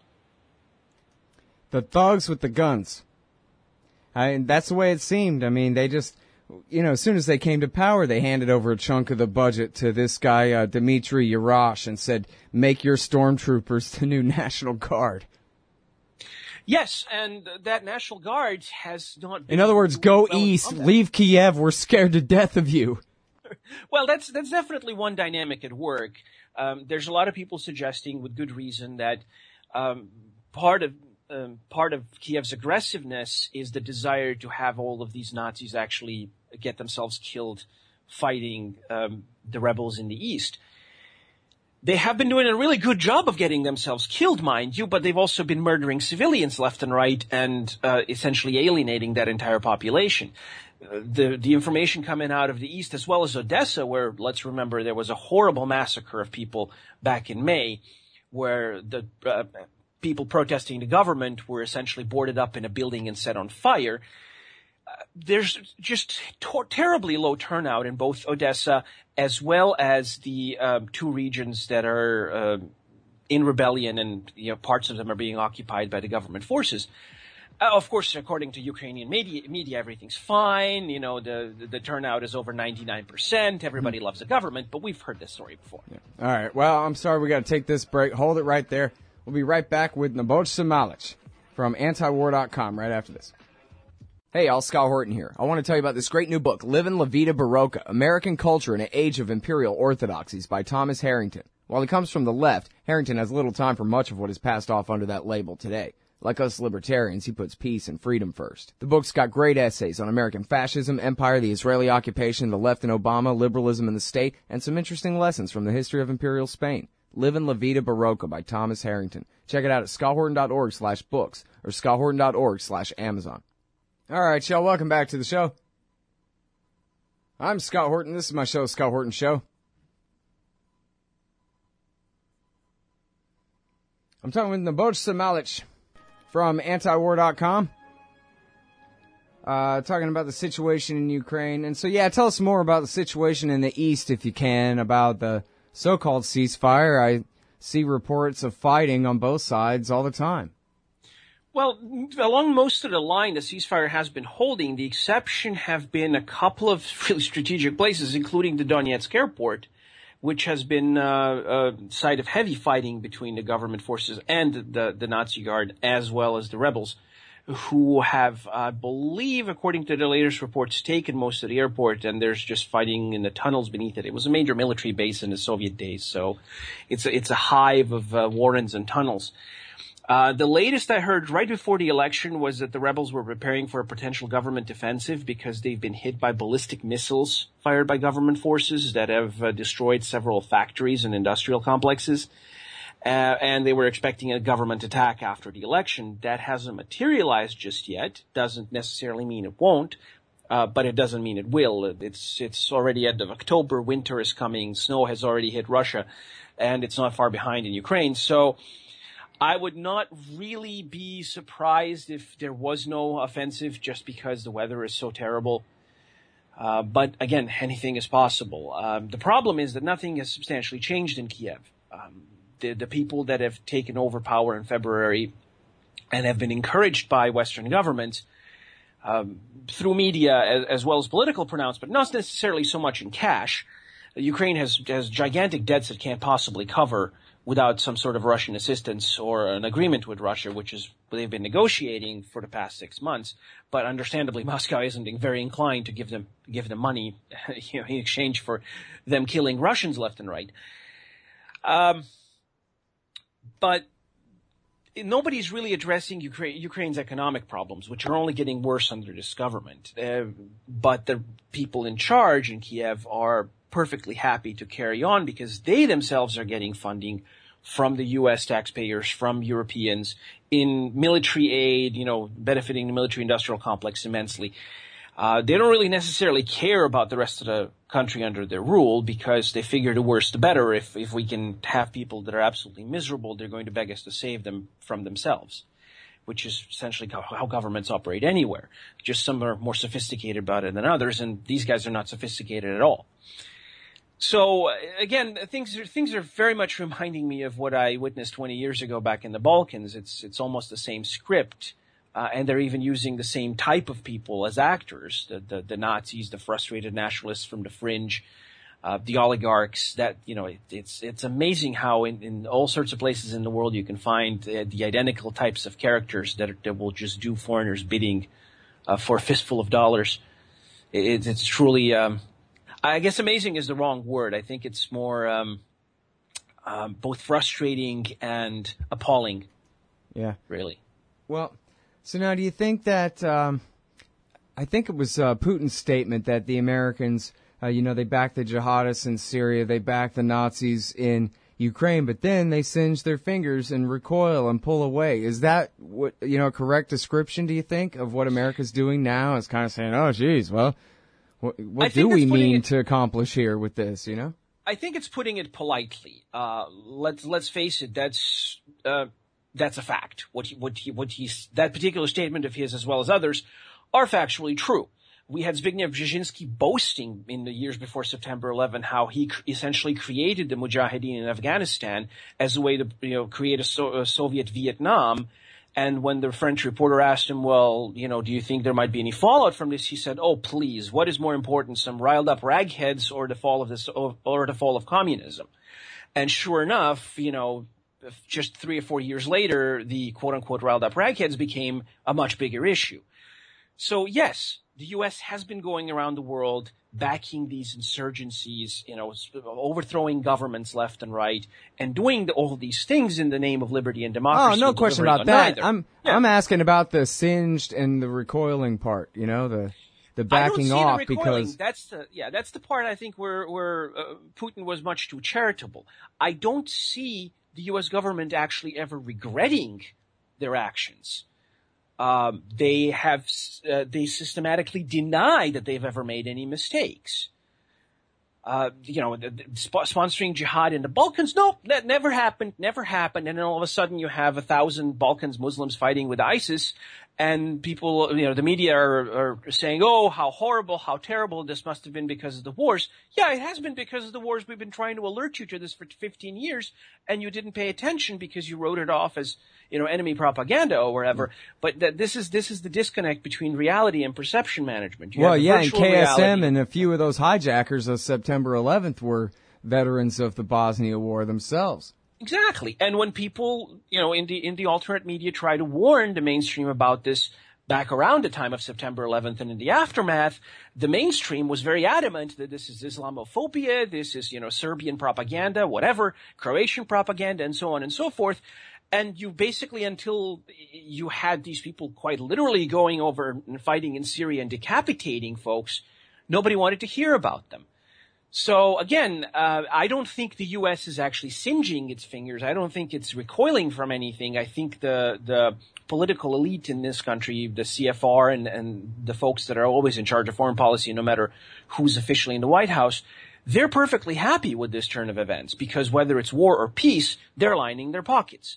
[SPEAKER 1] The thugs with the guns. I, that's the way it seemed. I mean, they just, you know, as soon as they came to power, they handed over a chunk of the budget to this guy, uh, Dmitry Yarosh, and said, make your stormtroopers the new National Guard.
[SPEAKER 8] Yes, and that National Guard has not been...
[SPEAKER 1] In other words, go
[SPEAKER 8] well
[SPEAKER 1] east, leave Kiev, we're scared to death of you.
[SPEAKER 8] Well, that's that's definitely one dynamic at work. Um, there's a lot of people suggesting, with good reason, that um, part of um, part of Kiev's aggressiveness is the desire to have all of these Nazis actually get themselves killed fighting um, the rebels in the east. They have been doing a really good job of getting themselves killed, mind you, but they've also been murdering civilians left and right and uh, essentially alienating that entire population. Uh, the the information coming out of the east, as well as Odessa, where, let's remember, there was a horrible massacre of people back in May, where the uh, people protesting the government were essentially boarded up in a building and set on fire. Uh, there's just to- terribly low turnout in both Odessa as well as the uh, two regions that are uh, in rebellion, and you know, parts of them are being occupied by the government forces. Uh, of course, according to Ukrainian media, media, everything's fine. You know, the, the the turnout is over ninety-nine percent. Everybody mm-hmm. loves the government, but we've heard this story before.
[SPEAKER 1] Yeah. All right. Well, I'm sorry we got to take this break. Hold it right there. We'll be right back with Nebojsa Malic from anti war dot com right after this. Hey, all, Scott Horton here. I want to tell you about this great new book, Livin' La Vida Barocca, American Culture in an Age of Imperial Orthodoxies by Thomas Harrington. While he comes from the left, Harrington has little time for much of what is passed off under that label today. Like us libertarians, he puts peace and freedom first. The book's got great essays on American fascism, empire, the Israeli occupation, the left and Obama, liberalism in the state, and some interesting lessons from the history of Imperial Spain. Livin' La Vida Barocca by Thomas Harrington. Check it out at scotthorton.org slash books or scotthorton.org slash Amazon. All right, y'all, welcome back to the show. I'm Scott Horton. This is my show, Scott Horton Show. I'm talking with Nebojsa Malic from anti war dot com. Uh, talking about the situation in Ukraine. And so, yeah, tell us more about the situation in the East, if you can, about the so-called ceasefire. I see reports of fighting on both sides all the time.
[SPEAKER 8] Well, along most of the line, the ceasefire has been holding. The exception have been a couple of really strategic places, including the Donetsk airport, which has been uh, a site of heavy fighting between the government forces and the, the Nazi Guard, as well as the rebels, who have, I believe, according to the latest reports, taken most of the airport, and there's just fighting in the tunnels beneath it. It was a major military base in the Soviet days, so it's a, it's a hive of uh, warrens and tunnels. Uh, the latest I heard right before the election was that the rebels were preparing for a potential government offensive because they've been hit by ballistic missiles fired by government forces that have uh, destroyed several factories and industrial complexes. Uh, and they were expecting a government attack after the election. That hasn't materialized just yet. Doesn't necessarily mean it won't, uh, but it doesn't mean it will. It's, it's already end of October. Winter is coming. Snow has already hit Russia, and it's not far behind in Ukraine. So I would not really be surprised if there was no offensive just because the weather is so terrible. Uh, but again, anything is possible. Um, the problem is that nothing has substantially changed in Kiev. Um, the, the people that have taken over power in February and have been encouraged by Western governments um, through media as, as well as political pronouncement, not necessarily so much in cash. Ukraine has, has gigantic debts it can't possibly cover without some sort of Russian assistance or an agreement with Russia, which is what they've been negotiating for the past six months. But understandably, Moscow isn't very inclined to give them give them money you know, in exchange for them killing Russians left and right. Um, but nobody's really addressing Ukraine, Ukraine's economic problems, which are only getting worse under this government. Uh, but the people in charge in Kiev are perfectly happy to carry on because they themselves are getting funding from the U S taxpayers, from Europeans in military aid, you know, benefiting the military industrial complex immensely. Uh, they don't really necessarily care about the rest of the country under their rule because they figure the worse the better. If, if we can have people that are absolutely miserable, they're going to beg us to save them from themselves, which is essentially how, how governments operate anywhere. Just some are more sophisticated about it than others, and these guys are not sophisticated at all. So again, things are, things are very much reminding me of what I witnessed twenty years ago back in the Balkans. It's, it's almost the same script. Uh, and they're even using the same type of people as actors, the, the, the Nazis, the frustrated nationalists from the fringe, uh, the oligarchs. That, you know, it, it's, it's amazing how in, in all sorts of places in the world you can find uh, the identical types of characters that, are, that will just do foreigners' bidding, uh, for a fistful of dollars. It, it's truly, um, I guess amazing is the wrong word. I think it's more, um, um, both frustrating and appalling.
[SPEAKER 1] Yeah.
[SPEAKER 8] Really.
[SPEAKER 1] Well, so now do you think that, um, I think it was uh, Putin's statement that the Americans, uh, you know, they backed the jihadists in Syria, they backed the Nazis in Ukraine, but then they singe their fingers and recoil and pull away. Is that what, you know, a correct description, do you think, of what America's doing now? It's kind of saying, oh, geez, well, what, what do we mean it, to accomplish here with this, you know?
[SPEAKER 8] I think it's putting it politely. Uh, let's, let's face it, that's, uh, That's a fact. What he, what he, what he's, that particular statement of his, as well as others, are factually true. We had Zbigniew Brzezinski boasting in the years before September eleventh how he cr- essentially created the Mujahideen in Afghanistan as a way to, you know, create a, so- a Soviet Vietnam. And when the French reporter asked him, well, you know, do you think there might be any fallout from this? He said, oh, please, what is more important, some riled up ragheads or the fall of this, or the fall of communism? And sure enough, you know, just three or four years later, the quote-unquote riled-up ragheads became a much bigger issue. So, yes, the U S has been going around the world backing these insurgencies, you know, overthrowing governments left and right, and doing the, all these things in the name of liberty and democracy.
[SPEAKER 1] Oh, no question about that.
[SPEAKER 8] Neither.
[SPEAKER 1] I'm
[SPEAKER 8] yeah.
[SPEAKER 1] I'm asking about the singed and the recoiling part, you know, the the backing
[SPEAKER 8] I don't see
[SPEAKER 1] off
[SPEAKER 8] the recoiling.
[SPEAKER 1] because
[SPEAKER 8] that's the yeah, that's the part I think where where uh, Putin was much too charitable. I don't see the U S government actually ever regretting their actions. Um, they have, uh, they systematically deny that they've ever made any mistakes. Uh, you know, the, the, sp- sponsoring jihad in the Balkans, no, that never happened, never happened. And then all of a sudden you have a thousand Balkans Muslims fighting with ISIS, and people, you know, the media are, are saying, oh, how horrible, how terrible, this must have been because of the wars. Yeah, it has been because of the wars. We've been trying to alert you to this for fifteen years, and you didn't pay attention because you wrote it off as, you know, enemy propaganda or whatever. Mm. But th- this is, this is the disconnect between reality and perception management. You
[SPEAKER 1] well, yeah, and K S M
[SPEAKER 8] reality.
[SPEAKER 1] And a few of those hijackers of September eleventh were veterans of the Bosnia War themselves.
[SPEAKER 8] Exactly. And when people, you know, in the, in the alternate media try to warn the mainstream about this back around the time of September eleventh and in the aftermath, the mainstream was very adamant that this is Islamophobia, this is, you know, Serbian propaganda, whatever, Croatian propaganda, and so on and so forth. And you basically, until you had these people quite literally going over and fighting in Syria and decapitating folks, nobody wanted to hear about them. So again, uh, I don't think the U S is actually singeing its fingers. I don't think it's recoiling from anything. I think the, the political elite in this country, the C F R and, and the folks that are always in charge of foreign policy, no matter who's officially in the White House, they're perfectly happy with this turn of events because whether it's war or peace, they're lining their pockets.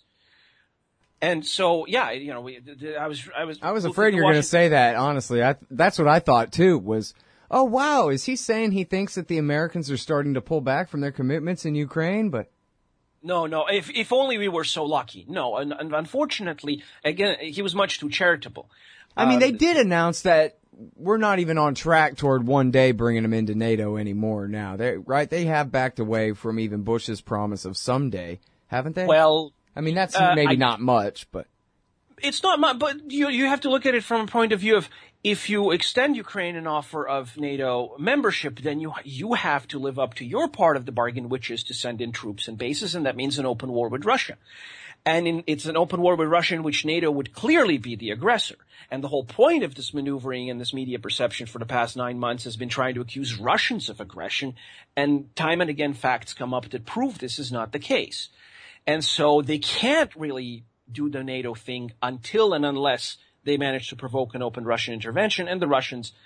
[SPEAKER 8] And so, yeah, you know, we, I was, I was,
[SPEAKER 1] I was afraid you were going to say that, honestly. I, that's what I thought too, was, oh, wow, is he saying he thinks that the Americans are starting to pull back from their commitments in Ukraine? But
[SPEAKER 8] no, no, if if only we were so lucky. No, and, and unfortunately, again, he was much too charitable.
[SPEAKER 1] I mean,
[SPEAKER 8] um,
[SPEAKER 1] they did announce that we're not even on track toward one day bringing them into NATO anymore now. They right? They have backed away from even Bush's promise of someday, haven't they?
[SPEAKER 8] Well,
[SPEAKER 1] I mean, that's
[SPEAKER 8] uh,
[SPEAKER 1] maybe
[SPEAKER 8] I,
[SPEAKER 1] not much, but
[SPEAKER 8] it's not much. But you you have to look at it from a point of view of, if you extend Ukraine an offer of NATO membership, then you you have to live up to your part of the bargain, which is to send in troops and bases, and that means an open war with Russia. And in, it's an open war with Russia in which NATO would clearly be the aggressor. And the whole point of this maneuvering and this media perception for the past nine months has been trying to accuse Russians of aggression, and time and again facts come up that prove this is not the case. And so they can't really do the NATO thing until and unless they manage to provoke an open Russian intervention, and the Russians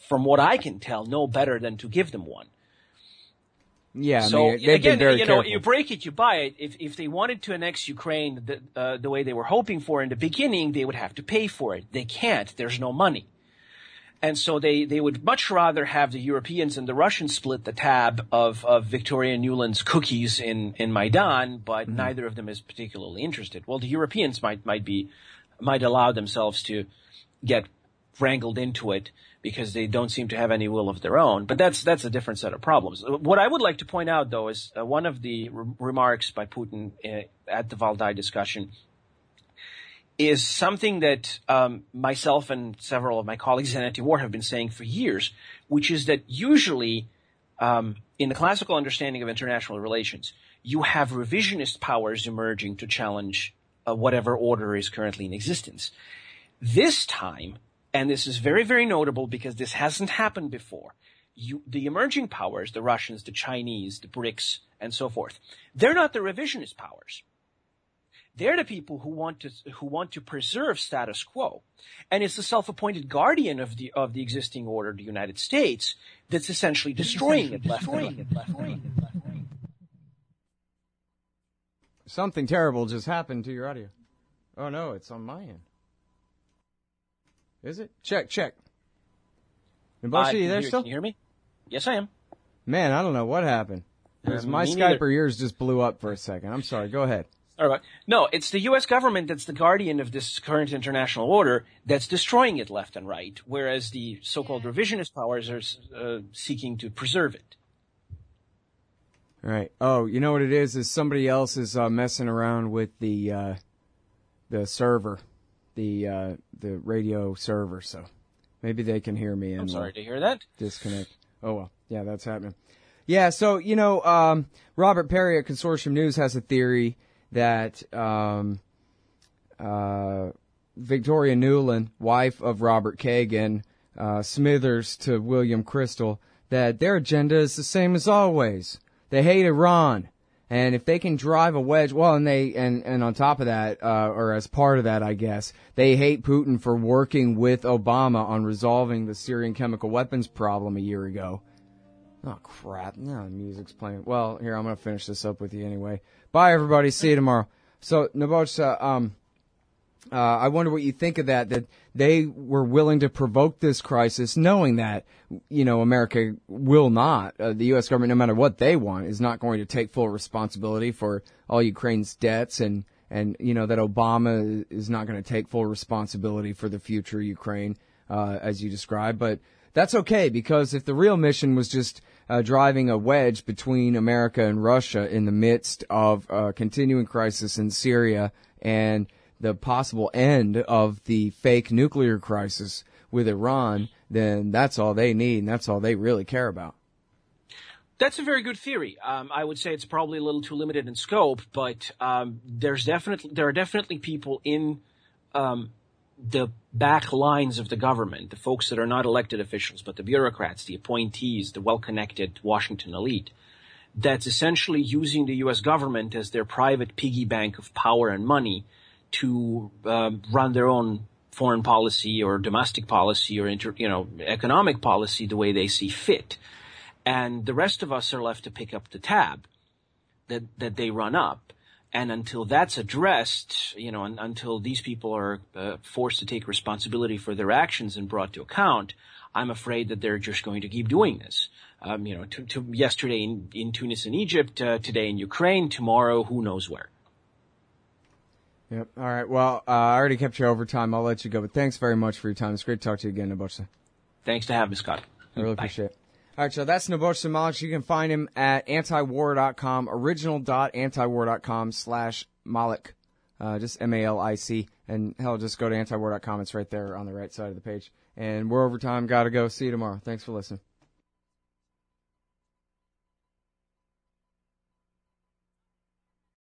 [SPEAKER 8] from what I can tell, know better than to give them one.
[SPEAKER 1] Yeah, I
[SPEAKER 8] so
[SPEAKER 1] mean, they've
[SPEAKER 8] again,
[SPEAKER 1] been very
[SPEAKER 8] you know,
[SPEAKER 1] careful.
[SPEAKER 8] you break it, you buy it. If if they wanted to annex Ukraine the, uh, the way they were hoping for in the beginning, they would have to pay for it. They can't. There's no money. And so they, they would much rather have the Europeans and the Russians split the tab of, of Victoria Nuland's cookies in, in Maidan, but mm-hmm. neither of them is particularly interested. Well, the Europeans might, might be, might allow themselves to get wrangled into it because they don't seem to have any will of their own. But that's, that's a different set of problems. What I would like to point out, though, is uh, one of the re- remarks by Putin uh, at the Valdai discussion is something that um, myself and several of my colleagues in anti-war have been saying for years, which is that usually um, in the classical understanding of international relations, you have revisionist powers emerging to challenge uh, whatever order is currently in existence. This time, and this is very, very notable because this hasn't happened before, you, the emerging powers, the Russians, the Chinese, the BRICS, and so forth, they're not the revisionist powers. They're the people who want to who want to preserve status quo, and it's the self-appointed guardian of the of the existing order, the United States, that's essentially destroying it left and right.
[SPEAKER 1] Something terrible just happened to your audio. Oh no, it's on my end. Is it? Check, check. Niboshi,
[SPEAKER 8] Uh,
[SPEAKER 1] you there
[SPEAKER 8] hear,
[SPEAKER 1] still?
[SPEAKER 8] Can you hear me? Yes, I am.
[SPEAKER 1] Man, I don't know what happened.
[SPEAKER 8] Um,
[SPEAKER 1] my
[SPEAKER 8] me
[SPEAKER 1] Skype
[SPEAKER 8] neither.
[SPEAKER 1] or yours just blew up for a second. I'm sorry. Go ahead.
[SPEAKER 8] All right. No, it's the U S government that's the guardian of this current international order that's destroying it left and right, whereas the so-called revisionist powers are uh, seeking to preserve it.
[SPEAKER 1] Right. Oh, you know what it is? Is somebody else is uh, messing around with the uh, the server, the uh, the radio server. So maybe they can hear me. And
[SPEAKER 8] I'm sorry
[SPEAKER 1] uh,
[SPEAKER 8] to hear that.
[SPEAKER 1] Disconnect. Oh well. Yeah, that's happening. Yeah. So you know, um, Robert Perry at Consortium News has a theory that um, uh, Victoria Nuland, wife of Robert Kagan, uh, Smithers to William Crystal, that their agenda is the same as always. They hate Iran, and if they can drive a wedge, well, and they and and on top of that, uh, or as part of that, I guess, they hate Putin for working with Obama on resolving the Syrian chemical weapons problem a year ago. Oh, crap. No, the music's playing. Well, here, I'm going to finish this up with you anyway. Bye, everybody. See you tomorrow. So, Nabocha, um, uh, I wonder what you think of that, that they were willing to provoke this crisis knowing that, you know, America will not, uh, the U S government, no matter what they want, is not going to take full responsibility for all Ukraine's debts and, and, you know, that Obama is not going to take full responsibility for the future Ukraine, uh, as you described. But that's okay, because if the real mission was just uh, driving a wedge between America and Russia in the midst of a continuing crisis in Syria and the possible end of the fake nuclear crisis with Iran, then that's all they need, and that's all they really care about.
[SPEAKER 8] That's a very good theory. Um, I would say it's probably a little too limited in scope, but um, there's definitely there are definitely people in um, the back lines of the government, the folks that are not elected officials, but the bureaucrats, the appointees, the well-connected Washington elite, that's essentially using the U S government as their private piggy bank of power and money to um, run their own foreign policy or domestic policy or inter, you know, economic policy the way they see fit. And the rest of us are left to pick up the tab that, that they run up. And until that's addressed, you know, and, until these people are uh, forced to take responsibility for their actions and brought to account, I'm afraid that they're just going to keep doing this. Um, you know, to, to yesterday in, in Tunis and Egypt, uh, today in Ukraine, tomorrow, who knows where.
[SPEAKER 1] Yep. All right. Well, uh, I already kept you over time. I'll let you go. But thanks very much for your time. It's great to talk to you again, Nabocha.
[SPEAKER 8] Thanks to have me, Scott.
[SPEAKER 1] I really
[SPEAKER 8] Bye.
[SPEAKER 1] appreciate it. All right, so that's Nabocha Malik. You can find him at antiwar dot com, original dot antiwar dot com slash Malik, uh, just M A L I C. And hell, just go to antiwar dot com. It's right there on the right side of the page. And we're over time. Got to go. See you tomorrow. Thanks for listening.